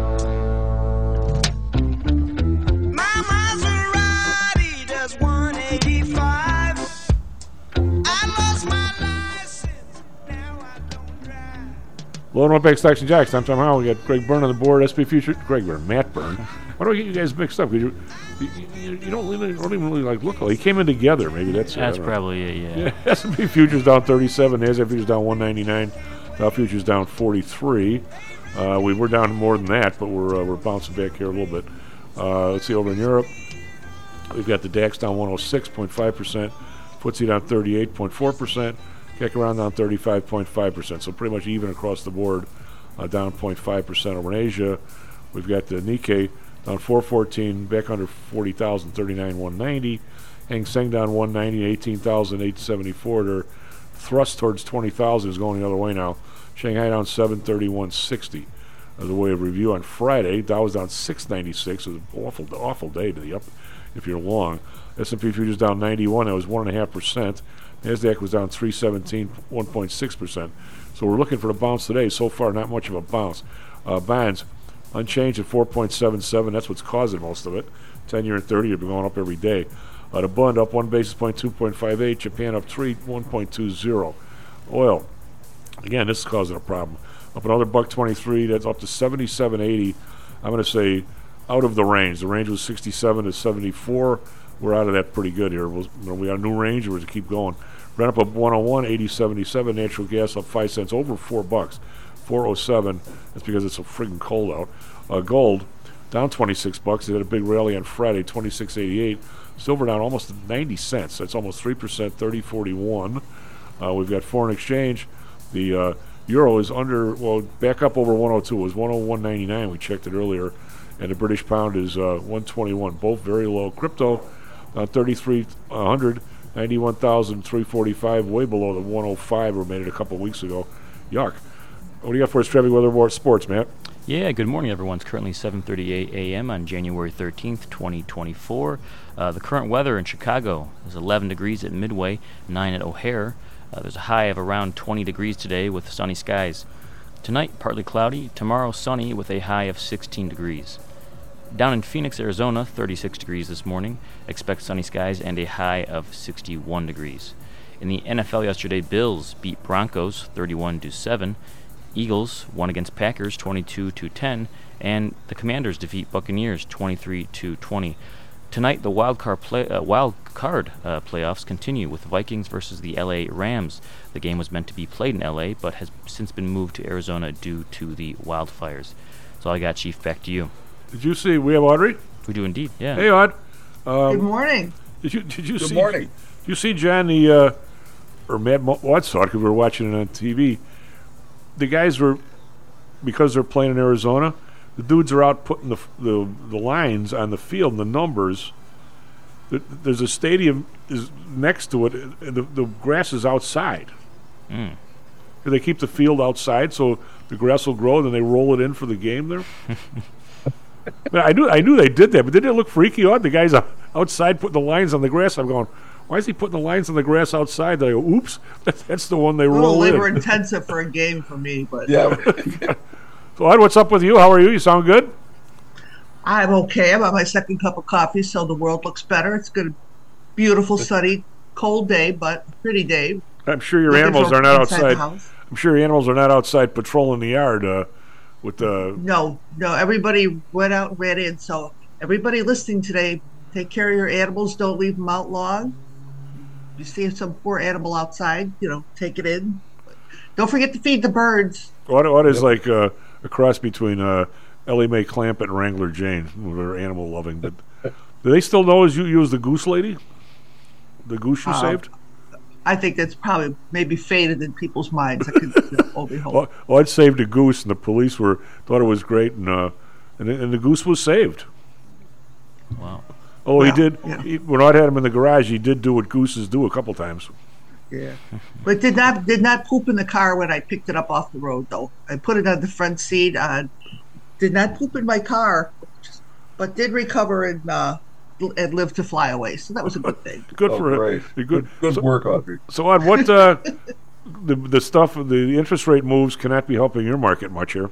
[SPEAKER 10] Load up back Stocks and Jocks. I'm Tom Howell. We got Greg Byrne on the board. S P Future. Greg Byrne. Matt Byrne. Why do I get you guys mixed up? 'Cause you, you, you, you don't, really, don't even really like look. He came in together. Maybe that's it.
[SPEAKER 11] That's probably it. Yeah.
[SPEAKER 10] Yeah. S and P Futures down thirty-seven. NASDAQ Futures down one ninety-nine. Dow Futures down forty-three. Uh, we were down more than that, but we're uh, we're bouncing back here a little bit. Uh, let's see over in Europe. We've got the DAX down one oh six point five percent. F T S E down thirty-eight point four percent. Keck around down thirty-five point five percent. So pretty much even across the board, uh, down zero point five percent over in Asia. We've got the Nikkei down four fourteen, back under forty thousand, thirty-nine one ninety. Hang Seng down one ninety, eighteen thousand eight seventy-four. Their thrust towards twenty thousand is going the other way now. Shanghai down seven thirty-one sixty. As a way of review on Friday, Dow was down six ninety-six. It was an awful, awful day to the up if you're long. S and P futures down ninety-one. That was one point five percent. NASDAQ was down three seventeen, one point six percent. So we're looking for the bounce today. So far, not much of a bounce. Uh, bonds unchanged at four point seven seven. That's what's causing most of it. ten-year and thirty have been going up every day. Uh, the Bund up one basis point, two point five eight. Japan up three, one point two zero. Oil, again, this is causing a problem. Up another buck twenty-three. That's up to seventy-seven eighty. I'm going to say out of the range. The range was sixty-seven to seventy-four. We're out of that pretty good here. We'll, are we on a new range, or does it keep going? Brent up one oh one, eighty seventy-seven. Natural gas up five cents, over four bucks, four oh seven. That's because it's so friggin' cold out. Uh, gold down twenty-six bucks. They had a big rally on Friday, twenty-six eighty-eight. Silver down almost ninety cents. That's almost three percent, thirty forty-one. Uh, we've got foreign exchange. The uh, euro is under, well, back up over one oh two. It was one oh one ninety-nine. We checked it earlier. And the British pound is uh, one twenty-one. Both very low. Crypto down thirty-three hundred, ninety-one thousand three hundred forty-five, way below the one oh five we made it a couple weeks ago. Yuck. What do you got for us, Trevi Weather War Sports, Matt?
[SPEAKER 11] Yeah, good morning, everyone. It's currently seven thirty-eight a.m. on January thirteenth, twenty twenty-four. Uh, the current weather in Chicago is eleven degrees at Midway, nine at O'Hare. Uh, there's a high of around twenty degrees today with sunny skies. Tonight, partly cloudy. Tomorrow, sunny with a high of sixteen degrees. Down in Phoenix, Arizona, thirty-six degrees this morning. Expect sunny skies and a high of sixty-one degrees. In the N F L yesterday, Bills beat Broncos thirty-one to seven. Eagles won against Packers twenty-two to ten, and the Commanders defeat Buccaneers twenty-three to twenty. Tonight, the wild card, play, uh, wild card uh, playoffs continue with Vikings versus the L A Rams. The game was meant to be played in L A, but has since been moved to Arizona due to the wildfires. That's all I got, Chief. Back to you.
[SPEAKER 10] Did you see? We have Audrey.
[SPEAKER 11] We do indeed. Yeah.
[SPEAKER 10] Hey, Aud. Um,
[SPEAKER 19] Good morning.
[SPEAKER 10] Did you did you
[SPEAKER 19] Good
[SPEAKER 10] see?
[SPEAKER 19] morning.
[SPEAKER 10] Did you see John the uh, or Matt? Mo- well, I saw it because we were watching it on T V. The guys were, because they're playing in Arizona, the dudes are out putting the the, the lines on the field and the numbers. The, there's a stadium is next to it. And the the grass is outside.
[SPEAKER 11] Mm.
[SPEAKER 10] They keep the field outside so the grass will grow, and then they roll it in for the game there. I knew I knew they did that, but didn't it look freaky odd? The guys outside putting the lines on the grass. I'm going, why is he putting the lines on the grass outside? They go, oops, that's the one they
[SPEAKER 19] A
[SPEAKER 10] roll
[SPEAKER 19] little
[SPEAKER 10] in.
[SPEAKER 19] labor intensive for a game for me, but
[SPEAKER 7] Yeah.
[SPEAKER 10] So, Ed, what's up with you? How are you? You sound good?
[SPEAKER 19] I'm okay. I'm on my second cup of coffee, so the world looks better. It's good, beautiful, sunny, cold day, but pretty day.
[SPEAKER 10] I'm sure your
[SPEAKER 19] Looking
[SPEAKER 10] animals
[SPEAKER 19] for
[SPEAKER 10] are not
[SPEAKER 19] inside the
[SPEAKER 10] outside.
[SPEAKER 19] house.
[SPEAKER 10] I'm sure your animals are not outside patrolling the yard uh, with the.
[SPEAKER 19] No, no, everybody went out and ran in. So everybody listening today, take care of your animals. Don't leave them out long. You see some poor animal outside, you know, take it in. Don't forget to feed the birds.
[SPEAKER 10] What what is like uh, a cross between uh, Ellie Mae Clampett and Wrangler Jane? They're animal loving, but do they still know as you you as the goose lady? The goose you
[SPEAKER 19] Uh,
[SPEAKER 10] saved?
[SPEAKER 19] I think that's probably maybe faded in people's minds. I could you know, only hope.
[SPEAKER 10] Well, well, I'd saved a goose, and the police were thought it was great, and uh, and, and the goose was saved.
[SPEAKER 11] Wow.
[SPEAKER 10] Oh,
[SPEAKER 19] Well,
[SPEAKER 10] he did.
[SPEAKER 19] yeah.
[SPEAKER 10] He, when I had him in the garage, he did do what gooses do a couple times.
[SPEAKER 19] Yeah, but did not did not poop in the car when I picked it up off the road though. I put it on the front seat. Uh, did not poop in my car, but did recover and uh, and live to fly away. So that was a good thing.
[SPEAKER 10] Good
[SPEAKER 7] Oh,
[SPEAKER 10] for
[SPEAKER 7] great.
[SPEAKER 10] him. Good,
[SPEAKER 7] Good
[SPEAKER 10] so,
[SPEAKER 7] work, Audrey.
[SPEAKER 10] So, on what uh, the the stuff, the interest rate moves cannot be helping your market much here.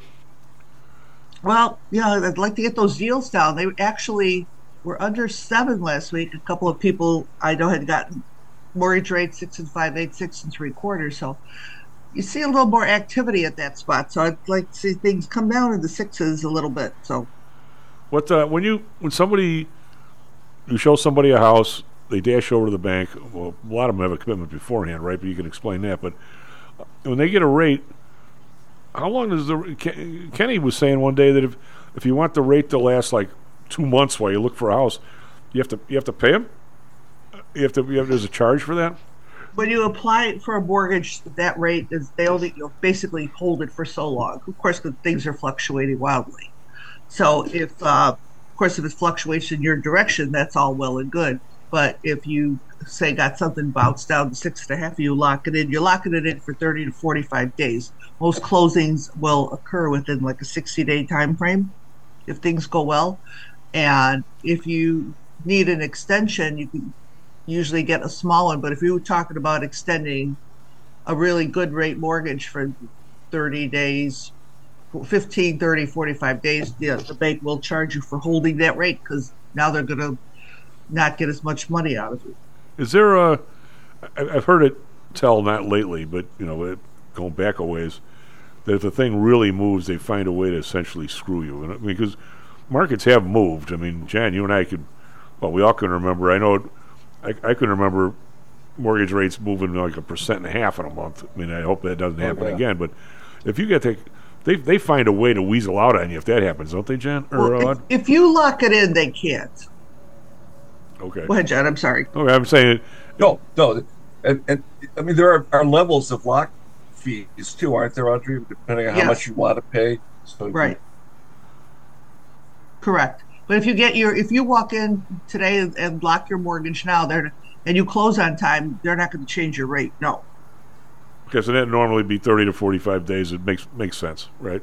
[SPEAKER 19] Well, yeah, I'd like to get those yields down. They actually were under seven last week. A couple of people I know had gotten mortgage rates six and five eighths, six and three quarters. So you see a little more activity at that spot. So I'd like to see things come down in the sixes a little bit. So
[SPEAKER 10] what uh, when you when somebody you show somebody a house, they dash over to the bank. Well, a lot of them have a commitment beforehand, right? But you can explain that. But when they get a rate, how long does the Kenny was saying one day that if if you want the rate to last like two months while you look for a house, you have to you have to pay them. You have to. You have, there's a charge for that.
[SPEAKER 19] When you apply for a mortgage, that rate is they only you know, basically hold it for so long. Of course, because things are fluctuating wildly. So if, uh, of course, if it fluctuates in your direction, that's all well and good. But if you say got something bounced down to six and a half, you lock it in. You're locking it in for thirty to forty-five days. Most closings will occur within like a sixty-day time frame, if things go well. And if you need an extension, you can usually get a small one. But if you were talking about extending a really good rate mortgage for thirty days, fifteen, thirty, forty-five days, yeah, the bank will charge you for holding that rate because now they're going to not get as much money out of you.
[SPEAKER 10] Is there a, I've heard it tell, not lately, but you know, it, going back a ways, that if the thing really moves, they find a way to essentially screw you. And, I mean, because markets have moved. I mean, Jan, you and I could, well, we all can remember. I know, it, I, I can remember mortgage rates moving like a percent and a half in a month. I mean, I hope that doesn't happen oh, yeah. again. But if you get to, they they find a way to weasel out on you if that happens, don't they, Jan? Or,
[SPEAKER 19] well,
[SPEAKER 10] uh,
[SPEAKER 19] if, if you lock it in, they can't.
[SPEAKER 10] Okay.
[SPEAKER 19] Go ahead, John. I'm sorry.
[SPEAKER 10] Okay, I'm saying
[SPEAKER 7] no, no, and, and I mean there are, are levels of lock fees too, aren't there, Audrey? Depending on yes. how much you want to pay. So
[SPEAKER 19] right. Correct. But if you get your, if you walk in today and, and lock your mortgage now, they're and you close on time, they're not going to change your rate. No.
[SPEAKER 10] Okay, so that normally be thirty to forty-five days. It makes makes sense, right?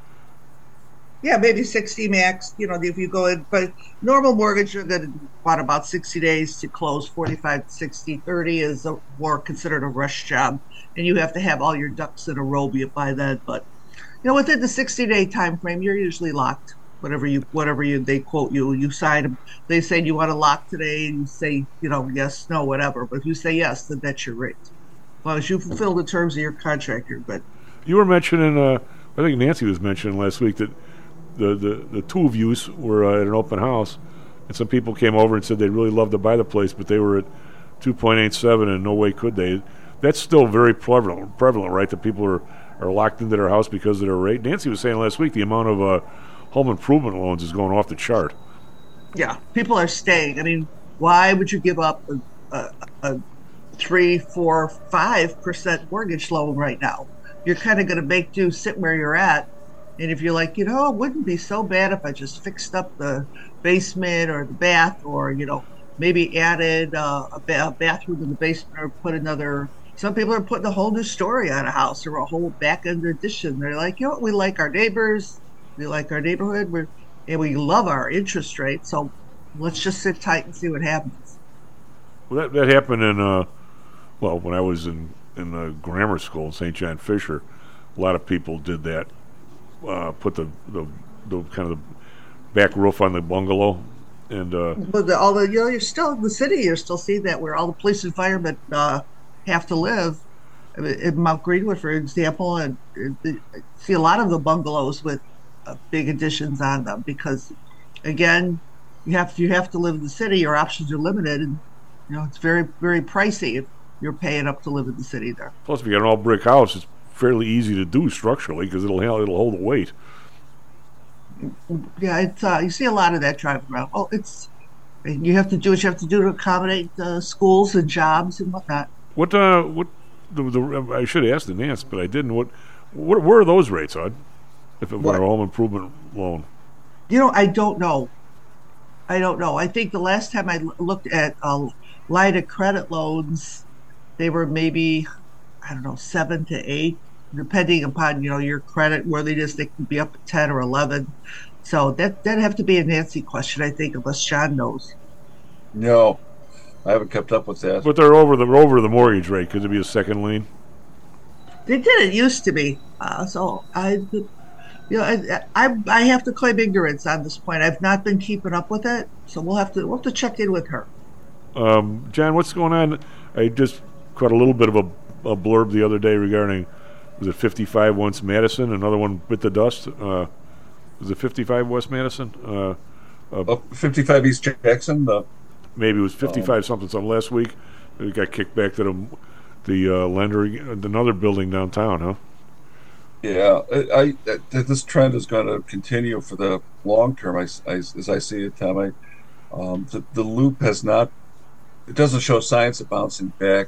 [SPEAKER 19] Yeah, maybe sixty max, you know, if you go in, but normal mortgage, you're going to want about sixty days to close, forty-five to sixty, thirty is a, more considered a rush job, and you have to have all your ducks in a row by then. But, you know, within the sixty-day time frame, you're usually locked. Whatever you, whatever you, they quote you, you sign them. They say you want to lock today, and you say, you know, yes, no, whatever. But if you say yes, then that's your rate, as long as you fulfill the terms of your contract. You're good.
[SPEAKER 10] You were mentioning, uh, I think Nancy was mentioning last week that The, the, the two of you were uh, at an open house, and some people came over and said they'd really love to buy the place, but they were at two point eight seven, and no way could they. That's still very prevalent, prevalent, right? That people are, are locked into their house because of their rate. Nancy was saying last week the amount of uh, home improvement loans is going off the chart.
[SPEAKER 19] Yeah, people are staying. I mean, why would you give up a, a, a three, four, five percent mortgage loan right now? You're kind of going to make do, sit where you're at. And if you're like, you know, it wouldn't be so bad if I just fixed up the basement or the bath, or, you know, maybe added uh, a, ba- a bathroom in the basement, or put another, some people are putting a whole new story on a house or a whole back end addition. They're like, you know what, we like our neighbors, we like our neighborhood, we're, and we love our interest rate, so let's just sit tight and see what happens.
[SPEAKER 10] Well, that, that happened in, uh, well, when I was in, in the grammar school in Saint John Fisher, a lot of people did that. Uh, put the, the the kind of the back roof on the bungalow, and uh,
[SPEAKER 19] but the, all the you know you're still in the city. You're still seeing that where all the police and firemen uh, have to live. In Mount Greenwood, for example, and uh, see a lot of the bungalows with uh, big additions on them because, again, you have to, you have to live in the city. Your options are limited, and you know it's very very pricey if you're paying up to live in the city there.
[SPEAKER 10] Plus, if you got an all brick house, it's fairly easy to do structurally because it'll it'll hold the weight.
[SPEAKER 19] Yeah, it's uh, you see a lot of that driving around. Oh, it's you have to do what you have to do to accommodate uh, schools and jobs and whatnot.
[SPEAKER 10] What uh what the, the I should have asked the Nance, but I didn't. What what where are those rates, Odd? If it were a home improvement loan,
[SPEAKER 19] you know, I don't know. I don't know. I think the last time I looked at uh, line of credit loans, they were maybe I don't know seven to eight. Depending upon, you know, your credit worthiness, they can be up at ten or eleven. So that that'd have to be a Nancy question, I think, unless John knows.
[SPEAKER 7] No, I haven't kept up with that.
[SPEAKER 10] But they're over the over the mortgage rate. Could it be a second lien?
[SPEAKER 19] They did. It used to be. Uh, so I, you know, I, I I have to claim ignorance on this point. I've not been keeping up with it, so we'll have to we'll have to check in with her.
[SPEAKER 10] Um, John, what's going on? I just caught a little bit of a, a blurb the other day regarding, was it fifty-five West Madison? Another one bit the dust. Uh, was it fifty-five West Madison? Uh, uh,
[SPEAKER 7] oh, fifty-five East Jackson. Uh,
[SPEAKER 10] maybe it was fifty-five um, something something last week. It got kicked back to the the uh, lender, another building downtown, huh?
[SPEAKER 7] Yeah, I, I this trend is going to continue for the long term. I, I, as I see it, Tom, I, um, the the loop has not. It doesn't show signs of bouncing back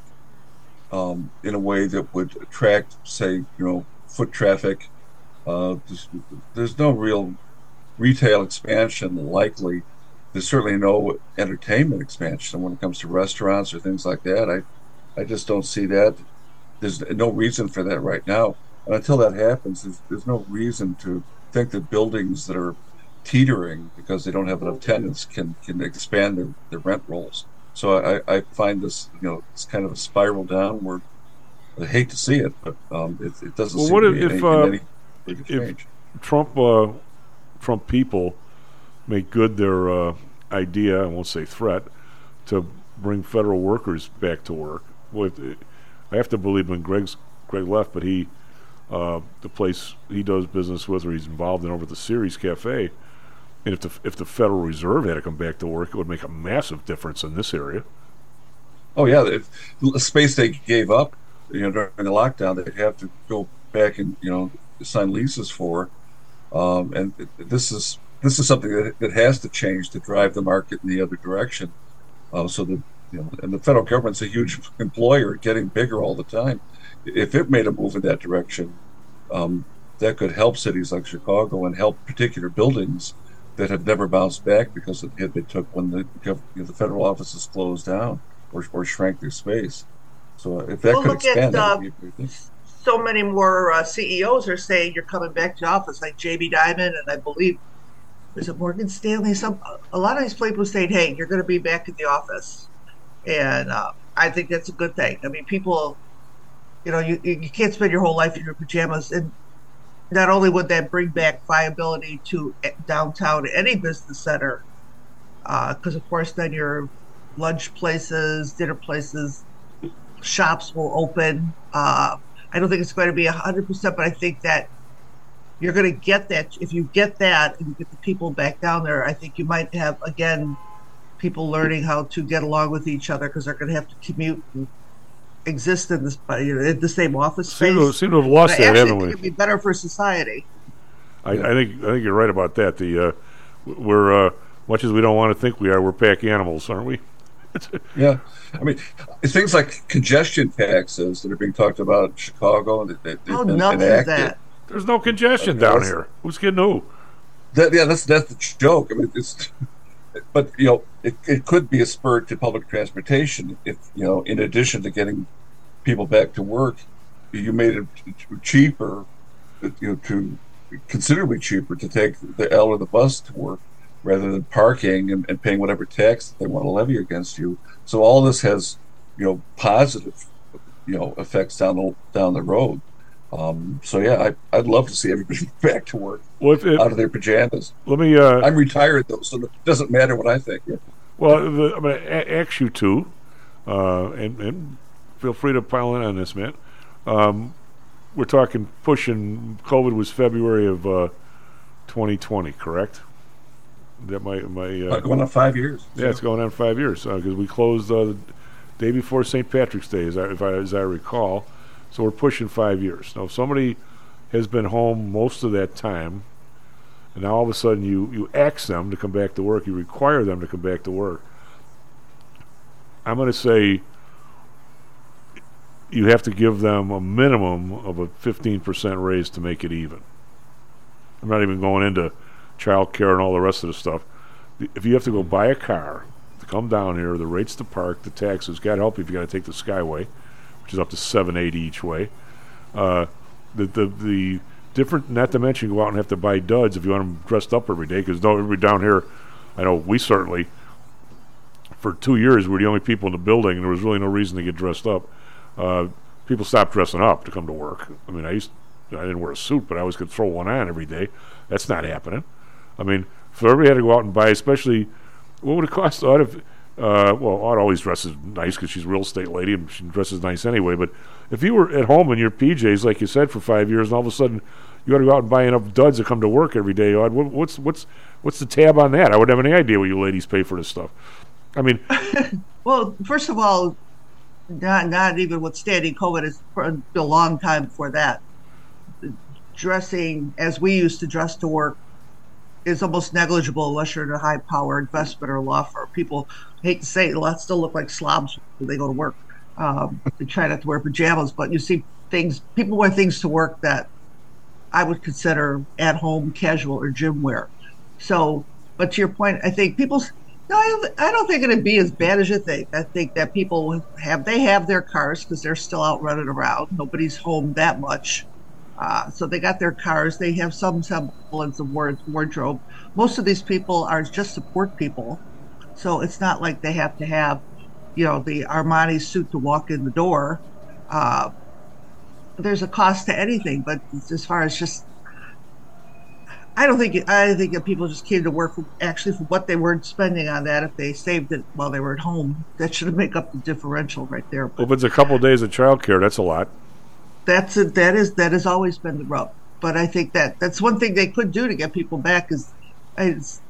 [SPEAKER 7] um, in a way that would attract, say, you know, foot traffic. Uh, there's, there's no real retail expansion likely. There's certainly no entertainment expansion when it comes to restaurants or things like that. I, I just don't see that. There's no reason for that right now. And until that happens, there's, there's no reason to think that buildings that are teetering because they don't have enough tenants can, can expand their, their rent rolls. So I, I find this, you know, it's kind of a spiral downward. I hate to see it, but um, it, it doesn't
[SPEAKER 10] well,
[SPEAKER 7] seem
[SPEAKER 10] what
[SPEAKER 7] to
[SPEAKER 10] if,
[SPEAKER 7] be
[SPEAKER 10] if,
[SPEAKER 7] any,
[SPEAKER 10] uh,
[SPEAKER 7] any big change.
[SPEAKER 10] If Trump, uh, Trump people make good their uh, idea, I won't say threat, to bring federal workers back to work. Well, if, I have to believe when Greg's, Greg left, but he, uh, the place he does business with or he's involved in over at the Ceres Cafe, and if the if the Federal Reserve had to come back to work, it would make a massive difference in this area.
[SPEAKER 7] Oh yeah, if the space they gave up, you know, during the lockdown, they'd have to go back and you know sign leases for, um, and it, this is this is something that, that has to change to drive the market in the other direction. Uh, so that you know, and the federal government's a huge employer, getting bigger all the time. If it made a move in that direction, um, that could help cities like Chicago and help particular buildings that have never bounced back because of the hit they took when the you know, the federal offices closed down or, or shrank their space. So if that
[SPEAKER 19] well,
[SPEAKER 7] could
[SPEAKER 19] look
[SPEAKER 7] expand,
[SPEAKER 19] at, uh,
[SPEAKER 7] that would be a great thing.
[SPEAKER 19] So many more uh, C E Os are saying you're coming back to office, like Jamie Dimon, and I believe there's a Morgan Stanley. Some a lot of these people saying, "Hey, you're going to be back in the office," and uh, I think that's a good thing. I mean, people, you know, you you can't spend your whole life in your pajamas, and not only would that bring back viability to downtown any business center, because uh, of course then your lunch places, dinner places, shops will open. Uh, I don't think it's going to be one hundred percent, but I think that you're going to get that. If you get that and you get the people back down there, I think you might have, again, people learning how to get along with each other because they're going to have to commute and exist in this, you know, in the same office space.
[SPEAKER 10] Seem to, seem to have lost
[SPEAKER 19] but
[SPEAKER 10] that, haven't
[SPEAKER 19] I
[SPEAKER 10] we?
[SPEAKER 19] think it'd be better for society.
[SPEAKER 10] I, I think I think you're right about that. The uh, we're uh, much as we don't want to think we are, we're pack animals, aren't we?
[SPEAKER 7] Yeah, I mean, it's things like congestion taxes that are being talked about in Chicago and that they've
[SPEAKER 19] Oh,
[SPEAKER 7] been
[SPEAKER 19] nothing
[SPEAKER 7] enacted.
[SPEAKER 19] that.
[SPEAKER 10] There's no congestion
[SPEAKER 7] Okay,
[SPEAKER 10] down
[SPEAKER 7] that's-
[SPEAKER 10] here. Who's kidding who?
[SPEAKER 7] That, yeah, that's that's the joke. I mean, it's, but you know, it, it could be a spur to public transportation if you know, in addition to getting people back to work, you made it cheaper, you know, to considerably cheaper to take the L or the bus to work rather than parking and, and paying whatever tax that they want to levy against you. So all this has, you know, positive, you know, effects down the down the road. Um, so yeah, I, I'd love to see everybody back to work
[SPEAKER 10] Well, if, if,
[SPEAKER 7] out of their pajamas.
[SPEAKER 10] let me. Uh,
[SPEAKER 7] I'm retired though, so it doesn't matter what I think.
[SPEAKER 10] Well, the, I'm going to ask you two, uh, and, and feel free to pile in on this, man. Um, we're talking pushing. COVID was February of uh, twenty twenty, correct? That my my uh,
[SPEAKER 7] Going on five years.
[SPEAKER 10] Yeah, it's going on five years because we closed uh, the day before Saint Patrick's Day, as I, if I as I recall. So we're pushing five years. Now, if somebody has been home most of that time, and now all of a sudden you, you ask them to come back to work, you require them to come back to work, I'm going to say you have to give them a minimum of a fifteen percent raise to make it even. I'm not even going into child care and all the rest of the stuff. If you have to go buy a car to come down here, the rates to park, the taxes, God help you if you got to take the Skyway, which is up to seven eighty each way. Uh, the, the the different, not to mention you go out and have to buy duds if you want them dressed up every day, because no, everybody down here, I know we certainly, for two years, we were the only people in the building, and there was really no reason to get dressed up. Uh, people stopped dressing up to come to work. I mean, I used I didn't wear a suit, but I always could throw one on every day. That's not happening. I mean, if everybody had to go out and buy, especially, what would it cost Aud if, uh, well, Aud always dresses nice because she's a real estate lady and she dresses nice anyway, but if you were at home in your P Js, like you said, for five years, and all of a sudden you got to go out and buy enough duds to come to work every day, Aud, what, what's what's what's the tab on that? I wouldn't have any idea what you ladies pay for this stuff. I mean,
[SPEAKER 19] well, first of all, not not even withstanding COVID, it's for a long time before that. Dressing as we used to dress to work is almost negligible unless you're in a high-powered investment or law firm. People hate to say it, let's still look like slobs when they go to work. Um, they try not to wear pajamas, but you see things, people wear things to work that I would consider at-home casual or gym wear. So, but to your point, I think people, no, I don't, I don't think it'd be as bad as you think. I think that people have, they have their cars because they're still out running around. Nobody's home that much. Uh, so they got their cars. They have some semblance of ward- wardrobe. Most of these people are just support people. So it's not like they have to have, you know, the Armani suit to walk in the door. Uh, there's a cost to anything, but as far as just, I don't think, I think that people just came to work for, actually for what they were spending on that. If they saved it while they were at home, that should make up the differential right there.
[SPEAKER 10] Well, if it's a couple of days of childcare, that's a lot.
[SPEAKER 19] That's a, that is that has always been the rub. But I think that that's one thing they could do to get people back is, is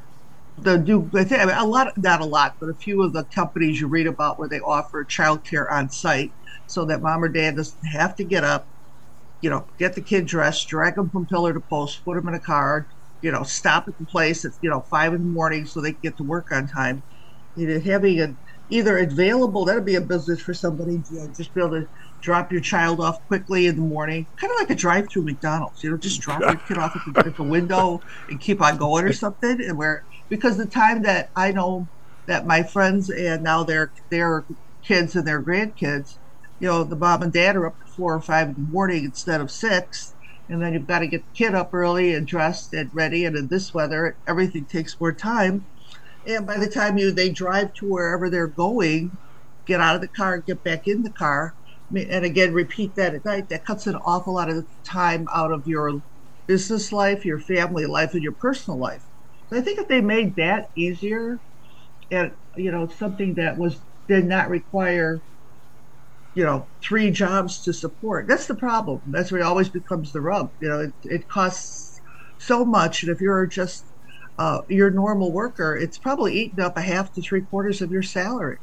[SPEAKER 19] the do. I think I mean, a lot, not a lot, but a few of the companies you read about where they offer childcare on site, so that mom or dad doesn't have to get up, you know, get the kid dressed, drag them from pillar to post, put them in a car, you know, stop at the place at you know five in the morning so they can get to work on time. You know, having a either available, that'd be a business for somebody, you know, just be able to drop your child off quickly in the morning, kind of like a drive-through McDonald's, you know, just drop your kid off at the, at the window and keep on going or something. And where, because the time that I know that my friends and now their their kids and their grandkids, you know, the mom and dad are up at four or five in the morning instead of six, and then you've got to get the kid up early and dressed and ready, and in this weather, everything takes more time. And by the time you they drive to wherever they're going, get out of the car, get back in the car, and again, repeat that at night, that cuts an awful lot of time out of your business life, your family life, and your personal life. So I think if they made that easier, and, you know, something that was did not require, you know, three jobs to support, that's the problem. That's where it always becomes the rub. You know, it, it costs so much, and if you're just uh, your normal worker, it's probably eating up a half to three quarters of your salary.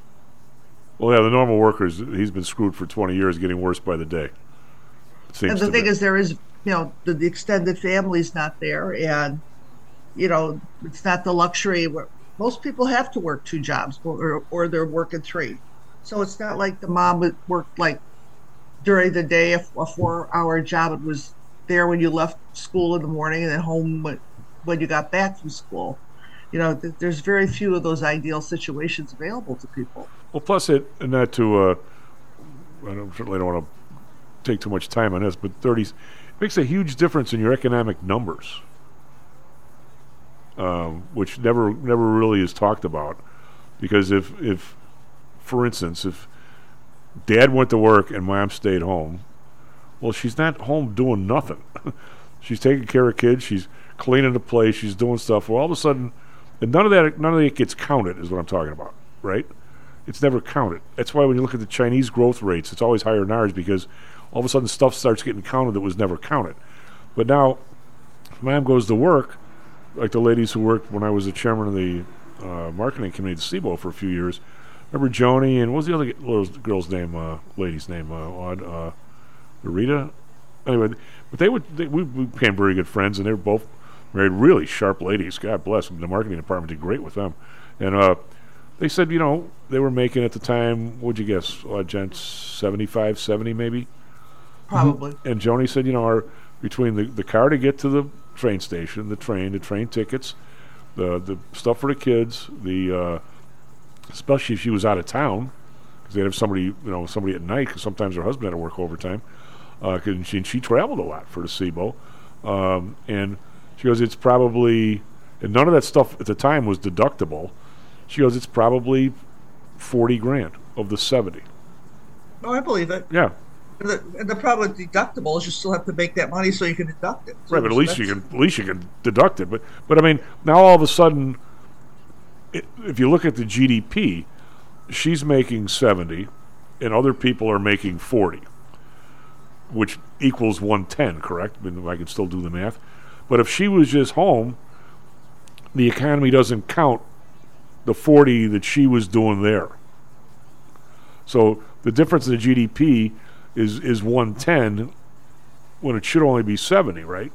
[SPEAKER 10] Well, yeah, the normal workers, he's been screwed for twenty years, getting worse by the day.
[SPEAKER 19] And the thing is, there is, you know, the, the extended family's not there, and, you know, it's not the luxury where most people have to work two jobs, or, or they're working three. So it's not like the mom would work, like, during the day, a, a four-hour job. It was there when you left school in the morning and then home when, when you got back from school. You know, th- there's very few of those ideal situations available to people.
[SPEAKER 10] Well, plus it, and not to, uh, I don't, certainly don't want to take too much time on this, but thirties it makes a huge difference in your economic numbers, um, which never never really is talked about. Because if, if, for instance, if dad went to work and mom stayed home, well, she's not home doing nothing. She's taking care of kids, she's cleaning the place, she's doing stuff. Well, all of a sudden, and none of that none of that gets counted, is what I'm talking about, right? It's never counted. That's why when you look at the Chinese growth rates, it's always higher than ours, because all of a sudden stuff starts getting counted that was never counted. But now, if mom goes to work, like the ladies who worked when I was the chairman of the uh, marketing committee at S I B O for a few years. Remember Joni and what was the other little girl's name, uh, lady's name, uh, Odd, uh, Rita? Anyway, but they would, they, we, we became very good friends, and they were both married, really sharp ladies. God bless them. The marketing department did great with them. And, uh, they said, you know, they were making at the time, what'd you guess, uh, gents, seventy-five, seventy maybe?
[SPEAKER 19] Probably.
[SPEAKER 10] Mm-hmm. And Joni said, you know, our, between the, the car to get to the train station, the train, the train tickets, the the stuff for the kids, the uh, especially if she was out of town, because they'd have somebody, you know, somebody at night, because sometimes her husband had to work overtime, because uh, she, she traveled a lot for the S I B O. Um, and she goes, it's probably, and none of that stuff at the time was deductible. She goes, it's probably forty grand of the seventy.
[SPEAKER 19] Oh, I believe it.
[SPEAKER 10] Yeah.
[SPEAKER 19] And the, and the problem with deductible is you still have to make that money so you can deduct it.
[SPEAKER 10] Right, but at
[SPEAKER 19] So
[SPEAKER 10] least you
[SPEAKER 19] that's-
[SPEAKER 10] can at least you can deduct it. But but I mean, now all of a sudden, i if you look at the G D P, she's making seventy, and other people are making forty, which equals one ten. Correct? I mean, I can still do the math. But if she was just home, the economy doesn't count the forty that she was doing there. So the difference in the G D P is is one ten when it should only be seventy, right?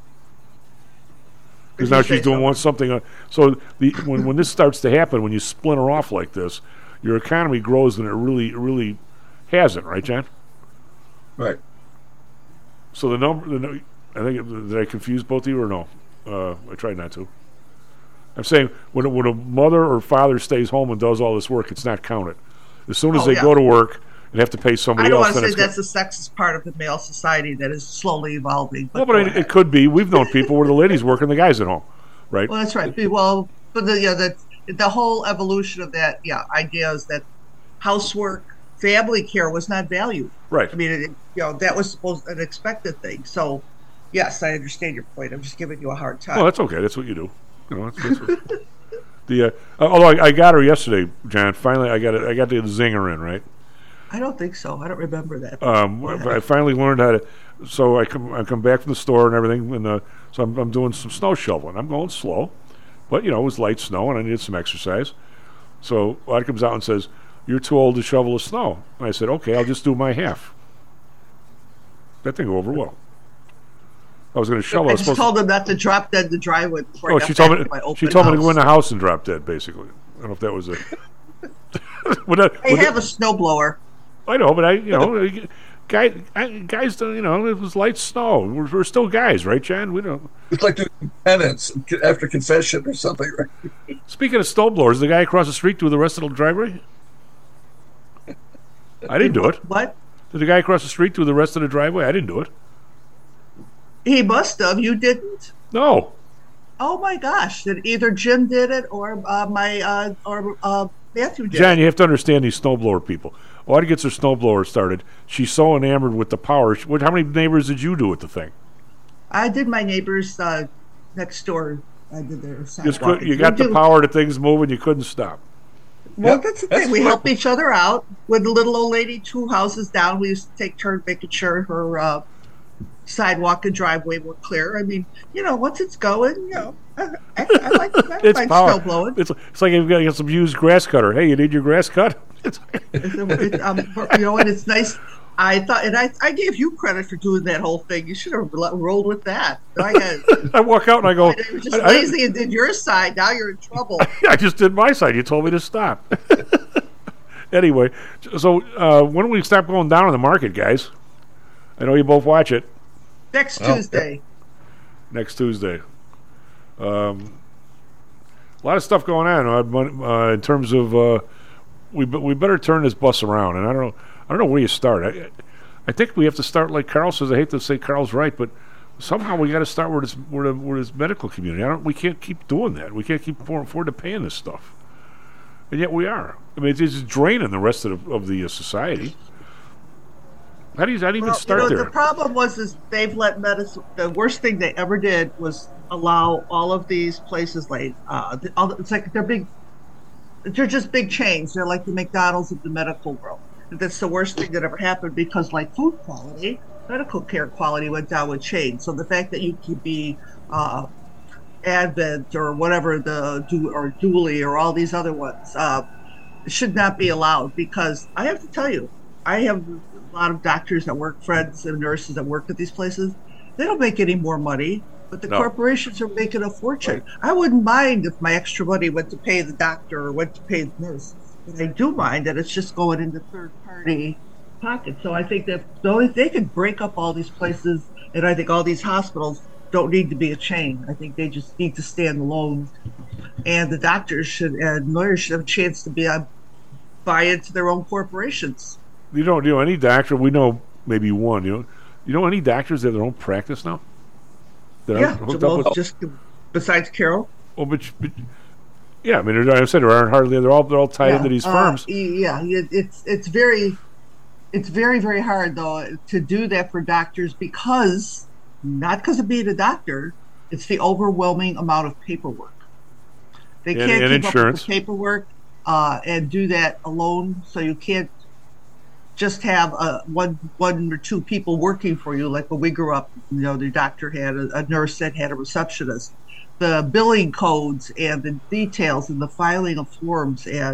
[SPEAKER 10] Because now she's doing one something. Uh, so the when when this starts to happen, when you splinter off like this, your economy grows and it really really hasn't, right, John?
[SPEAKER 7] Right.
[SPEAKER 10] So the number, the, no- I think did I confuse both of you or no? Uh, I tried not to. I'm saying when a- when a mother or father stays home and does all this work, it's not counted. As soon as
[SPEAKER 19] Oh,
[SPEAKER 10] they
[SPEAKER 19] yeah.
[SPEAKER 10] go to work and have to pay somebody
[SPEAKER 19] I don't
[SPEAKER 10] else,
[SPEAKER 19] want
[SPEAKER 10] then
[SPEAKER 19] to say
[SPEAKER 10] it's
[SPEAKER 19] that's the sexist part of the male society that is slowly evolving.
[SPEAKER 10] well,
[SPEAKER 19] go
[SPEAKER 10] but it,
[SPEAKER 19] ahead.
[SPEAKER 10] it could be. We've known people where the ladies work and the guys at home, right?
[SPEAKER 19] Well, that's right. Well, but the yeah, that the whole evolution of that yeah idea is that housework, family care was not valued.
[SPEAKER 10] Right.
[SPEAKER 19] I mean, it, you know, that was supposed an expected thing. So, yes, I understand your point. I'm just giving you a hard time.
[SPEAKER 10] Well, that's okay. That's what you do. You know, that's, that's what, the uh, although I, I got her yesterday, John. Finally, I got it. I got the zinger in, right?
[SPEAKER 19] I don't think so. I don't remember that.
[SPEAKER 10] Um, I I finally learned how to. So I come, I come back from the store and everything, and uh, so I'm, I'm doing some snow shoveling. I'm going slow, but you know it was light snow and I needed some exercise. So Lottie comes out and says, "You're too old to shovel the snow." And I said, "Okay, I'll just do my half." That didn't go over well. I was going to shovel.
[SPEAKER 19] I
[SPEAKER 10] I was
[SPEAKER 19] just
[SPEAKER 10] supposed
[SPEAKER 19] told
[SPEAKER 10] to,
[SPEAKER 19] them not to drop dead in the driveway before I
[SPEAKER 10] oh,
[SPEAKER 19] got
[SPEAKER 10] she told
[SPEAKER 19] back
[SPEAKER 10] me.
[SPEAKER 19] to my
[SPEAKER 10] She
[SPEAKER 19] open
[SPEAKER 10] told me to go in the
[SPEAKER 19] house.
[SPEAKER 10] house and drop dead. Basically, I don't know if that was it. Would that,
[SPEAKER 19] I
[SPEAKER 10] would
[SPEAKER 19] have
[SPEAKER 10] that-
[SPEAKER 19] a snowblower.
[SPEAKER 10] I know, but I, you know, guy, I, guys, don't, you know, it was light snow. We're, we're still guys, right, John? We don't.
[SPEAKER 7] It's like doing penance after confession or something, right?
[SPEAKER 10] Speaking of snowblowers, the guy across the street do the rest of the driveway? I didn't do it.
[SPEAKER 19] What?
[SPEAKER 10] Did the guy across the street do the rest of the driveway? I didn't do it.
[SPEAKER 19] He must have. You didn't?
[SPEAKER 10] No.
[SPEAKER 19] Oh my gosh! That either Jim did it or uh, my uh, or uh, Matthew did.
[SPEAKER 10] John,
[SPEAKER 19] it.
[SPEAKER 10] you have to understand these snowblower people. Audie gets her snowblower started. She's so enamored with the power. She- What? How many neighbors did you do with the thing?
[SPEAKER 19] I did my neighbors uh, next door. I did their
[SPEAKER 10] Just
[SPEAKER 19] sidewalk.
[SPEAKER 10] could, you got the
[SPEAKER 19] do-
[SPEAKER 10] power to things moving. You couldn't stop.
[SPEAKER 19] Well,
[SPEAKER 7] Yeah,
[SPEAKER 19] that's the
[SPEAKER 7] that's
[SPEAKER 19] thing. We
[SPEAKER 7] what-
[SPEAKER 19] help each other out. With the little old lady two houses down, we used to take turns making sure her uh, sidewalk and driveway were clear. I mean, you know, once it's going, you know, I, I, I like, I
[SPEAKER 10] It's
[SPEAKER 19] like
[SPEAKER 10] power.
[SPEAKER 19] snow blowing.
[SPEAKER 10] It's, it's like you've got, you got some used grass cutter. Hey, you need your grass cut?
[SPEAKER 19] It's, it, um, you know, and it's nice. I thought, and I, I gave you credit for doing that whole thing. You should have ro- rolled with that. I, got,
[SPEAKER 10] I walk out and I go,
[SPEAKER 19] you were just
[SPEAKER 10] I, I-
[SPEAKER 19] lazy and did your side. Now you're in trouble.
[SPEAKER 10] I just did my side. You told me to stop. Anyway, so uh, when do we stop going down on the market, guys? I know you both watch it.
[SPEAKER 19] Next
[SPEAKER 7] Well,
[SPEAKER 19] Tuesday.
[SPEAKER 10] Next Tuesday. Um, a lot of stuff going on uh, mon- uh, in terms of uh, we be- we better turn this bus around. And I don't know I don't know where you start. I, I think we have to start like Carl says. I hate to say Carl's right, but somehow we got to start with this with, the, with this medical community. I don't. We can't keep doing that. We can't keep afford, afford to paying this stuff, and yet we are. I mean, it's, it's draining the rest of the, of the uh, society. How do you, how do you even
[SPEAKER 19] Well,
[SPEAKER 10] start
[SPEAKER 19] you know,
[SPEAKER 10] there?
[SPEAKER 19] the problem was is they've let medicine. The worst thing they ever did was allow all of these places like uh, the, all, it's like they're big. They're just big chains. They're like the McDonald's of the medical world. That's the worst thing that ever happened because, like food quality, medical care quality went down with chains. So the fact that you could be uh, Advent or whatever the do or Dooley or all these other ones uh, should not be allowed because I have to tell you, I have a lot of doctors that work, friends and nurses that work at these places. They don't make any more money, but the
[SPEAKER 10] No.
[SPEAKER 19] corporations are making a fortune. I wouldn't mind if my extra money went to pay the doctor or went to pay the nurse. But I do mind that it's just going into third party pockets. So I think that the only they could break up all these places, and I think all these hospitals don't need to be a chain. I think they just need to stand alone. And the doctors should and lawyers should have a chance to be uh, buy into their own corporations.
[SPEAKER 10] You don't you know any doctor. We know maybe one. You know, you know any doctors that have their own practice now. That
[SPEAKER 19] Yeah,
[SPEAKER 10] aren't hooked
[SPEAKER 19] well,
[SPEAKER 10] up with,
[SPEAKER 19] just besides Carol.
[SPEAKER 10] well, but, but yeah, I mean, like I said, there aren't hardly. They're all they're all tied
[SPEAKER 19] Yeah,
[SPEAKER 10] into these
[SPEAKER 19] uh,
[SPEAKER 10] firms.
[SPEAKER 19] Yeah, it- it's it's very it's very, very hard though to do that for doctors because, not because of being a doctor, it's the overwhelming amount of paperwork. They
[SPEAKER 10] And-
[SPEAKER 19] can't
[SPEAKER 10] and
[SPEAKER 19] keep
[SPEAKER 10] insurance.
[SPEAKER 19] up with the paperwork uh, and do that alone. So you can't just have uh, one, one or two people working for you. Like when we grew up, you know, the doctor had a, a nurse that had a receptionist. The billing codes and the details and the filing of forms, and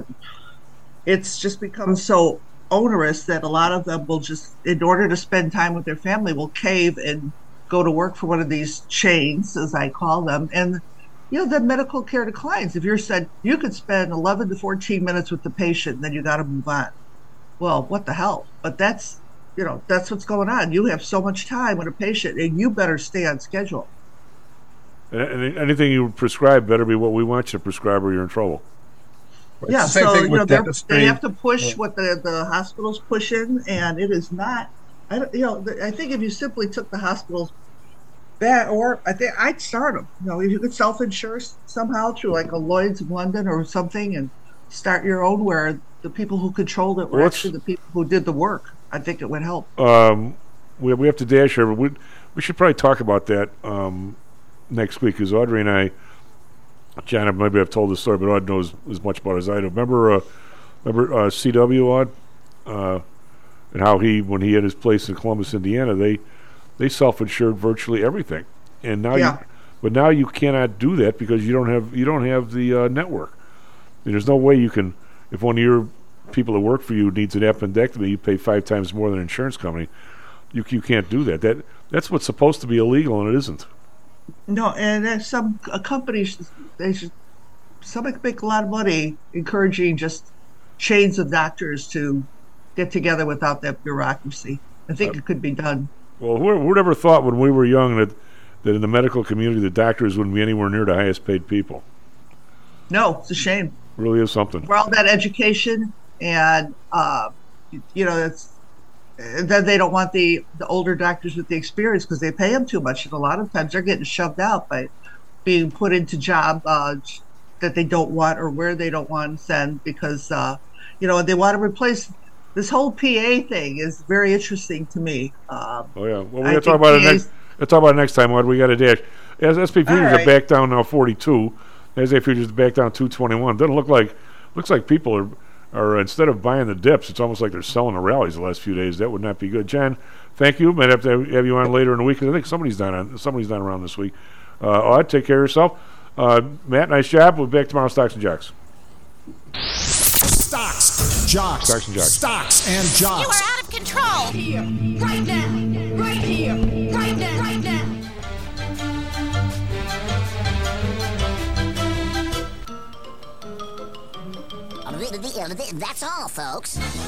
[SPEAKER 19] it's just become so onerous that a lot of them will just, in order to spend time with their family, will cave and go to work for one of these chains, as I call them. And, you know, the medical care declines. If you're said you could spend eleven to fourteen minutes with the patient, then you got to move on. Well, what the hell? But that's, you know, that's what's going on. You have so much time with a patient and you better stay on schedule.
[SPEAKER 10] And- and anything you prescribe better be what we want you to prescribe, or you're in trouble.
[SPEAKER 7] It's
[SPEAKER 19] Yeah,
[SPEAKER 7] the same
[SPEAKER 19] so
[SPEAKER 7] thing
[SPEAKER 19] you
[SPEAKER 7] with
[SPEAKER 19] know they're-
[SPEAKER 7] dentistry.
[SPEAKER 19] they have to push
[SPEAKER 7] Yeah.
[SPEAKER 19] what the, the hospitals push in, and it is not. I don't, you know, th- I think if you simply took the hospitals back, or I think I'd start them. You know, if you could self-insure s- somehow through like a Lloyd's of London or something, and start your own, where the people who controlled it were
[SPEAKER 10] Well, let's-
[SPEAKER 19] actually the people who did the work. I think it would help.
[SPEAKER 10] Um, we we have to dash here, but we we should probably talk about that um, next week, because Audrey and I, John, maybe I've told this story, but Aud knows as much about it as I do. Remember, uh, remember uh, C W Aud, uh, and how he, when he had his place in Columbus, Indiana, they they self-insured virtually everything, and now
[SPEAKER 19] Yeah.
[SPEAKER 10] you, but now you cannot do that because you don't have you don't have the uh, network. And there's no way you can, if one of your people that work for you needs an appendectomy, you pay five times more than an insurance company. You you can't do that. That that's what's supposed to be illegal, and it isn't.
[SPEAKER 19] No, and there's some uh, companies, they should, some make a lot of money encouraging just chains of doctors to get together without that bureaucracy. I think it could be done.
[SPEAKER 10] Well, who who'd ever thought when we were young that that in the medical community the doctors wouldn't be anywhere near the highest paid people?
[SPEAKER 19] No, it's a shame.
[SPEAKER 10] Really is something.
[SPEAKER 19] For all that education and, uh, you know, it's, then they don't want the, the older doctors with the experience because they pay them too much. And a lot of times they're getting shoved out by being put into job uh, that they don't want or where they don't want to send because, uh, you know, they want to replace this whole P A thing is very interesting to me. Um,
[SPEAKER 10] Oh yeah. Well, we
[SPEAKER 19] I
[SPEAKER 10] got to talk
[SPEAKER 19] think
[SPEAKER 10] about it
[SPEAKER 19] P As
[SPEAKER 10] next. We'll talk about it next time. What we got to dash. As S P Futures
[SPEAKER 19] All
[SPEAKER 10] are
[SPEAKER 19] right.
[SPEAKER 10] back down now, forty-two. S A Futures back down two twenty-one. Doesn't look like looks like people are are instead of buying the dips, it's almost like they're selling the rallies the last few days. That would not be good. John, thank you. Might have to have you on later in the week because I think somebody's not on. Somebody's not around this week. Uh, Odd, take care of yourself. Uh, Matt, nice job. We'll be back tomorrow. Stocks and Jocks.
[SPEAKER 18] Stocks, jocks,
[SPEAKER 10] Stocks and Jocks.
[SPEAKER 18] Stocks and jocks.
[SPEAKER 20] You are out of control. Here, right now, right here, right now, right now. That's all, folks.